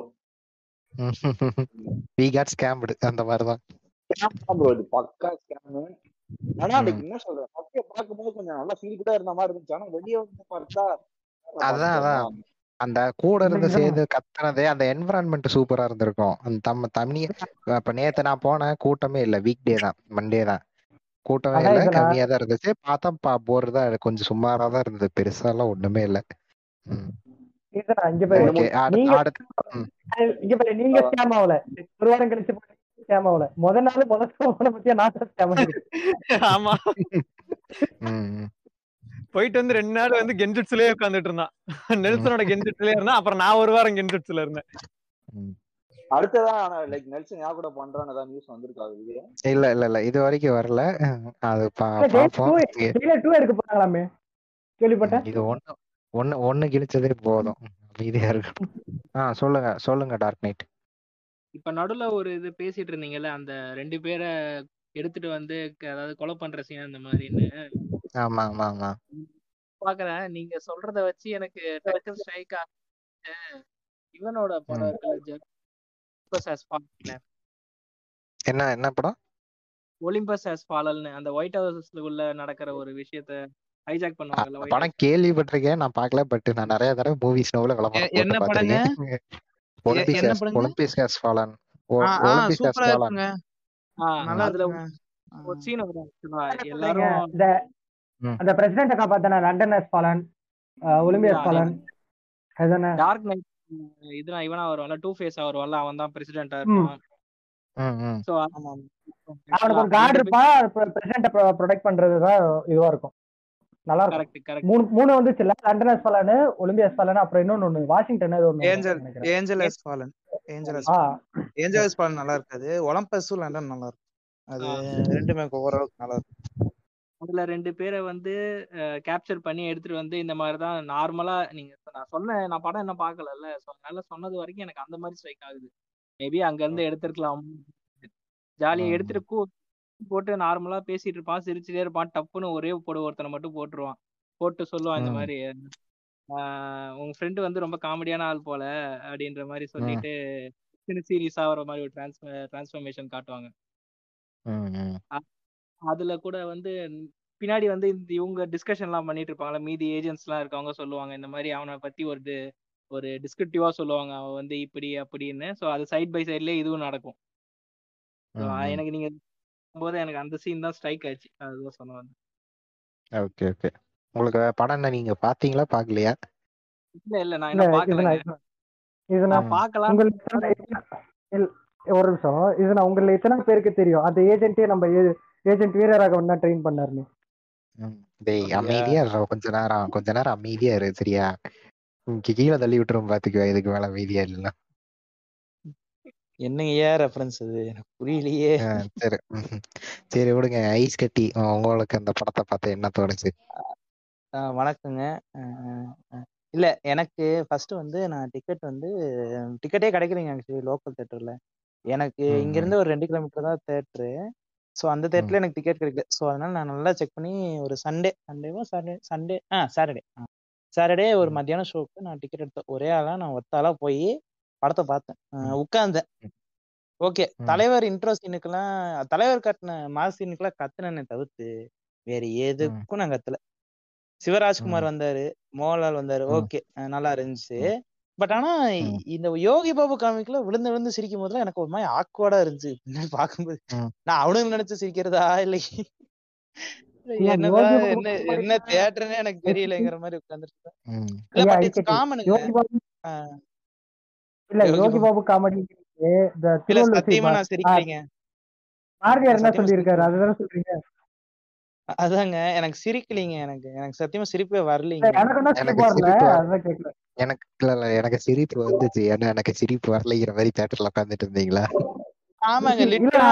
we got scammed அந்த மாதிரி தான் ப்ரோ. இது பக்கா ஸ்கேம். ஆனா அதுக்கு என்ன சொல்றேன், பக்கே பார்க்கும்போது கொஞ்சம் நல்லா ஃபீல் கூட இருந்த மாதிரி இருந்துச்சு. ஆனா வெளியே வந்து பார்த்தா அதான் அந்த கூட இருந்து சேர்ந்து கத்துனதே அந்த என்விரான்மெண்ட் சூப்பரா இருந்திருக்கும். அந்த தனியா இப்ப நேத்து நான் போனேன், கூட்டமே இல்ல. வீக் டே தான், மண்டே தான், கூட்டமே இல்ல, கம்மியா தான் இருந்துச்சு. பார்த்தா போர் தான், கொஞ்சம் சுமாரா தான் இருந்தது, பெருசா எல்லாம் ஒண்ணுமே இல்ல. நீங்க ஸ்கேம் ஆகல, ஒரு வாரம் கழிச்சு ஸ்கேம் ஆகல. முதல் நாள் பத்தியா நான் ஸ்கேம் ஆமா போயிட்டு வந்து 2 நாள் வந்து கென்ஜுட்ஸ்லயே உட்காந்துட்டு இருந்தான். நெல்சனோட கென்ஜுட்ஸ்லயே இருந்தா. அப்புறம் நான் ஒரு வாரம் கென்ஜுட்ஸ்ல இருந்தேன். அடுத்ததான் லைக் நெல்சன் யா கூட பண்றானதா நியூஸ் வந்திருக்காது? இல்ல இல்ல இல்ல இது வரைக்கும் வரல. அது பாப்போம். எடுக்க போறாங்களாமே கேள்விப்பட்டேன். இது ஒண்ணு கிழிச்சதே போதும், அமைதியா இருக்கு. சொல்லுங்க டார்க் நைட். இப்ப நடுவுல ஒரு இது பேசிட்டு இருந்தீங்கல்ல, அந்த 2 பேரை எடுத்துட்டு வந்து அதாவது கொலை பண்ற சீன் அந்த மாதிரின்னு. ஆமா ஆமா ஆமா பாக்குறேன். நீங்க சொல்றத வச்சு எனக்கு டக்குனு ஸ்ட்ரைக் ஆகுது. இவனோட படம் இருக்குல்ல, என்ன படம்? Olympus has fallen. அந்த ஒயிட் ஹவுஸ்ல உள்ள நடக்கிற ஒரு விஷயத்தை ஹைஜாக் பண்ணுவாங்கல்ல. படம் கேள்விப்பட்டிருக்கேன், நான் பார்க்கல. பட் நான் நிறைய தடவை மூவிஸ் நோவுல விளம்பரம் என்ன படங்க? Olympus has fallen. Olympus has fallen நல்லா இருக்குங்க. ஒரு சீன் வரும் எல்லாரும் அந்த பிரசிடென்ட் காப்பாத்தன London has fallen, Olympus fallen. அதுதானே டார்க் நைட். இதுனா இவனா வருவான்ல, டூ ஃபேஸ் வருவான்ல, அவன் தான் பிரசிடென்ட்டா இருப்பான். சோ அவனுக்கு ஒரு கார்டு இருப்பா, பிரசிடென்ட்ட ப்ரொடெக்ட் பண்றதுதான் இதுவா இருக்கும். நல்லா இருக்கும். Correct correct. மூணு வந்துச்சுல்ல, London has fallen, Olympia has fallen, அப்புறம் இன்னொன்னு வாஷிங்டன் ஏதோ ஒண்ணு நினைக்கிறேன். ஏஞ்சல் ஹஸ் ஃபாலன் நல்லா இருக்காது. ஒலிம்பஸும் லண்டன் நல்லா இருக்கும். அது ரெண்டுமே ஓரளவுக்கு நல்லா இருக்கும். அதுல 2 பேரை வந்து கேப்சர் பண்ணி எடுத்துட்டு வந்து இந்த மாதிரிதான் நார்மலா நீங்க நான் படம் என்ன பாக்கல, நல்லா சொன்னது வரைக்கும் எனக்கு அந்த மாதிரி ஸ்ட்ரைக் ஆகுது. மேபி அங்க இருந்து எடுத்திருக்கலாம். ஜாலியா எடுத்துட்டு போட்டு நார்மலா பேசிட்டு இருப்பான், சிரிச்சுட்டே இருப்பான், டப்புன்னு ஒரே ஒருத்தனை மட்டும் போட்டுருவான். போட்டு சொல்லுவான் இந்த மாதிரி உங்க ஃப்ரெண்டு வந்து ரொம்ப காமெடியான ஆள் போல அப்படின்ற மாதிரி சொல்லிட்டு சீரியஸா வர மாதிரி ஒரு டிரான்ஸ்ஃபர்மேஷன் காட்டுவாங்க. அதுல கூட வந்து பின்னாடி வந்து இவங்க டிஸ்கஷன் எல்லாம் பண்ணிட்டு இருப்பாங்களா, மீதி ஏஜென்ட்ஸ் எல்லாம் இருக்கவங்க சொல்லுவாங்க இந்த மாதிரி அவனை பத்தி ஒரு டிஸ்கிரிப்டிவா சொல்லுவாங்க, அவன் வந்து இப்படி அப்படின்னு. ஸோ அது சைட் பை சைட்லயே இதுவும் நடக்கும். எனக்கு நீங்க போது எனக்கு அந்த சீன் தான் ஸ்ட்ரைக் ஆச்சு, அதுதான் சொன்ன வந்து. Okay okay. உங்களுக்கு படம் என்ன நீங்க பாத்தீங்களா பாக்கலையா? இல்ல நான் என்ன பாக்கல. இது நான் பார்க்கலாம். ஒரு நிமிஷம், இது நான் உங்களை எத்தனை பேருக்கு தெரியும் அந்த ஏஜென்ட்டே நம்ம ஏஜென்ட் வீரராகவன் தான் ட்ரெயின் பண்ணாருன்னு? டேய் அமைதியா இரு, கொஞ்ச நேரம் அமைதியா இரு சரியா? கீழே தள்ளி விட்டுரும் பாத்துக்குவா, இதுக்கு மேல அமைதியா இல்ல. என்னங்க ரெஃபரன்ஸ் அது எனக்கு புரியலையே. சரி விடுங்க. ஐஸ் கட்டி, உங்களுக்கு அந்த படத்தை பார்த்து என்ன தோணுச்சு? வணக்கங்க. இல்ல எனக்கு ஃபர்ஸ்ட் வந்து நான் டிக்கெட்டே கிடைக்கலைங்க ஆக்சுவலி லோக்கல் தியேட்டர்ல. எனக்கு இங்க இருந்து ஒரு 2 கிலோமீட்டர் தான் தியேட்டரு. ஸோ அந்த தியேட்டர்ல எனக்கு டிக்கெட் கிடைக்கல. ஸோ அதனால நான் நல்லா செக் பண்ணி ஒரு சாட்டர்டே ஒரு மத்தியானம் ஷோக்கு நான் டிக்கெட் எடுத்தேன். ஒரே ஆளா நான் ஒத்தாளா போய் படத்தை பார்த்தேன், உட்கார்ந்தேன். ஓகே, தலைவர் இன்ட்ரோ சீனுக்கெல்லாம் தலைவர் கட்டின மாஸ் சீனுக்கெல்லாம் கத்துனே தவிர்த்து வேற எதுக்கும் நான் கத்தல. சிவராஜ்குமார் வந்தாரு, மோகன்லால் வந்தாரு, ஓகே நல்லா இருந்துச்சு. பட் ஆனா இந்த யோகி பாபு காமிக்ல விழுந்து சிரிக்கும் போதுலாம் எனக்கு ஒரு மாதிரி ஆக்வர்டா இருந்துச்சு பாக்கும்போது. நான் அவனுக்கு நினைச்சு சிரிக்கிறதா இல்லை என்ன தியேட்டர்னே எனக்கு தெரியலங்கிற மாதிரி உட்கார்ந்துருக்கேன். காமனுங்க. இல்ல யோகி பாபு காமெடி சத்தியமா நான் சிரிக்கிறீங்க. என்ன சொல்லிருக்காரு அதுதானே சொல்றீங்க? அதாங்க எனக்கு சிரிக்கலீங்க, எனக்கு சத்தியமா சிரிப்பே வரலீங்க. எனக்கு சிரிப்பு வந்துச்சு. ஏன்னா எனக்கு சிரிப்பு வரலைங்கிற மாதிரி தியேட்டர்ல உட்கார்ந்துட்டு இருந்தீங்களா? ஆமாங்க,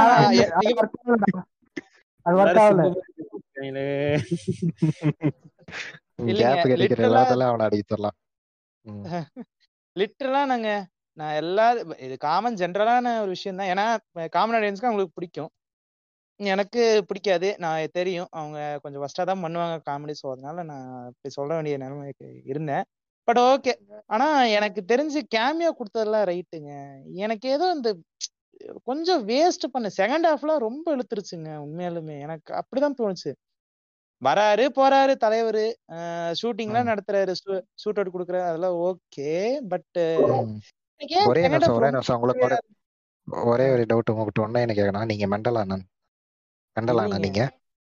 லிட்டரலா நான் எல்லாரும் இது காமன் ஜென்ரலான ஒரு விஷயம் தான். ஏன்னா காமன் ஆடியன்ஸ்க்கு அவங்களுக்கு பிடிக்கும், எனக்கு பிடிக்காது. நான் தெரியும் அவங்க கொஞ்சம் ஃபர்ஸ்டா தான் பண்ணுவாங்க காமெடி. ஸோ அதனால நான் இப்படி சொல்ல வேண்டிய நிலைமைக்கு இருந்தேன். But okay. ஆனா எனக்கு தெரிஞ்சு கேமியோ கொடுத்ததெல்லாம் ரைட்டுங்க. எனக்கு ஏதோ இந்த கொஞ்சம் வேஸ்ட் பண்ண செகண்ட் ஹாஃப்லாம் ரொம்ப இழுத்துருச்சுங்க. உண்மையாலுமே எனக்கு அப்படிதான் தோணுச்சு. வராரு போறாரு தலைவர், ஷூட்டிங்லாம் நடத்துறாரு, ஷூட் அவுட் கொடுக்குறாரு, அதெல்லாம் ஓகே. பட் ஒரே நிமிஷம் உங்களுக்கு ஒரே ஒரு டவுட் உங்ககிட்ட ஒண்ணு என்ன கேட்கணும். நீங்க மெண்டலானா நீங்க?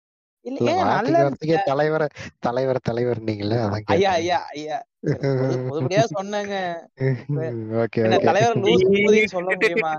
தலைவர் நீங்களே பொதுப்படியா சொன்னாங்க. தலைவர் சொல்ல முடியுமா?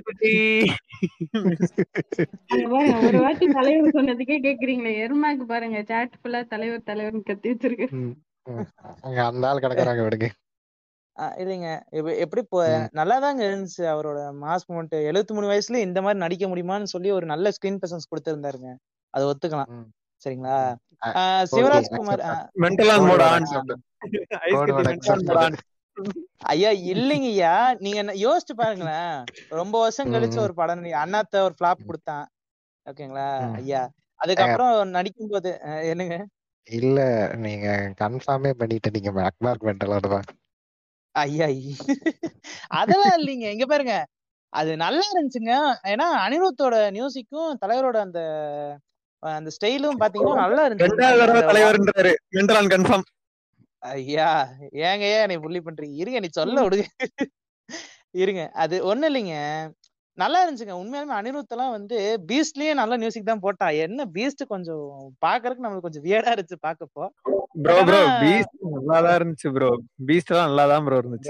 ஒரு வாட்டி தலைவர் சொன்னதுக்கே கேக்குறீங்களே. எருமாக்கு பாருங்க சாட் ஃபுல்லா தலைவர் தலைவர்னு கத்தி வச்சிருக்கு. அந்த ஆள் கிடக்குறாங்க விடுங்க. இல்லைங்க, எப்படி நல்லாதாங்க இருந்துச்சு அவரோட மாஸ் மூமெண்ட். 73 வயசுல இந்த மாதிரி நடிக்க முடியுமான்னு சொல்லி ஒரு நல்ல ஸ்கிரீன் பிரசன்ஸ் கொடுத்திருந்தாருங்க, அதை ஒத்துக்கலாம். சரிங்களா? சிவராஜ்குமார் ஐயா இல்லைங்கய்யா, நீங்க யோசிச்சு பாருங்களேன். ரொம்ப வருஷம் கழிச்சு ஒரு படம் அண்ணாத்த ஒரு ஃபிளாப் கொடுத்தான், ஓகேங்களா ஐயா? அதுக்கப்புறம் நடிக்கும் போது என்னங்க இல்ல நீங்க கன்ஃபார்மே பண்ணிட்டு நீங்க அக்பார் மெண்டலானதான் ஐயா. அதெல்லாம் இல்லைங்க, இங்க பாருங்க அது நல்லா இருந்துச்சுங்க. ஏன்னா அனிருத்தோட மியூசிக்கும் தலைவரோட அந்த ஸ்டைலும் பாத்தீங்கன்னா நல்லா இருந்துச்சு. ஐயா ஏங்க நீ புள்ளி பண்றீங்க, இருங்க நீ சொல்ல விடுங்க. இருங்க, அது ஒண்ணு இல்லைங்க, நல்லா இருந்துச்சுங்க. உண்மையாலுமே அனிருத் எல்லாம் வந்து பீஸ்ட்லயே நல்ல மியூசிக் தான் போட்டா. என்ன பீஸ்ட் கொஞ்சம் பாக்குறதுக்கு நம்மளுக்கு கொஞ்சம் வியர்டா இருந்துச்சு பாக்கப்போ. ப்ரோ பீஸ்ட் நல்லாதான் இருந்துச்சு ப்ரோ. பீஸ்ட் எல்லாம் நல்லாதான் ப்ரோ இருந்துச்சு.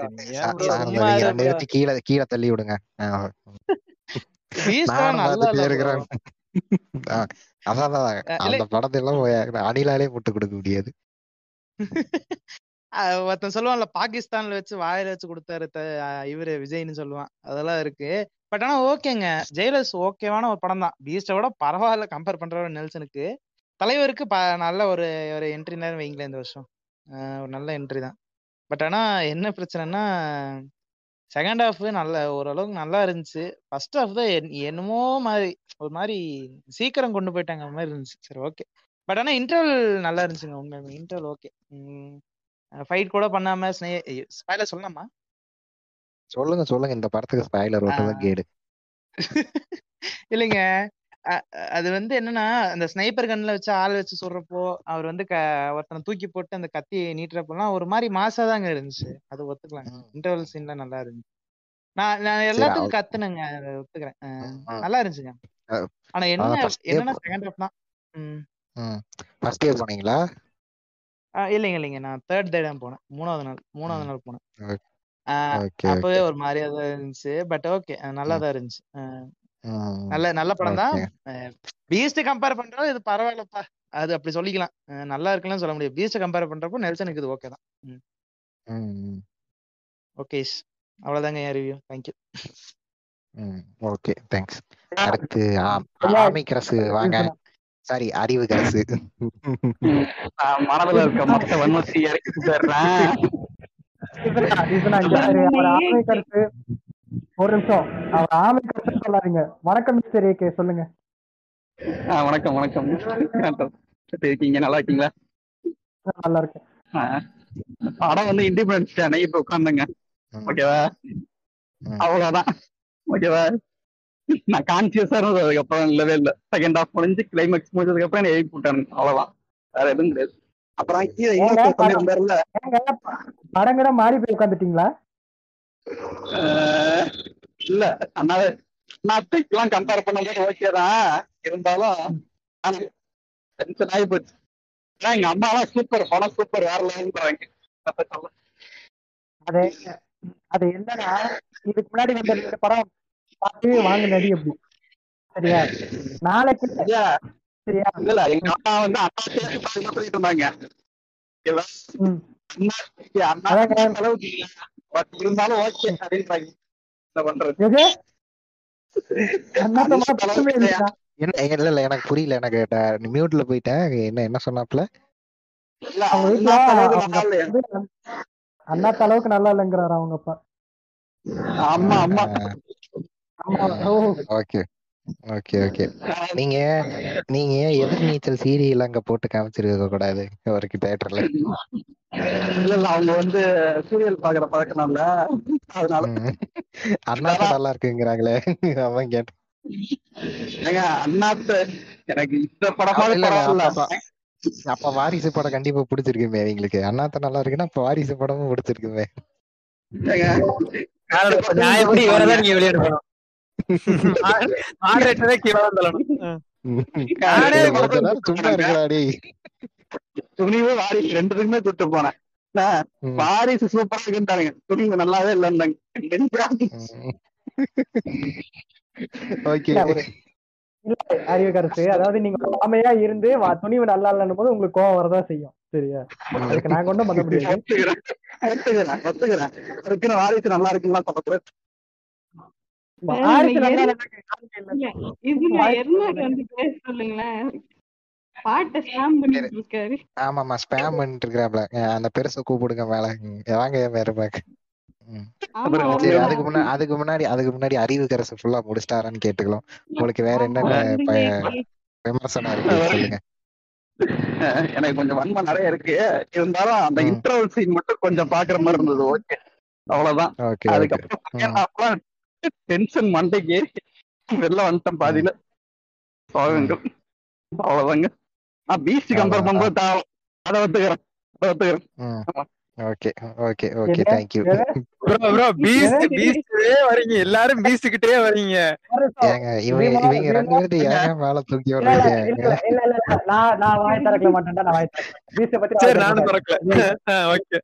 கீழே தள்ளி விடுங்க. அதான் இல்ல அந்த படத்தெல்லாம் அணிலாலே முட்டு கொடுக்க முடியாது. ஒருத்தன் சொல்லுவான்ல, பாகிஸ்தான்ல வச்சு வாயில வச்சு கொடுத்தாரு இவரு விஜய்னு சொல்லுவான். அதெல்லாம் இருக்கு. பட் ஆனா ஓகேங்க, ஜெயிலர்ஸ் ஓகேவான ஒரு படம் தான். பீஸ்ட விட பரவாயில்ல கம்பேர் பண்ற நெல்சனுக்கு. தலைவருக்கு நல்ல ஒரு ஒரு என்ட்ரி நேரம் வைங்களேன் இந்த வருஷம். ஒரு நல்ல என்ட்ரி தான். பட் ஆனா என்ன பிரச்சனைனா, செகண்ட் ஹாஃப் நல்ல ஓரளவுக்கு நல்லா இருந்துச்சு. ஃபர்ஸ்ட் ஹாஃப் தான் என்னமோ மாதிரி ஒரு மாதிரி சீக்கிரம் கொண்டு போயிட்டாங்க மாதிரி இருந்துச்சு. சரி ஓகே. பட் ஆனா இன்டர்வல் நல்லா இருந்துச்சுங்க. உண்மையுமே இன்டர்வல் ஓகே. ஃபைட் கூட பண்ணாம ஸ்பாயிலர் சொல்லலாமா? சொல்லுங்க. இந்த படத்துக்கு ஸ்பாயிலர் ஓட்டதான் கேடு. இல்லைங்க, அது வந்து என்னன்னா, அந்த ஸ்னைப்பர் கன்ல வச்சு ஆள் வச்சு சொல்றப்போ அவர் வந்து ஒருத்தனை தூக்கி போட்டு அந்த கத்தி நீட்டுறப்பெல்லாம் ஒரு மாதிரி மாசா தாங்க இருந்துச்சு. அது ஒத்துக்கலாம். இன்டர்வல் சீன்ல நல்லா இருந்துச்சு. நான் எல்லாத்துக்கும் கத்துனேங்க, அதை ஒத்துக்கிறேன். நல்லா இருந்துச்சுங்க. ஆனா என்னன்னா செகண்ட் ஹாஃப் தான். ஃபர்ஸ்ட் இயர் போனீங்களா? இல்லைங்க, நான் தேர்ட் டே தான் போனேன். மூணாவது நாள் போனேன். அப்பவே ஒரு மாதிரியா தான் இருந்துச்சு. பட் ஓகே, நல்லா தான் இருந்துச்சு. நல்ல படம் தான். பீஸ்ட் கம்பேர் பண்றது இது பரவாயில்லப்பா, அது அப்படி சொல்லிக்கலாம். நல்லா இருக்குன்னு சொல்ல முடியும். பீஸ்ட் கம்பேர் பண்றப்போ நெல்சனுக்கு இது ஓகே தான். ஓகே, அவ்வளவுதாங்க என் ரிவ்யூ. தேங்க்யூ. Okay, thanks. அடுத்து ஆமிக்ரசு வாங்க. சாரி, அறிவு கரசு. மனதுல இருக்க மொத்த வன்மசி இறக்கி போயிடுறேன். ஒரு நிமிஷம், அவர் ஆமை கருத்து சொல்லாதீங்க. வணக்கம் மிஸ்டர் ஏகே, சொல்லுங்க. வணக்கம். இருக்கீங்க, நல்லா இருக்கீங்களா? நல்லா இருக்கேன். படம் வந்து இண்டிபெண்டன்ஸ் டே இப்ப உட்காந்துங்க. ஓகேவா? அவ்வளவுதான். ஓகேவா? நான் கான்சியஸா இருந்தது அதுக்கப்புறம் இல்லவே இல்லை. செகண்ட் ஹாஃப் முடிஞ்சு கிளைமேக்ஸ் முடிஞ்சதுக்கு அப்புறம் எழுப்பி விட்டானுங்க. அவ்வளவுதான், வேற எதுவும் கிடையாது. அப்புறம் படங்கட மாறி போய் உட்காந்துட்டீங்களா? இல்ல, அதனால நத்தைக்கெல்லாம் கம்பேர் பண்ணும்போது ஓகேதான். இருந்தாலும் டென்ஷன் ஆகி போச்சு. எங்க அம்மா எல்லாம் சூப்பர் படம், சூப்பர், வேற லெவல்ன்றாங்க. அது என்னன்னா, இதுக்கு முன்னாடி வந்த 2 படம் பார்த்து வாங்க நடி அப்படி. சரியா? நாளைக்கு சரியா? இல்ல, எங்க அம்மா வந்து அண்ணா சொல்லிட்டு இருந்தாங்க. அளவுக்கு இல்ல, பட் இருந்தாலும் ஓகே அப்படின்றாங்க. என்ன பண்றது? இல்ல எனக்கு புரியல. எனக்கு மியூட்ல போயிட்டேன். என்ன சொன்னாப்ல? அண்ணா அளவுக்கு நல்லா இல்லைங்கிறாரு அவங்க அப்பா. ஓகே. நீங்க எதிர்நீச்சல் சீரியல் அங்க போட்டு காமிச்சிருக்க கூடாது அவருக்கு தியேட்டர்ல. இல்ல, அவங்க வந்து சீரியல் பாக்குற பழக்கம்ல, அதனால. அண்ணாத்த நல்லா இருக்குங்கிறாங்களே, அவன் கேட்டான். அண்ணாத்த எனக்கு இந்த படம் அப்ப வாரிசு படம் கண்டிப்பா பிடிச்சிருக்குமே எங்களுக்கு. அண்ணாத்த நல்லா இருக்குன்னா அப்ப வாரிசு படமும் பிடிச்சிருக்குமே. துணிவு வாரிசு ரெண்டுக்குமே கூட்டு போனேன். வாரிசு சூப்பரா இருக்குன்றாங்க, துணிவு நல்லாவே இல்லைன்னாங்க. அறிவு கருத்து, அதாவது நீங்க ஆமையா இருந்து துணிவு நல்லா இல்லைன்னும் போது உங்களுக்கு கோவம் வரதான் செய்யும். சரியா? அதுக்கு நாங்க ஒன்றும் பண்ண முடியாது. ஒத்துக்கிறேன். வாரிசு நல்லா இருக்குன்னா சொல்லக்கூடாது. ஆமாமா, ஸ்பேம் பண்ணிட்டு இருக்காப்ல. அந்த பெருசை கூப்பிடுங்க மேல வாங்க மேரபாக்கு. சரி, அதுக்கு முன்னாடி அறிவு கரசு ஃபுல்லா முடிச்சிட்டாரான்னு கேட்டுக்கலாம். உங்களுக்கு வேற என்ன விமர்சனம் இருக்கு சொல்லுங்க. எனக்கு கொஞ்சம் வன்மை நிறைய இருக்கு. இருந்தாலும் அந்த இன்டர்வல் சீன் மட்டும் கொஞ்சம் பாக்குற மாதிரி இருந்தது. ஓகே, அவ்வளவுதான். அதுக்கப்புறம் டென்ஷன் மண்டைக்கு வெளில வந்துட்டேன் பாதியில. அவ்வளவுதாங்க. பீச் கம்பேர் பண்ணும்போது அதை ஒத்துக்கிறேன். Okay thank you. ப்ரோ பீஸ்ட்லயே வரீங்க, எல்லாரும் பீஸ்ட் கிட்டே வரீங்க. ஏங்க இவங்க ரெண்டு பேரும் ஏங்க மேல தூக்கி வர்றீங்க? நான் வாய் திறக்க மாட்டேன்டா. நான் வாய் திறக்கல. பீஸ்ட் பத்தி சரி, நானும் திறக்கல. ஓகே.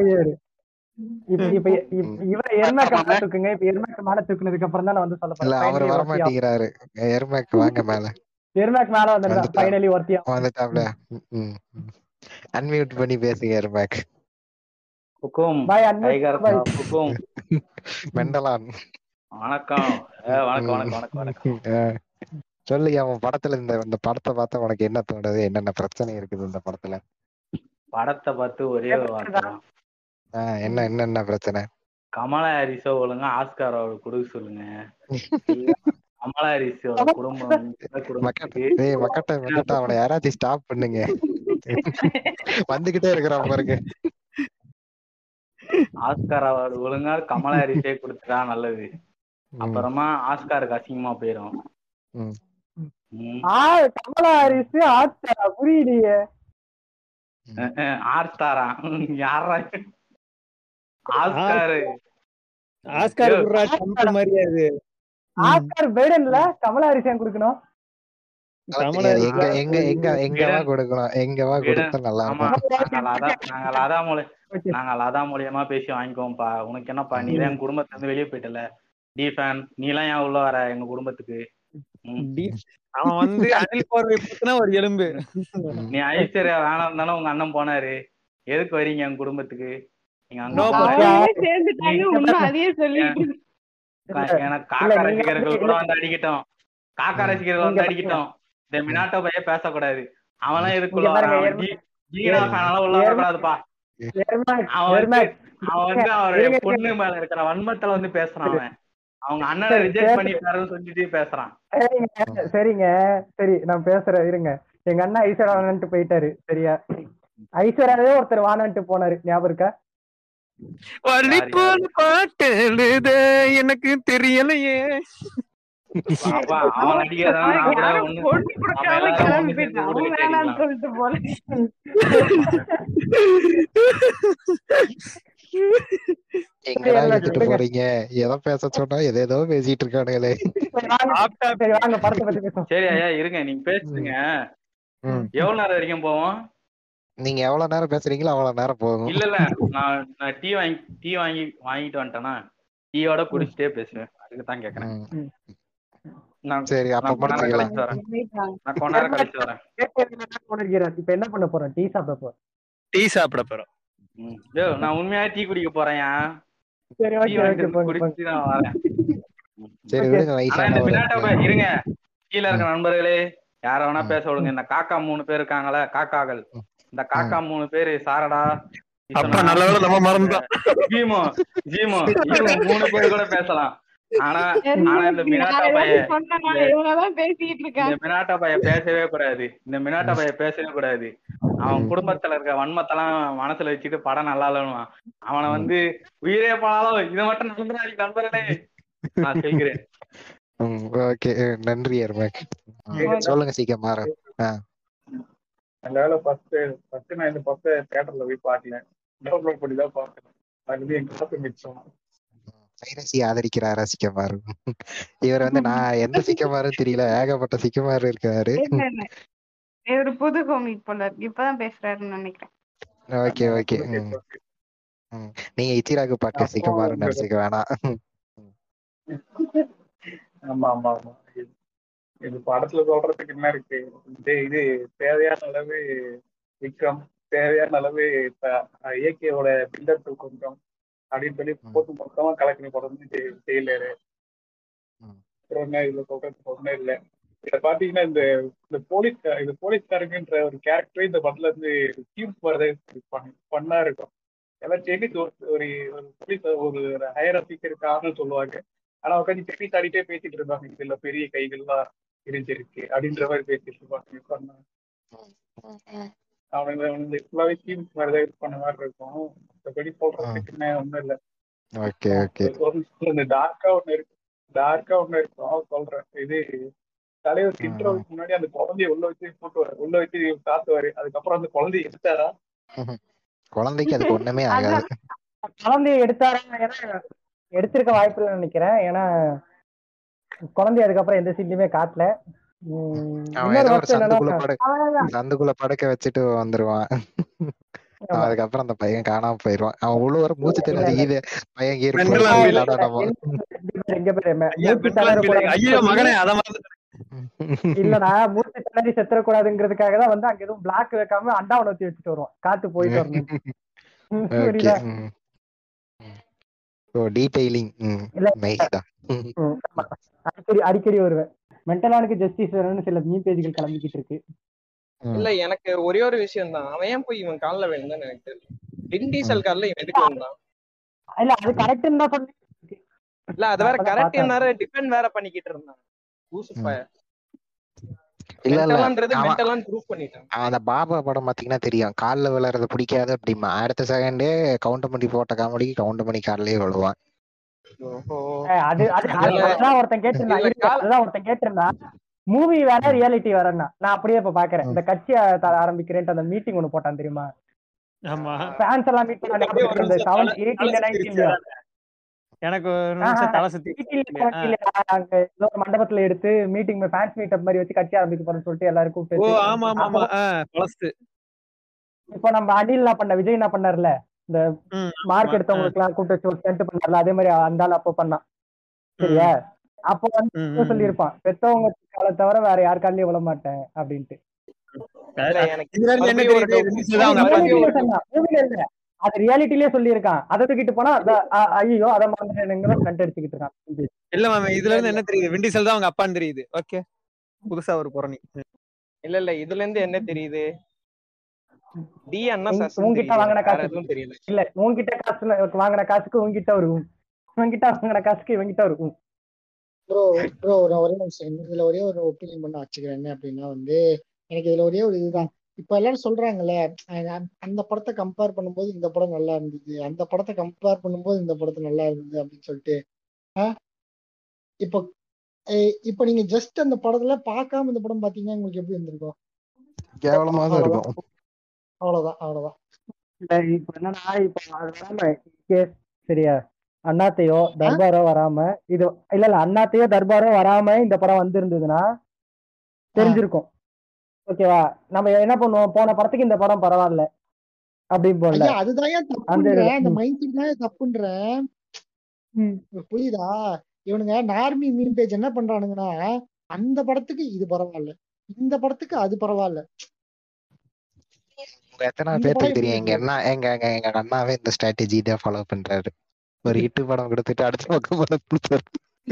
இப்ப இவரை எர்மேக் மேல தூக்குங்க. இப்ப எர்மேக் மேல தூக்குனதுக்கு அப்புறம் தான் நான் வந்து சொல்ல போறேன். இல்ல, அவர் வர மாட்டேங்கிறாரு. எர்மேக் வாங்க மேல. எர்மேக் மேல வந்துட்டான் ஃபைனலி ஒருத்தியா வந்துட்டாப்ல. அன்மியூட் பண்ணி பேசுங்க எர்மேக். ஹுக்கும் பாய் டைகர் பாய் ஹுக்கும் மெண்டலான். வணக்கம் வணக்கம் வணக்கம் வணக்கம் வணக்கம். சொல்லுங்க, அவன் படத்துல இந்த படத்தை பார்த்தா உனக்கு என்ன தோணுது? என்னென்ன பிரச்சனை இருக்குது இந்த படத்துல? படத்தை பார்த்து ஒரே ஒரு வார்த்தை தான். என்ன பிரச்சனை? கமலா ஹாரிஸோ ஒழுங்கா ஆஸ்கார் அவருக்கு கொடுக்க சொல்லுங்க. கமலா ஹாரிஸோட மக்கட்ட அவனை யாராச்சும் ஸ்டாப் பண்ணுங்க. வந்துகிட்டே இருக்கிறான் பாருங்க. ஆஸ்கார் அவார்டு ஒழுங்கா கமலா ஹாரிஸே கொடுத்துட்டா நல்லது. அப்புறமா ஆஸ்காருக்கு அசிங்கமா போயிரும். கமலா ஹாரிஸ் ஆஸ்காரா? புரியலையே. ஆஸ்காரா? யாரா ஆஸ்கார்? ஆஸ்கார் குர்ராஜ் மாதிரியா இது? ஆஸ்கார் பைடன்ல கமலா ஹாரிஸ் ஏன் கொடுக்கணும்? எங்கவா கொடுத்தா நல்லா நாங்க லதா மூலியமா பேசி வாங்கிக்கோம்ப்பா. உனக்கு என்னப்பா, நீ தான் எங்க குடும்பத்துல இருந்து வெளியே போயிட்டல. டி ஃபேன் நீ எல்லாம் ஏன் உள்ள வர எங்க குடும்பத்துக்கு? அவன் வந்து அனில் பார்வை பத்தினா ஒரு எலும்பு. நீ ஐஸ்வர்யா வேணாம் தானே உங்க அண்ணன் போனாரு. எதுக்கு வரீங்க எங்க குடும்பத்துக்கு? நீங்க அங்க எனக்கு காக்கா ரசிகர்கள் கூட வந்து அடிக்கட்டும். காக்கா ரசிகர்கள் வந்து அடிக்கட்டும். இந்த மினாட்டோ பைய பேசக்கூடாது. அவன்லாம் எதுக்குள்ள வரான்? ஜீனா ஃபேனால உள்ள வரக்கூடாதுப்பா. அவன் வந்து அவருடைய பொண்ணு மேல இருக்கிற வன்மத்துல வந்து பேசுறான். அவன் அவங்க அண்ணனை ரிஜெக்ட் பண்ணிட்டாருன்னு சொல்லிட்டு பேசுறான். சரிங்க, சரி நான் பேசுறேன் இருங்க. எங்க அண்ணா ஐஸ்வர்யா வானன்ட்டு போயிட்டாரு. சரியா, ஐஸ்வர்யாவே ஒருத்தர் வானன்ட்டு போனாரு, ஞாபகம் இருக்கா? எனக்கு தெரியலையே. அவன் அடிக்கிறதான் எங்கடா எடுத்துட்டு போறீங்க? எதை பேச சொன்னா எதேதோ பேசிட்டு இருக்கானுங்களே. சரி ஐயா இருங்க, நீங்க பேசுங்க. எவ்வளவு நேரம் வரைக்கும் போவோம்? நீங்க எவ்வளவு நேரம் பேசுறீங்களோ அவ்வளவு நேரம் போகும். இல்ல நான் டீ வாங்கிட்டு வந்துட்டேன்னா டீயோட குடிச்சிட்டே பேசுவேன். அதுக்குதான் கேக்குறேன். சரி, அப்ப முடிச்சுக்கலாம். நான் கொஞ்ச நேரம் கழிச்சு வரேன். இப்ப என்ன பண்ண போறேன்? டீ சாப்பிட போறேன். டீ சாப்பிட போறோம். நான் உண்மையா டீ குடிக்க போறேன். இருங்க, கீழ இருக்க நண்பர்களே யார வேணா பேச விடுங்க. இந்த காக்கா 3 பேர் இருக்காங்களே, காக்காக்கள். இந்த காக்கா 3 பேரு சாரடா, ஜீமோ 3 பேர் கூட பேசலாம். ஆனா இந்த மினாட்டா பைய பேசவே கூடாது. பேசவே கூடாது. அவன் குடும்பத்துல இருக்க வன்மத்தெல்லாம் மனசுல வச்சுட்டு படம் நல்லா இல்லைன்னு அவனை வந்து உயிரே போனாலும் இதை மட்டும் நம்புறாரு நண்பர்களே. நான் சொல்கிறேன். ஓகே, நன்றி எர்மேக். சொல்லுங்க சீக்கிரம் மாற. அதனால ஃபர்ஸ்ட் நான் இந்த படத்தை தியேட்டர்ல போய் பார்க்கல, டவுன்லோட் பண்ணி தான் பார்த்தேன். அது எங்க காசு மிச்சம். பைரசி ஆதரிக்கிறாரா சிக்கமாரு? இவர் வந்து நான் எந்த சிக்கமாரும் தெரியல, ஏகப்பட்ட சிக்கமாரு இருக்காரு. ஒரு புது கோமிக் போல இப்பதான் பேசுறாருன்னு நினைக்கிறேன். ஓகே ஓகே, நீங்க இச்சிராக்கு பாட்டு சிக்கமாரு நினைச்சுக்க வேணாம். ஆமா ஆமா ஆமா, இது படத்துல சொல்றதுக்கு என்ன இருக்கு? இது தேவையான அளவு விக்ரம், தேவையான அளவு இயற்கையோட பில்டப் கொஞ்சம் அப்படின்னு சொல்லி போட்டு மொத்தமா கலெக்ட் படம் செய்யலாரு. இதுல சொல்றதுக்கு ஒண்ணும் இல்லை. இத பாத்தீங்கன்னா இந்த போலீஸ்காரங்கன்ற ஒரு கேரக்டர் இந்த படத்துல இருந்து டீம்ஸ் வரதே பண்ணா இருக்கும். எல்லாம் டென்னிஸ் ஒரு போலீஸ் ஒரு ஹையர் ஆஃபீஸர் இருக்காருன்னு சொல்லுவாங்க. ஆனா உட்காந்து டென்னிஸ் ஆடிட்டே பேசிட்டு இருப்பாங்க. இதுல பெரிய கைகள்லாம் இருந்துருக்கு அப்படின்ற மாதிரி பேசிட்டு இருப்பாங்க. அவனுங்க ஃபுல்லாவே டீம்ஸ் வரதே பண்ண மாதிரி இருக்கும். மற்றபடி சொல்றதுக்கு ஒண்ணும் இல்லை. டார்க்கா ஒண்ணு இருக்கும் சொல்றேன். இது தலைவர் இன்ட்ரோவுக்கு முன்னாடி அந்த குழந்தைய உள்ள வச்சு காத்துவாரு. அதுக்கப்புறம் அந்த குழந்தைய எடுத்தாரா? குழந்தைக்கு அதுக்கு ஒண்ணுமே ஆகாது. குழந்தைய எடுத்தாரா? எடுத்திருக்க வாய்ப்பு இல்லைன்னு நினைக்கிறேன். ஏன்னா குழந்தைய அதுக்கப்புறம் எந்த சீன்லயுமே காட்டல. சந்துக்குள்ள படுக்க வச்சுட்டு வந்துருவான். அதுக்கப்புறம் அந்த பையன் காணாம போயிருவான். அவன் உள்ள வர மூச்சு தெரியாது. இது பையன் இல்லடா மூர்த்தி பின்னாடி செத்துறக்கூடாதுங்கிறதுக்காக தான் வந்து அங்க எதுவும் பிளாக் வைக்காம அண்டாவை ஊத்தி வச்சுட்டு வருவோம் காத்து போயிட்டு வரணும். ஓகே. புரியுதா? ஓ டீடைலிங் இல்ல நைஸ் தான். ஆமா. அடிக்கடி வருவேன். மென்டலானுக்கு ஜஸ்டிஸ் வேணும்னு சில மீம் பேஜ்கள் கிளம்பிக்கிட்டு இருக்கு. இல்ல எனக்கு ஒரே ஒரு விஷயம் தான், அவன் ஏன் போய் இவன் கால்ல வேணும் தான் எனக்கு தெரியல. வின் டீசல் கால்ல இவன் எதுக்கு வந்தான்? இல்ல அது கரெக்ட்னு தான் சொல்லி இல்ல அது வேற கரெக்ட் டிபெண்ட் வேற பண்ணிக்கிட்டு இருந்தான் ஊசுப்ப. இல்ல இல்ல மென்டலான்றது மென்டலான் ப்ரூவ் பண்ணிட்டான். அந்த பாபா படம் பாத்தீங்கன்னா தெரியும், காலில் விளையாடுறது பிடிக்காது அப்படிமா அடுத்த செகண்டே கவுண்டர் பண்ணி போட்ட காமெடிக்கு கவுண்டர் பண்ணி கார்லயே விழுவான். அதுதான் ஒருத்தன் கேட்டிருந்தான் மூவி வேற ரியாலிட்டி வேறன்னா. நான் அப்படியே இப்ப பாக்குறேன். இந்த கட்சி ஆரம்பிக்கிறேன் அந்த மீட்டிங் ஒண்ணு போட்டான் தெரியுமா? ஃபேன்ஸ் எல்லாம் மீட் பண்ண எனக்கு மண்டபத்துல எடுத்து மீட்டிங் ஃபேன்ஸ் மீட்டப் மாதிரி வச்சு கட்சி ஆரம்பிக்க போறேன்னு சொல்லிட்டு எல்லாருக்கும் இப்ப நம்ம அனில் பண்ண விஜய் என்ன பண்ணார்ல, இந்த மார்க் எடுத்தவங்களுக்கு எல்லாம் கூப்பிட்டு வச்சு ஒரு டென்ட் பண்ணார்ல, அதே மாதிரி அந்த ஆள் அப்போ பண்ணான். சரியா? அப்போ வந்து சொல்லியிருப்பான் பெத்தவங்க காலை தவிர வேற யார் காலையும் விழ மாட்டேன் அப்படின்ட்டு. அது ரியாலிட்டிலேயே சொல்லியிருக்கான். அதை தூக்கிட்டு போனா ஐயோ அதை மறந்துட்டேனுங்கிற கண்ட் அடிச்சுக்கிட்டு இருக்கான். இல்ல மேம் இதுல இருந்து என்ன தெரியுது, வின் டீசல் தான் அவங்க அப்பான்னு தெரியுது. ஓகே புதுசா ஒரு புரணி. இல்ல இதுல இருந்து என்ன தெரியுது, டி அண்ணா உன்கிட்ட வாங்கின காசு தெரியல. இல்ல உன்கிட்ட காசு வாங்கின காசுக்கு உன்கிட்ட இருக்கும், உன்கிட்ட வாங்கின காசுக்கு இவங்கிட்ட இருக்கும். ப்ரோ நான் ஒரே நிமிஷம் இதுல ஒரே ஒரு ஒப்பீனியன் பண்ண வச்சுக்கிறேன். என்ன அப்படின்னா வந்து எனக்கு இதுல ஒரே ஒரு இதுதான், இப்ப எல்லாரும் சொல்றாங்கல்ல அந்த படத்தை கம்பேர் பண்ணும்போது இந்த படம் நல்லா இருந்தது, அந்த படத்தை கம்பேர் பண்ணும்போது இந்த படத்தை நல்லா இருந்தது அப்படின்னு சொல்லிட்டு. இப்போ இப்ப நீங்க ஜஸ்ட் அந்த படத்துல பார்க்காம இந்த படம் பாத்தீங்கன்னா உங்களுக்கு எப்படி இருந்திருக்கும்? கேவலமா தான் இருக்கும். அவ்வளவுதான். இப்ப என்னன்னா இப்ப அது வராம சரியா அண்ணாத்தையோ தர்பாரோ வராம இது இல்ல அண்ணாத்தையோ தர்பாரோ வராம இந்த படம் வந்திருந்ததுன்னா தெரிஞ்சிருக்கும். ஓகேவா? நம்ம என்ன பண்ணுவோம், போன படத்துக்கு இந்த படம் பரவாயில்ல அப்படின்னு போல. அதுதான் அந்த மைண்ட் செட் தான் தப்புன்றேன். புரியுதா? இவனுங்க நார்மி மீன் பேஜ் என்ன பண்றானுங்கன்னா அந்த படத்துக்கு இது பரவாயில்ல, இந்த படத்துக்கு அது பரவாயில்ல. எத்தனை பேருக்கு தெரியும் எங்க அண்ணாவே இந்த ஸ்ட்ராட்டஜி தான் ஃபாலோ பண்றாரு. ஒரு ஹிட் படம் கொடுத்துட்டு அடுத்த பக்கம் படம் கொடுத்தாரு.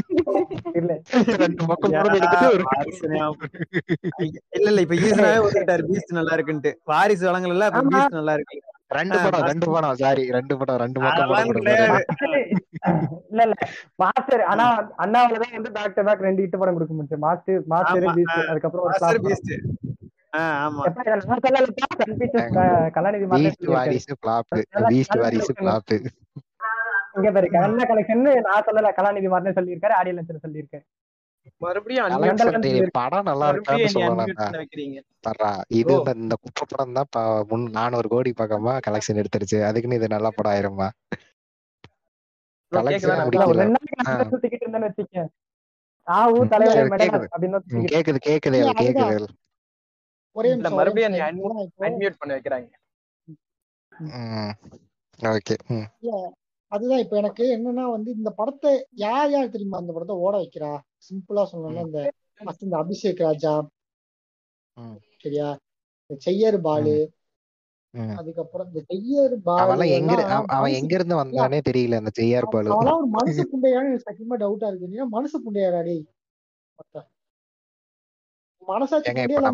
இல்ல இப்ப ஈஸ்வரனாவே ஒத்துக்கிட்டாரு பீஸ்ட் நல்லா இருக்குன்ட்டு. வாரிசு வழங்கல அப்ப பீஸ்ட் நல்லா இருக்கு. ரெண்டு படம் சாரி ரெண்டு பக்கம் இல்ல மாஸ்டர். ஆனா அண்ணாவிலதான் வந்து பேக் டு பேக் 2 ஹிட் படம் கொடுக்க முடியும். மாஸ்டர் பீஸ்ட் அதுக்கப்புறம் பீஸ்ட். ஆமா கலாநிதி வாரிசு ஃப்ளாப், பீஸ்ட் வாரிசு ஃப்ளாப். இங்க பாரு கண்ணா கலெக்ஷன் நான் சொல்லல, கலாநிதி மாறனே சொல்லியிருக்காரு, ஆடியோ லஞ்சர் சொல்லியிருக்காரு. மறுபடியும் படம் நல்லா இருக்கான்னு சொல்லலாம். இது இந்த குப்பை படம் தான் 400 கோடி பக்கமா கலெக்ஷன் எடுத்துருச்சு, அதுக்குன்னு இது நல்ல படம் ஆயிருமா? கலெக்ஷன் சுத்திக்கிட்டு இருந்தேன்னு வச்சுக்கேன். கேக்குது மறுபடியும் அன்மியூட் பண்ண வைக்கிறாங்க. ஓகே. அதுதான் இப்ப எனக்கு என்னன்னா வந்து இந்த படத்தை யார் தெரியுமா இந்த படத்தை ஓட வைக்கிறா? சிம்பிளா சொல்லணும்னா இந்த அபிஷேக் ராஜா, சரியா, இந்த செய்யர் பாலு, அதுக்கப்புறம் இந்த செய்யர் பாலு அவன் எங்க இருந்து வந்தானே தெரியல. அந்த செய்யர் பாலு அவெல்லாம் ஒரு மனுஷ புண்டையான்னு எனக்கு சத்தியமா டவுட்டா இருக்கு. மனுஷ புண்டையாரா டேய்? மனசாட்சி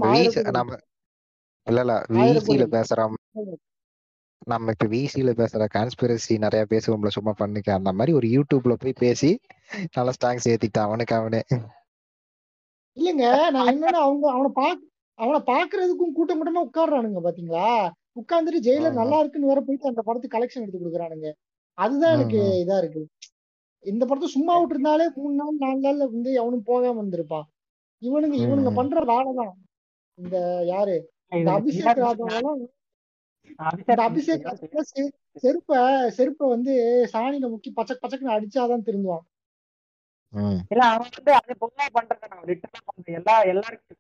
இல்ல விசில பேசுறோம், நம்ம இப்ப விசில பேசுற கான்ஸ்பிரசி நிறைய பேசுவோம்ல சும்மா பண்ணிக்க, அந்த மாதிரி ஒரு யூடியூப்ல போய் பேசி நல்ல ஸ்டாங்ஸ் ஏத்திட்டான் அவனே. இல்லங்க நான் என்னன்னா அவனை பாக்குறதுக்கும் கூட்டமா உட்காடுறானுங்க பாத்தீங்களா? உட்கார்ந்துட்டு ஜெயிலர் நல்லா இருக்குன்னு வேற போயிட்டு அந்த படத்துக்கு கலெக்ஷன் எடுத்து கொடுக்குறானுங்க. அதுதான் எனக்கு இதா இருக்கு. இந்த படத்தை சும்மா விட்டு இருந்தாலே 3 நாள் 4 நாள்ல வந்து அவனும் போகாம வந்திருப்பான். இவனுங்க பண்ற வேலைதான் இந்த யாரு இந்த அபிஷேக் ராஜாவெல்லாம். அபிஷேக் செருப்ப வந்து சாணியில முக்கி பச்சைக்குன்னு அடிச்சாதான் திருந்துவான். இல்ல அவன் வந்து அது பொண்ணா பண்றேன் எல்லாருக்கும்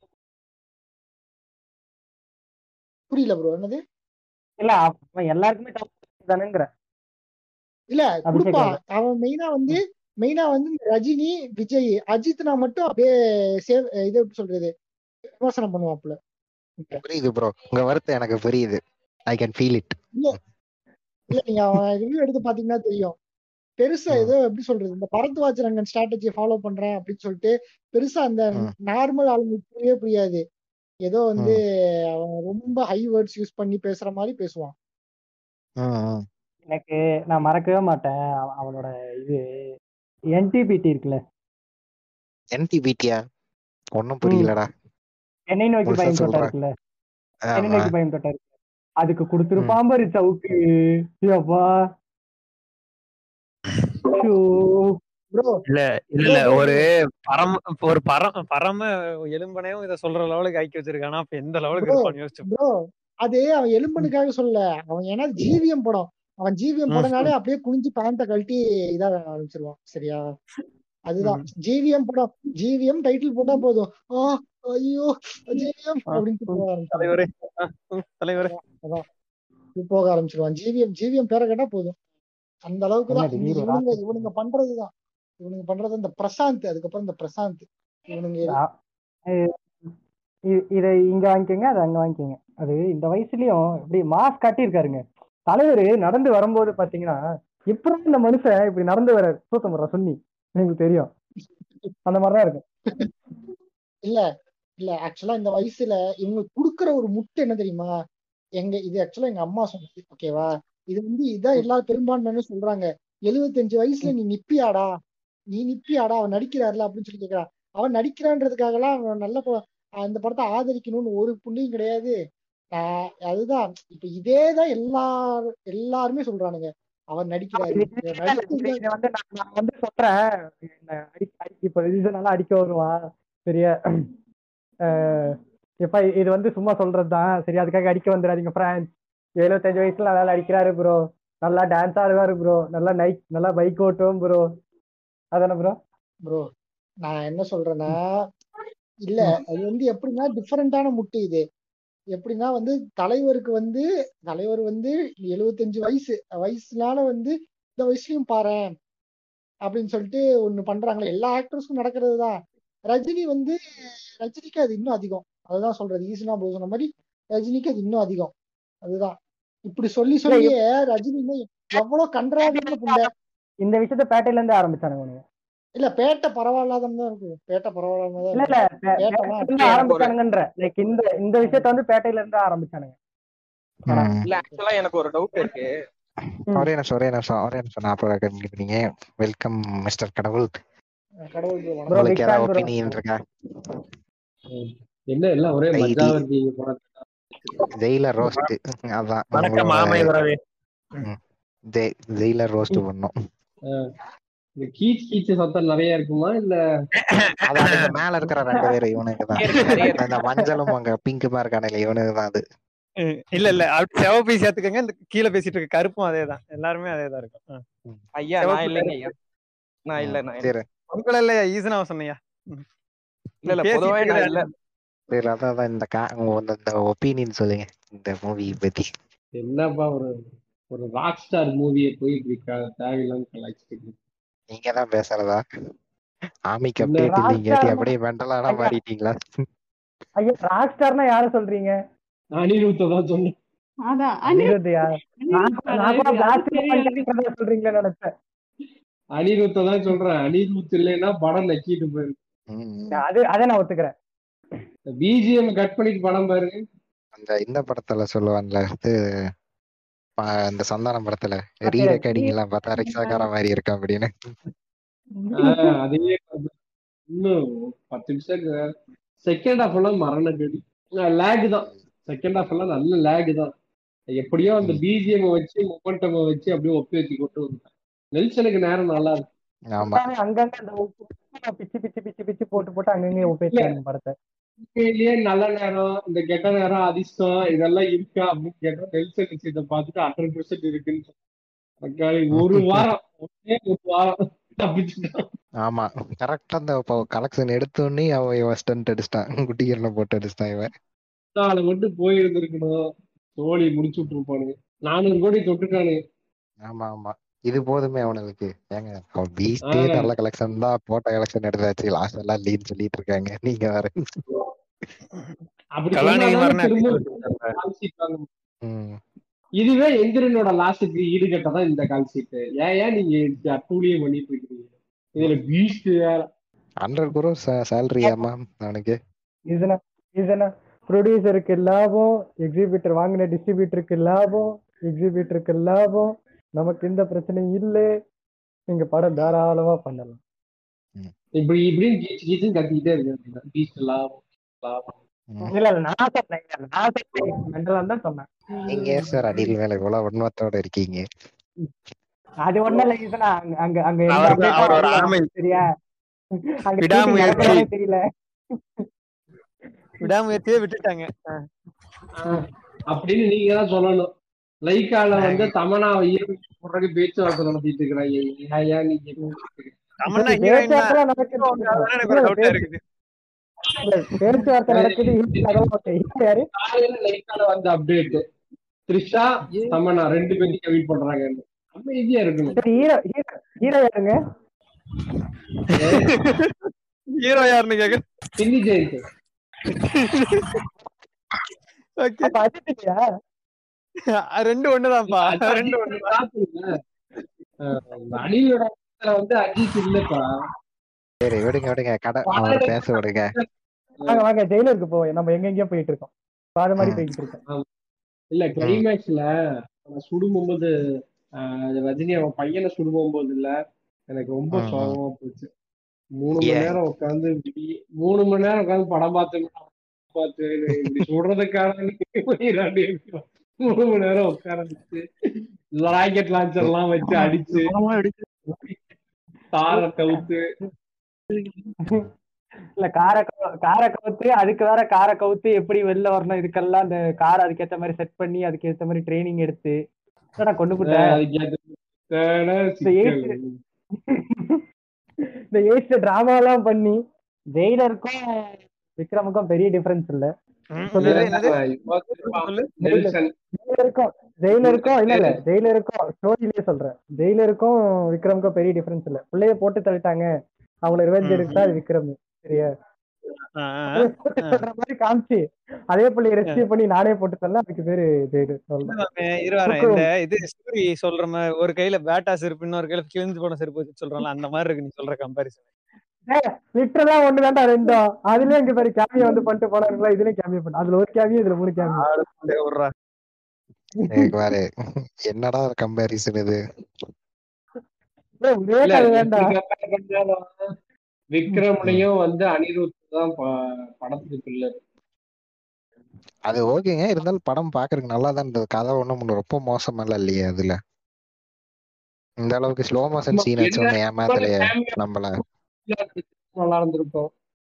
புரியல ப்ரோ என்னது? இல்ல அவன் எல்லாருக்குமே தானுங்கிற இல்ல கொடுப்பான். அவன் மெயினா வந்து மெயினா வந்து இந்த ரஜினி, விஜய், அஜித்னா மட்டும் அப்படியே இது எப்படி சொல்றது, விமர்சனம் பண்ணுவாப்புல. புரியுது ப்ரோ, உங்க வருத்தம் எனக்கு புரியுது. I can feel it. இல்ல நீங்க அவன் ரிவ்யூ எடுத்து பாத்தீங்கன்னா தெரியும். பெருசா ஏதோ எப்படி சொல்றது, இந்த பரத்வாஜ் ரங்கன் ஸ்ட்ராட்டஜியை ஃபாலோ பண்றேன் அப்படின்னு சொல்லிட்டு பெருசா அந்த நார்மல் ஆளுங்களுக்கு புரியவே புரியாது. ஏதோ வந்து அவன் ரொம்ப ஹை வேர்ட்ஸ் யூஸ் பண்ணி பேசுற மாதிரி பேசுவான். எனக்கு நான் மறக்கவே மாட்டேன் அவனோட இது என்டிபிடி இருக்குல்ல. என்டிபிடியா? ஒன்னும் புரியலடா. என்னை நோக்கி பயம் தொட்டா இருக்குல்ல, என்னை நோக்கி பயம் தொட்டா இருக்கு, அதுக்கு கொடுத்துருப்பான் பாரு சவுக்கு. அப்பா இல்ல இல்ல ஒரு பரம எலும்பனையும் இத சொல்ற லெவலுக்கு ஆக்கி வச்சிருக்கானா, அப்ப எந்த லெவலுக்கு இருப்பான்னு யோசிச்சு. ப்ரோ அது அவன் எலும்பனுக்காக சொல்ல, அவன் ஏன்னா ஜிவிஎம் படம், அவன் ஜிவிஎம் படம்னாலே அப்படியே குனிஞ்சு பேண்ட கழட்டி இதாக ஆரம்பிச்சிருவான். சரியா? அதுதான் ஜிவிஎம் படம். ஜிவிஎம் டைட்டில் போட்டா போதும், ஐயோ ஜிவிஎம் அப்படின்னு போக ஆரம்பிச்சிருவான். ஜிவிஎம் பேரை கேட்டா போதும். அந்த அளவுக்கு தான் இவனுங்க பண்றதுதான். இவனுங்க பண்றது இந்த பிரசாந்த், அதுக்கப்புறம் இந்த பிரசாந்த் இவனுங்க இதை இங்க வாங்கிக்கோங்க, அதை அங்க வாங்கிக்கோங்க. அது இந்த வயசுலயும் இப்படி மாஸ் காட்டியிருக்காருங்க தலைவர். நடந்து வரும்போது பாத்தீங்கன்னா இப்ப இந்த மனுஷன் இப்படி நடந்து வர சூத்தம் வர்ற சொல்லி எனக்கு தெரியும். அந்த மாதிரிதான் இருக்கும். இல்ல ஆக்சுவலா இந்த வயசுல இவங்க குடுக்கற ஒரு முட்டு என்ன தெரியுமா, இது ஆக்சுவலா எங்க அம்மா சொன்னது. ஓகேவா? இது வந்து இதான் எல்லா பெரும்பான்மைன்னு சொல்றாங்க. 75 வயசுல நீ நிப்பியாடா அவன் நடிக்கிறாருல அப்படின்னு சொல்லி கேட்கிறான். அவன் நடிக்கிறான்றதுக்காக எல்லாம் அவன் நல்ல அந்த படத்தை ஆதரிக்கணும்னு ஒரு புள்ளியும் கிடையாது. அதுதான் இப்ப இதேதான் எல்லாருமே சொல்றானுங்க, அவன் நடிக்கிறாரு. நான் வந்து சொல்றேன், இப்ப ரீசனால அடிக்க வருவான். சரியா? இப்ப இது வந்து சும்மா சொல்றதுதான். சரி, அதுக்காக அடிக்க வந்துடாதீங்க பிரான்ஸ். 75 வயசுல நல்லா அடிக்கிறாரு ப்ரோ, நல்லா டான்ஸ் ஆடுவாரு ப்ரோ, நல்லா பைக் ஓட்டுவோம் ப்ரோ. அதானே ப்ரோ? நான் என்ன சொல்றேன்னா, இல்ல அது வந்து எப்படின்னா டிஃபரெண்டான முட்டு. இது எப்படின்னா வந்து தலைவர் வந்து 75 வயசுனால வந்து இந்த வயசுலயும் பாரு அப்படின்னு சொல்லிட்டு ஒண்ணு பண்றாங்களே. எல்லா ஆக்டர்ஸுக்கும் நடக்கிறதுதான். ரஜினிக்கு அது இன்னும் அதிகம். அதுதான் சொல்றது, ஈஸினா ப்ரோ சொன்ன மாதிரி ரஜினிக்கு அது இன்னும் அதிகம். அதுதான் இப்படி சொல்லியே ரஜினி எவ்வளவு கன்றாவியான புண்டை. இந்த விஷயத்த பேட்டையில இருந்து ஆரம்பிச்சானுங்க. இல்ல பேட்டை பரவாயில்லாதான் இருக்கு. பேட்டை பரவாயில்லாம ஆரம்பிச்சானுங்கன்ற லைக் இந்த விஷயத்த வந்து பேட்டையில இருந்து ஆரம்பிச்சானுங்க. இல்ல ஆக்சுவலா எனக்கு ஒரு டவுட் இருக்கு. ஒரே நிமிஷம் நான் அப்புறம் கண்டினியூ பண்ணீங்க. வெல்கம் மிஸ்டர் கடவுள். உங்களுக்கு ஏதாவது ஒப்பீனியன் இருக்கா? என்ன எல்லாம் ஒரே மஜாவதி ஜெயிலர் ரோஸ்ட். அதான் ஜெயிலர் ரோஸ்ட் பண்ணோம். கீச் சத்தம் நிறைய இருக்குமா இல்ல அதான் மேல இருக்கிற 2 பேரு இவனுக்கு தான். அந்த மஞ்சளும் அங்க பிங்க்குமா இருக்கானே இவனுக்கு தான் அது. இல்ல அப்படி செவப்பி சேர்த்துக்கங்க. இந்த கீழே பேசிட்டு இருக்க கருப்பும் அதேதான். எல்லாருமே அதேதான் இருக்கும். ஐயா நான் இல்லைங்க ஐயா, நான் இல்ல உங்கள இல்லையா ஈசனாவ சொன்னியா? இல்ல பொதுவாவே நான் இல்ல. சரி, அதான் இந்த ஒப்பீனியன் சொல்லுங்க இந்த மூவி பத்தி. என்னப்பா ஒரு ராக் ஸ்டார் மூவியை போய் தேவையில்லாம கலாய்ச்சிட்டு நீங்க தான் பேசுறதா? ஆமிக்கு அப்டேட் இல்லீங்க, அப்படியே மெண்டலானா மாறிட்டீங்களா? ஐயா ராக் ஸ்டார்னா யார சொல்றீங்க? அனிருத்த தான் சொன்னேன். அதான் அனிருத்தியா? நான் பிளாஸ்ட் சொல்றீங்களா நினைச்சேன். அனிருத்த தான் சொல்றேன். அனிருத் இல்லைன்னா படம் நக்கிட்டு போயிருக்கு. அதை நான் ஒத்துக்கிறேன். பிஜிஎம் கட் பண்ணிட்டு படம் பாருங்க. இந்த படத்துல சொல்லுவான்ல, இந்த சந்தானம் படத்துல ரீ ரெக்கார்டிங் எல்லாம் பார்த்தா ரிக்ஷாக்கார மாதிரி இருக்கும் அப்படின்னு. அதே இன்னும் 10 நிமிஷம் செகண்ட் ஹாஃப் எல்லாம் மரண கடி லேக் தான். செகண்ட் ஹாஃப் எல்லாம் நல்ல லேக் தான். எப்படியோ அந்த பிஜிஎம் வச்சு மொமெண்டம் வச்சு அப்படியே ஒப்பி வச்சு கொண்டு வந்துட்டேன். நெல்சனுக்கு நேரம் நல்லா இருக்கு. அங்கங்க பிச்சு போட்டு அங்கங்க ஒப்பி வச்சாங்க படத்தை. நல்ல நேரம், இந்த கெட்ட நேரம், அதிர்ஷ்டம் இதெல்லாம் இருக்கா அப்படின்னு கேட்டா நெல்சன் விஷயத்தை பார்த்துட்டு 100% இருக்குன்னு ஒரு வாரம் ஆமா கரெக்டா அந்த கலெக்ஷன் எடுத்தோடனே அவன் ஸ்டண்ட் அடிச்சிட்டான், குட்டிகள்ல போட்டு அடிச்சிட்டான். இவன் அதை மட்டும் போயிருந்திருக்கணும், தோழி முடிச்சு விட்டுருப்பானுங்க. 400 கோடி தொட்டுட்டானுங்க. ஆமா ஆமா இது போதுமே அவனுக்கு. ஏங்க அவன் பீஸ்டே நல்ல கலெக்ஷன் தான், போட்ட கலெக்ஷன் எடுத்தாச்சு, லாஸ்ட் எல்லாம் லீன் சொல்லிட்டு இருக்காங்க. நீங்க வேற அப்படி சொன்னாலும் இதுவே எந்திரனோட லாஸ்டுக்கு ஈடுகட்டதான் இந்த கால் ஷீட். ஏன் நீங்க அட்டூழியம் பண்ணிட்டு இருக்கீங்க? இதுல பீஸ்ட் 100 crore salary ஆமா அவனுக்கு. இதுனா ப்ரொடியூசருக்கு லாபம், எக்ஸிபிட்டர் வாங்கின டிஸ்ட்ரிபியூட்டருக்கு லாபம், எக்ஸிபிட்டருக்கு லாபம், நமக்கு எந்த பிரச்சனையும் இல்லை, நீங்க படம் தாராளமா பண்ணலாம். இப்படின்னு கீச்சு கத்திக்கிட்டே இருக்கு. பீஸ்ட் லாபம் லாபம். இல்ல நான் சொன்னேன் தான் சொன்னேன். நீங்க சார் அடியில் மேல இவ்வளவு உண்மத்தோட இருக்கீங்க. அது ஒண்ணும் இல்ல, இதுனா அங்க அங்க சரியா, தெரியல விடாமுயற்சியே விட்டுட்டாங்க அப்படின்னு நீங்க தான் சொல்லணும். லைக்கால வந்து தமனாவை போடுறதுக்கு பேச்சுவார்த்தை நடத்திட்டு இருக்கிறாங்க. பேச்சுவார்த்தை நடக்குது. லைக்கால வந்து அப்டேட் த்ரிஷா தமனா 2 பேரும் கமிட் பண்றாங்க. அமைதியா இருக்கணும். ஹீரோ யாருங்க? ஹீரோ யாருன்னு கேக்க சின்னி ஜெயந்த். ரெண்டு ஒண்ணுதான்ப்பா. ரெண்டு ஒண்ணுதான். அணிலோட வந்து அஜித் இல்லப்பா. சரி விடுங்க கடை அவர் பேச விடுங்க. வாங்க ஜெயிலருக்கு போய் நம்ம எங்கெங்கயோ போயிட்டு இருக்கோம். பாத மாதிரி போயிட்டு இருக்கோம். இல்ல கிளைமேக்ஸ்ல சுடும்போது ரஜினி அவன் பையனை சுடும்போது இல்ல, எனக்கு ரொம்ப சோகமா போச்சு. 3 மணி நேரம் உட்காந்து 3 மணி நேரம் உட்காந்து படம் பார்த்து இப்படி சொல்றதுக்காக 3 மணி நேரம் உட்காந்துச்சு. ராக்கெட் லான்ச்சர் எல்லாம் வச்சு அடிச்சு தார கவுத்து இல்ல காரை கவுத்து, அதுக்கு வேற காரை கவுத்து எப்படி வெளில வரணும், இதுக்கெல்லாம் அந்த காரை அதுக்கேற்ற மாதிரி செட் பண்ணி அதுக்கேற்ற மாதிரி ட்ரைனிங் எடுத்து கொண்டு போட்டேன். இந்த ஏஜ் டிராமா எல்லாம் பண்ணி ஜெயிலருக்கும் விக்ரமுக்கும் பெரிய டிஃபரன்ஸ் இல்ல. ஜெயிலருக்கும் ஸ்டோரியிலேயே சொல்றேன், ஜெயிலருக்கும் விக்ரமுக்கும் பெரிய டிஃபரன்ஸ் இல்ல. பிள்ளைய போட்டு தள்ளிட்டாங்க, அவங்கள ரிவெஞ்ச் எடுத்தா அது விக்ரம். சரியா சொல்ற மாதிரி காமிச்சு அதே பிள்ளைய ரெஸ்கியூ பண்ணி நானே போட்டு தரல, அதுக்கு பேரு இது ஸ்டோரி சொல்ற மாதிரி ஒரு கையில பேட்டா செருப்பு இன்னொரு கையில கிழிஞ்சு போன செருப்பு சொல்றோம்ல, அந்த மாதிரி இருக்கு நீ சொல்ற கம்பாரிசன். லிட்டரலா ஒண்ணுதான்டா ரெண்டும். அதுலயே இங்க பாரு கேமியோ வந்து பண்ணிட்டு போனாங்களா, இதுலயும் கேமியோ பண்ண, அதுல ஒரு கேமியோ இதுல 3 கேமியோ. என்னடா கம்பாரிசன் இது? விக்ரம்லயும் வந்து அனிருத் தான் படத்துக்கு பில்லர். அது ஓகேங்க, இருந்தாலும் படம் பாக்குறதுக்கு நல்லா தான் இருந்தது. கதை ஒண்ணும் ரொம்ப மோசமெல்லாம் இல்லையே அதுல. இந்த அளவுக்கு ஸ்லோ மோஷன் சீன் வச்சு ஒண்ணு ஏமாத்தலையே நம்மள. நல்லா இருந்திருக்கும்.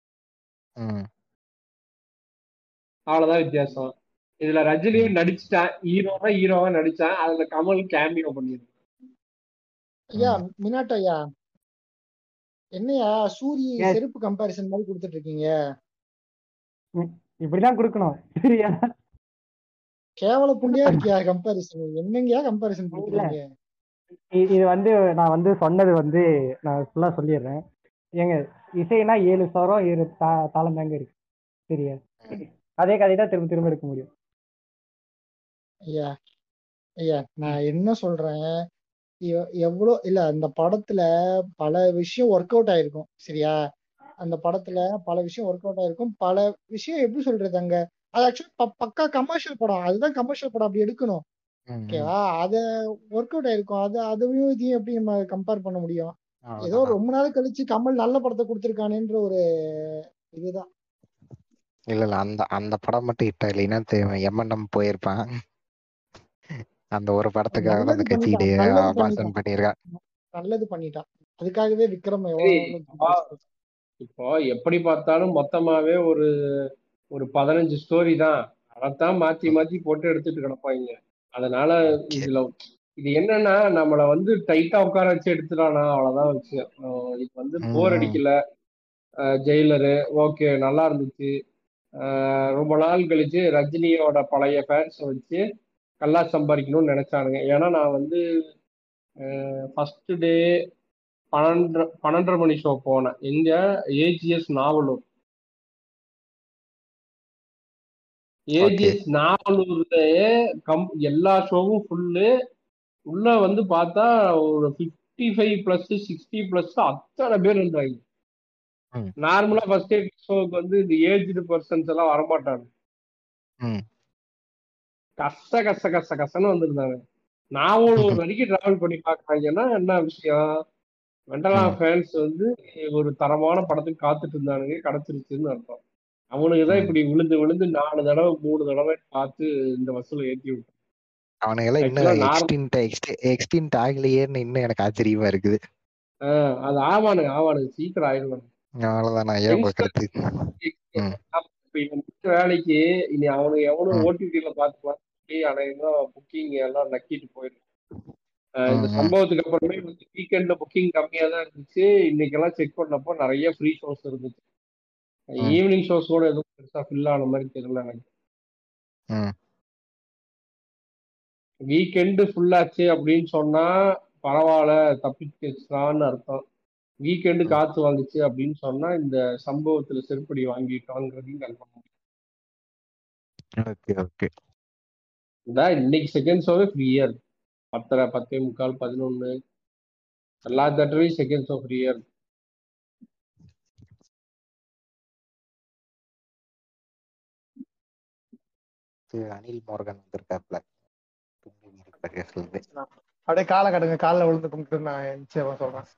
அவ்வளவுதான் வித்தியாசம். இதுல ரஜினியும் நடிச்சுட்டான், ஹீரோவா நடிச்சான். அதுல கமல் கேமியோ பண்ணிருக்கான். ஐயா மினாட்டோ ஐயா, என்னையா சூரிய செருப்பு கம்பாரிசன் மாதிரி கொடுத்துட்டு இருக்கீங்க? இப்படிதான் கொடுக்கணும். சரியா கேவல புண்ணியா இருக்கியா கம்பாரிசன்? என்னங்கயா கம்பாரிசன் கொடுக்குறீங்க? இது வந்து நான் வந்து சொன்னது வந்து நான் ஃபுல்லா சொல்லிடுறேன். ஏங்க இசைனா 7 ஸ்வரம் 7 தாளம் தாங்க இருக்கு. சரியா அதே கதை தான் திரும்ப திரும்ப எடுக்க முடியும். ஐயா ஐயா நான் என்ன சொல்றேன், எவ்வளோ இல்ல அந்த படத்துல பல விஷயம் ஒர்க் அவுட் ஆயிருக்கும். சரியா அந்த படத்துல பல விஷயம் ஒர்க் அவுட் ஆயிருக்கும். பல விஷயம் எப்படி சொல்றது, அங்க அது ஆக்சுவலி பக்கா கமர்ஷியல் படம். அதுதான் கமர்ஷியல் படம், அப்படி எடுக்கணும். ஓகேவா, அத ஒர்க் அவுட் ஆயிருக்கும். அதையும் இதையும் எப்படி நம்ம கம்பேர் பண்ண முடியும்? ஏதோ ரொம்ப நாள் கழிச்சு கமல் நல்ல படத்தை கொடுத்திருக்கானேன்ற ஒரு இதுதான். இல்ல அந்த படம் மட்டும் ஹிட் இல்லைன்னா எம்என்எம் போயிருப்பான். அந்த ஒரு படத்துக்காக தான் அந்த கட்சியிலே ஆபாசம் பண்ணிருக்கான். நல்லது பண்ணிட்டான், அதுக்காகவே விக்ரம். இப்போ எப்படி பார்த்தாலும் மொத்தமாவே ஒரு 15 ஸ்டோரி தான். அதைத்தான் மாத்தி மாத்தி போட்டு எடுத்துட்டு கிடப்பாங்க. அதனால இது என்னன்னா நம்மள வந்து டைட்டா உட்கார வச்சு எடுத்துட்டானா அவ்வளவுதான் விஷயம். இது வந்து போர் அடிக்கல. ஜெயிலரு ஓகே நல்லா இருந்துச்சு. ரொம்ப நாள் கழிச்சு ரஜினியோட பழைய ஃபேன்ஸை வச்சு நல்லா சம்பாதிக்கணும்னு நினைச்சானுங்க. ஏன்னா நான் வந்து ஃபர்ஸ்ட் டே 12:30 மணி ஷோ போனேன். எங்க ஏஜிஎஸ் நாவலூர். ஏஜிஎஸ் நாவலூர்லயே எல்லா ஷோவும் ஃபுல்லு. உள்ள வந்து பார்த்தா ஒரு 55+, 60+ அத்தனை பேர் இருந்தாங்க. நார்மலா ஃபர்ஸ்ட் டே ஷோக்கு வந்து இந்த ஏஜ்டு பர்சன்ஸ் எல்லாம் வரமாட்டாங்க. கஷ்டன்னு வந்திருந்தாங்க. நாவலூர் வரைக்கும் டிராவல் பண்ணி பாக்குறாங்கன்னா என்ன விஷயம், வெண்டலா ஃபேன்ஸ் வந்து ஒரு தரமான படத்துக்கு காத்துட்டு இருந்தானுங்க, கிடைச்சிருச்சுன்னு அர்த்தம். அவனுக்குதான் இப்படி விழுந்து விழுந்து 4 தடவை 3 தடவை பார்த்து இந்த வசூலை ஏற்றி விட்டு அவனுங்கெல்லாம் இன்னும் எக்ஸ்டின்ட் ஆகலையேன்னு இன்னும் எனக்கு ஆச்சரியமா இருக்குது. அது ஆவானுங்க சீக்கிரம் ஆயிடுவாங்க. வேலைக்கு இனி அவனுக்கு எவனும் ஓடிடில பார்த்துக்கலாம். புக்கிங் எல்லாம் நக்கிட்டு போயிடும். இந்த சம்பவத்துக்கு அப்புறமே வந்து வீக்கெண்ட்ல புக்கிங் கம்மியா தான் இருந்துச்சு. இன்னைக்கெல்லாம் செக் பண்ணப்போ நிறைய ஃப்ரீ ஷோஸ் இருந்துச்சு. ஈவினிங் ஷோஸ் கூட எதுவும் பெருசா ஃபில் ஆன மாதிரி தெரியல எனக்கு. வீக்கெண்டு ஃபுல்லாச்சு அப்படின்னு சொன்னா பரவாயில்ல, தப்பிச்சான்னு அர்த்தம். வீக்கெண்டு காத்து வாங்குச்சு அப்படின்னு சொன்னா இந்த சம்பவத்துல செருப்படி வாங்கிட்டோங்கிறதையும் கன்ஃபார்ம் பண்ணிட்டேன். இன்னைக்கு செகண்ட் ஷோவே ஃப்ரீயா இருக்கு. 10:30, 10:45, 11 எல்லா தேட்டர்லயும் செகண்ட் ஷோ ஃப்ரீயா இருக்கு. அனில் மோர்கன் வந்திருக்காப்ல. அப்படியே காலை கட்டுங்க, காலில் விழுந்து கும்பிட்டு நான் நிச்சயமா சொல்றேன்.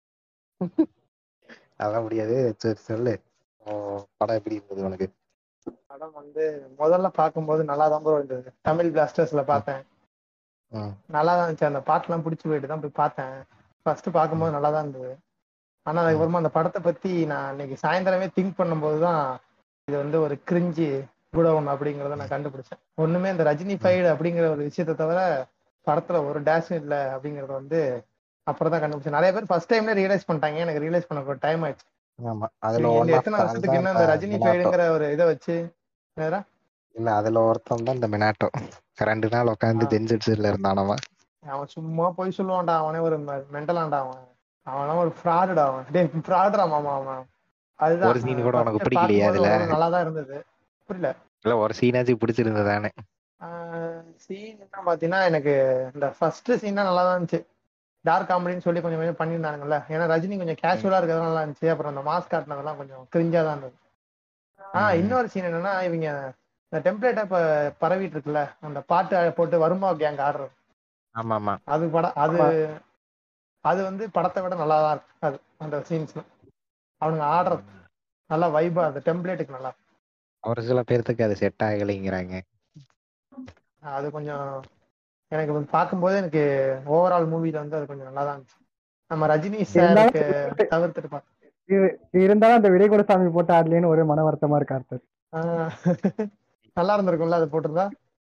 அதான் முடியாது. சரி சொல்லு, படம் எப்படி இருந்தது உனக்கு? படம் வந்து முதல்ல பார்க்கும்போது நல்லா தான் இருந்தது. தமிழ் பிளாஸ்டர்ஸ்ல பார்த்தேன், நல்லா தான் இருந்துச்சு. அந்த பாட்டெல்லாம் பிடிச்சி போயிட்டு தான் போய் பார்த்தேன். ஃபர்ஸ்ட் பார்க்கும்போது நல்லா தான் இருந்தது. ஆனா அதுக்கப்புறமா அந்த படத்தை பத்தி நான் இன்னைக்கு சாயந்தரமே திங்க் பண்ணும்போது தான் இது வந்து ஒரு கிரிஞ்சி குடவன் அப்படிங்கறத நான் கண்டுபிடிச்சேன். ஒண்ணுமே இந்த ரஜினி ஃபைடு அப்படிங்கிற ஒரு விஷயத்த தவிர படத்துல ஒரு டேஷும் இல்லை அப்படிங்கறது வந்து அப்புறம் தான் கண்டுபிடிச்சேன். நிறைய பேர் ஃபர்ஸ்ட் டைம்ல ரியலைஸ் பண்ணிட்டாங்க, எனக்கு ரியலைஸ் பண்ண டைம் ஆயிடுச்சு. இந்த எத்தனை வருஷத்துக்கு என்ன இந்த ரஜினி ஃபைடுங்கிற ஒரு இதை வச்சு இல்ல அதுல ஒருத்தன் தான் இந்த மினாட்டோ. 2 நாள் உட்காந்து ஜென்செட்ஸ்ல இருந்தானவன். அவன் சும்மா போய் சொல்லுவான்டா, அவனே ஒரு மெண்டலான்டா அவன். அவனா ஒரு ஃப்ராடுடா அவன். டேய் ஃப்ராடுடா மாமா அவன். அதுதான் ஒரு சீன் கூட உனக்கு பிடிக்கலையா அதுல? நல்லா தான் இருந்தது. புரியல இல்ல ஒரு சீனாச்சும் பிடிச்சிருந்ததானே? சீன் என்ன பாத்தீங்கன்னா எனக்கு இந்த ஃபர்ஸ்ட் சீன் தான் நல்லா தான் இருந்துச்சு. டார்க் காமெடின்னு சொல்லி கொஞ்சம் கொஞ்சம் பண்ணியிருந்தானுங்கல்ல. ஏன்னா ரஜினி கொஞ்சம் கேஷுவலா இருக்கிறது நல்லா இருந்துச்சு. அப்புறம் அந்த மாஸ்க் காட்டினதெல்லாம் கொஞ்சம் கிரிஞ்சா தான் இருந்தது. இன்னொரு சீன் என்னன்னா, இவங்க இந்த டெம்ப்ளேட்டை இப்ப பரவிட்டு இருக்குல்ல, அந்த பாட்டு போட்டு வருமா கேங் ஆடுறது. ஆமா அது படம் அது வந்து படத்தை விட நல்லா தான் இருக்கு. அது அந்த சீன்ஸ் அவனுங்க ஆடுறது நல்லா வைபா, அந்த டெம்ப்ளேட்டுக்கு நல்லா. ஒரு சில பேர்த்துக்கு அது செட் ஆகலைங்கிறாங்க. அது கொஞ்சம் எனக்கு பார்க்கும்போது எனக்கு ஓவரால் மூவில வந்து அது கொஞ்சம் நல்லா தான் இருந்துச்சு. நம்ம ரஜினி சாருக்கு தவிர்த்துட்டு இருந்தாலும் அந்த விடை கூட சாமி போட்டு ஆடலேன்னு ஒரு மன வருத்தமா இருக்காரு. நல்லா இருந்திருக்கும்ல அது போட்டிருந்தா.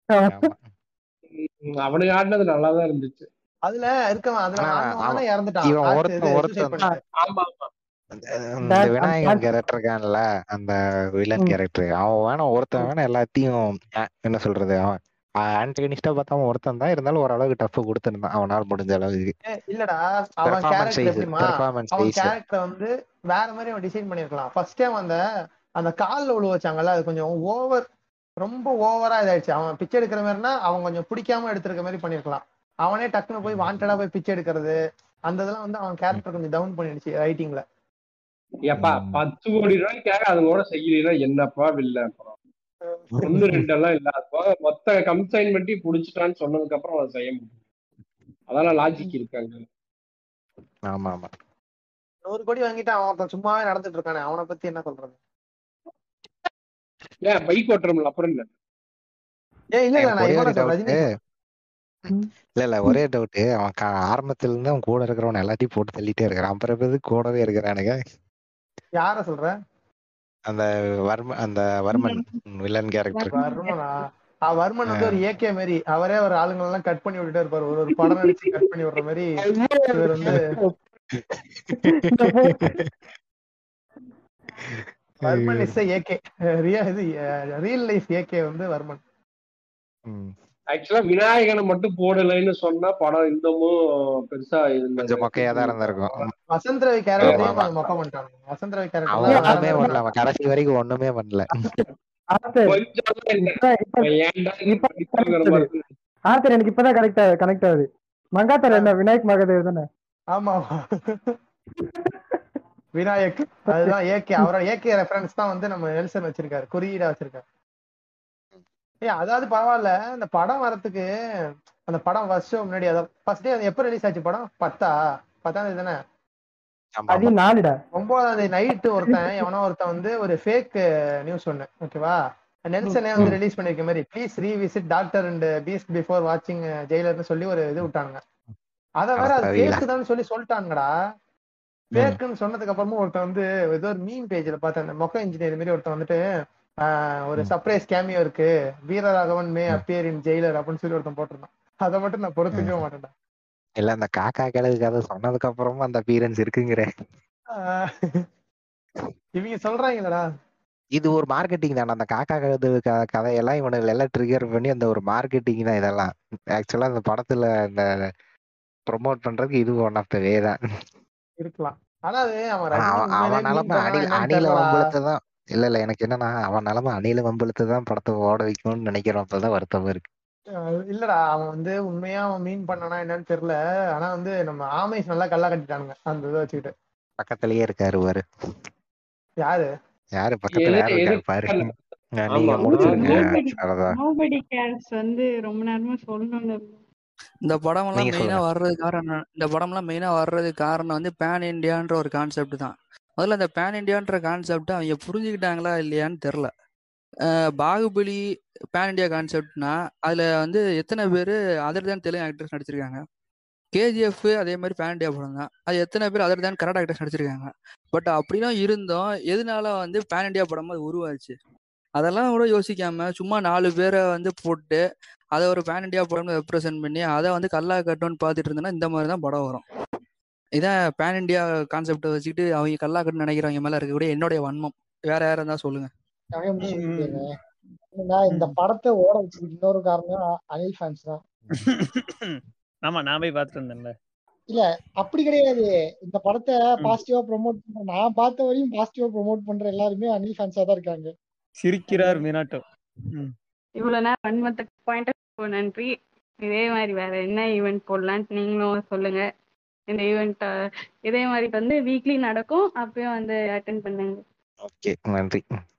அவனுக்கு ஆடினது நல்லா தான் இருந்துச்சு. அதுல இருக்கவன் அதுல இறந்துட்டான். இந்த விநாயகன் கேரக்டர் இருக்கான்ல, அந்த வில்லன் கேரக்டர், அவன் வேணும் ஒருத்தன் வேணும் எல்லாத்தையும் என்ன சொல்றது, அவன் ஆன்டகனிஸ்டா பார்த்தாம ஒருத்தன் தான் இருந்தாலும் ஓரளவுக்கு டஃப் கொடுத்துருந்தான் அவனால் முடிஞ்ச அளவுக்கு. இல்லடா அவன் கேரக்டர் எப்படிமா, அவன் கேரக்டர் வந்து வேற மாதிரி அவன் டிசைன் பண்ணிருக்கலாம். ஃபர்ஸ்ட் டைம் அந்த கால்ல உழு வச்சாங்கல்ல, அது கொஞ்சம் ரொம்ப ஓவரா இதாயிடுச்சு. அவன் பிச்சை எடுக்கிற மாதிரினா அவன் கொஞ்சம் பிடிக்காம எடுத்துருக்க மாதிரி பண்ணிருக்கலாம். அவனே டக்குன்னு போய் வாண்டடா போய் பிச்சை எடுக்கிறது, அந்த இதெல்லாம் வந்து அவன் கேரக்டர் கொஞ்சம் டவுன் பண்ணிடுச்சு ரைட்டிங்ல. ஏப்பா 10 கோடி ரூபாய்க்காக அது கூட செய்யலாம் என்னப்பா வில்ல. அப்புறம் 1-2 எல்லாம் இல்ல, மொத்த கன்சைன்மெண்ட் புடிச்சிட்டான்னு சொன்னதுக்கு அப்புறம் அதை செய்ய முடியும். அதெல்லாம் லாஜிக் இருக்காங்க. ஆமா ஆமா 100 கோடி வாங்கிட்டு அவன் சும்மாவே நடந்துட்டு இருக்கானே, அவனை பத்தி என்ன சொல்றது? ஏன் பைக் ஓட்டுறோம்ல அப்புறம் இல்ல. இல்ல ஒரே டவுட், அவன் ஆரம்பத்துல இருந்து அவன் கூட இருக்கிறவன் எல்லாத்தையும் போட்டு தள்ளிட்டே இருக்கிறான். அப்புறம் கூடவே இருக்கிறானுங்க. யார சொல்ற? அந்த வர்மன் வில்லன் கேரக்டர். வர்மன் வந்து ஒரு ஏகே மாதிரி, அவரே ஒரு ஆளுங்க எல்லாம் கட் பண்ணி விட்டுட்டே இருப்பாரு. ஒரு படம் நடிச்சு கட் பண்ணி விடுற மாதிரி இவர் வந்து Varman is AK. Real life AK வந்து வர்மன். ஆக்சுவலா விநாயகனை மட்டும் போடலைன்னு சொன்னா படம் இன்னமும் பெருசா கொஞ்சம் மொக்கையா தான் இருந்திருக்கும். வசந்த் ரவி கேரக்டரையும் கொஞ்சம் மொக்க பண்ணிட்டாங்க. வசந்த் ரவி அவன் கேரக்டர் ஒண்ணுமே பண்ணல, அவன் கடைசி வரைக்கும் ஒண்ணுமே பண்ணல. ஆர்த்தர் எனக்கு இப்பதான் கனெக்ட் ஆகுது. மங்காத்தர் என்ன விநாயக் மகாதேவ் தானே? ஆமா விநாயக், அதுதான் ஏகே. அவரோட ஏகே ரெஃபரன்ஸ் தான் வந்து நம்ம நெல்சன் வச்சிருக்காரு, குறியீடா வச்சிருக்காரு. அதாவது பரவாயில்ல, இந்த படம் வரத்துக்கு அந்த படம் ஃபர்ஸ்ட் முன்னாடி ஃபர்ஸ்ட் டே எப்ப ரிலீஸ் ஆச்சு படம்? 10ஆம் தேதி தானே? 9ஆம் தேதி நைட்டு ஒருத்தன் வந்து ஒரு ஃபேக் நியூஸ் ஒண்ணு, ஓகேவா, நெல்சனே வந்து ரிலீஸ் பண்ணிருக்க மாதிரி, please revisit Doctor and Beast before வாட்சிங் ஜெயிலர்னு சொல்லி ஒரு இது விட்டானுங்க. அத வேற அது ஃபேக் தான் சொல்லிட்டானுங்கடா. ஃபேக்குன்னு சொன்னதுக்கு அப்புறமும் ஒருத்தன் வந்து ஏதோ ஒரு மீன் பேஜ்ல பார்த்தேன், அந்த மொக்க இன்ஜினியர் மாதிரி ஒருத்தன் வந்துட்டு ஒரு சர்ப்ரைஸ் கேமியோ இருக்கு, Veeraraghavan may appear in Jailer அப்படின்னு சொல்லி ஒருத்தன் போட்டிருந்தான். அதை மட்டும் நான் பொறுத்துக்கவே மாட்டேன்டா. இல்ல அந்த காக்கா கிழக்கு கதை சொன்னதுக்கு அப்புறமா அந்த அப்பியரன்ஸ் இருக்குங்கிற இவங்க சொல்றாங்களடா, இது ஒரு மார்க்கெட்டிங் தானே. அந்த காக்கா கழுது கதையெல்லாம் இவனுக்கு எல்லாம் ட்ரிகர் பண்ணி அந்த ஒரு மார்க்கெட்டிங் தான் இதெல்லாம். ஆக்சுவலா அந்த படத்துல இந்த ப்ரொமோட் பண்றதுக்கு இது ஒன் ஆஃப் த வே தான் இருக்கலாம். ஆனா அது அவன் நிலைமை அணில வம்புலத்தான் இல்ல எனக்கு என்னன்னா, அவன் நிலைமை அணில வம்புலத்து தான் படத்தை ஓட வைக்கணும்னு நினைக்கிறப்பதான் வருத்தமா இருக்கு. இல்லடா, அவன் வந்து உண்மையா அவன் மீன் பண்ணனா என்னன்னு தெரியல. ஆனா வந்து நம்ம ஆமைஸ் நல்லா கல்லா கட்டிட்டானுங்க அந்த இதை வச்சுக்கிட்டு. பக்கத்திலேயே இருக்காரு பாரு. யாரு பக்கத்துல யாரு இருக்காரு பாரு. நீங்க முடிச்சிருங்க. நோபடி கேர்ஸ் வந்து ரொம்ப நேரமா சொல்லணும்னு. இந்த படமெல்லாம் மெயினா வர்றதுக்கு காரணம் வந்து பேன் இண்டியான்ற ஒரு கான்செப்ட் தான். முதல்ல இந்த பேன் இண்டியான்ற கான்செப்ட் அவங்க புரிஞ்சுக்கிட்டாங்களா இல்லையான்னு தெரில. பாகுபலி பேன் இண்டியா கான்செப்ட்னா அதுல வந்து எத்தனை பேர் அதர் தேன் தெலுங்கு ஆக்டர்ஸ் நடிச்சிருக்காங்க. கேஜிஎஃப் அதே மாதிரி பேன் இண்டியா படம் தான், அது எத்தனை பேர் அதர் தேன் கன்னட ஆக்டர்ஸ் நடிச்சிருக்காங்க. பட் அப்படிலாம் இருந்தோம் எதனால வந்து பேன் இண்டியா படமா அது உருவாச்சு அதெல்லாம் கூட யோசிக்காம சும்மா 4 பேரை வந்து போட்டு அதை ஒரு பேன் இண்டியா படம் ரெப்ரசென்ட் பண்ணி அதை வந்து கல்லா கட்டணும்னு பார்த்துட்டு இருந்தோன்னா இந்த மாதிரி தான் படம் வரும். இதான் பேன் இண்டியா கான்செப்டை வச்சுக்கிட்டு அவங்க கல்லா கட்டணும்னு நினைக்கிறவங்க மேல இருக்கக்கூடிய என்னுடைய வன்மம். வேற யாரும் தான் சொல்லுங்க. இந்த படத்தை ஓட வச்சதுக்கு இன்னொரு காரணம் அனில் ஃபேன்ஸ் தான். ஆமா, நான் போய் பார்த்துட்டு இருந்தேன்ல. இல்ல அப்படி கிடையாது, இந்த படத்தை பாசிட்டிவா ப்ரோமோட் பண்ற, நான் பார்த்த வரையும் பாசிட்டிவா ப்ரோமோட் பண்ற எல்லாருமே அனில் ஃபேன்ஸா தான் இருக்காங்க. சிரிக்கிறார் மினாட்டோ. இவ்வளவு நேரம் வன்மத்துக்கு பாயிண்ட் நன்றி. இதே மாதிரி வேற என்ன ஈவெண்ட் போடலான்ட்டு நீங்களும் சொல்லுங்க. இந்த ஈவெண்ட் இதே மாதிரி வந்து வீக்லி நடக்கும், அப்பயும் வந்து அட்டென்ட் பண்ணுங்க. ஓகே, நன்றி.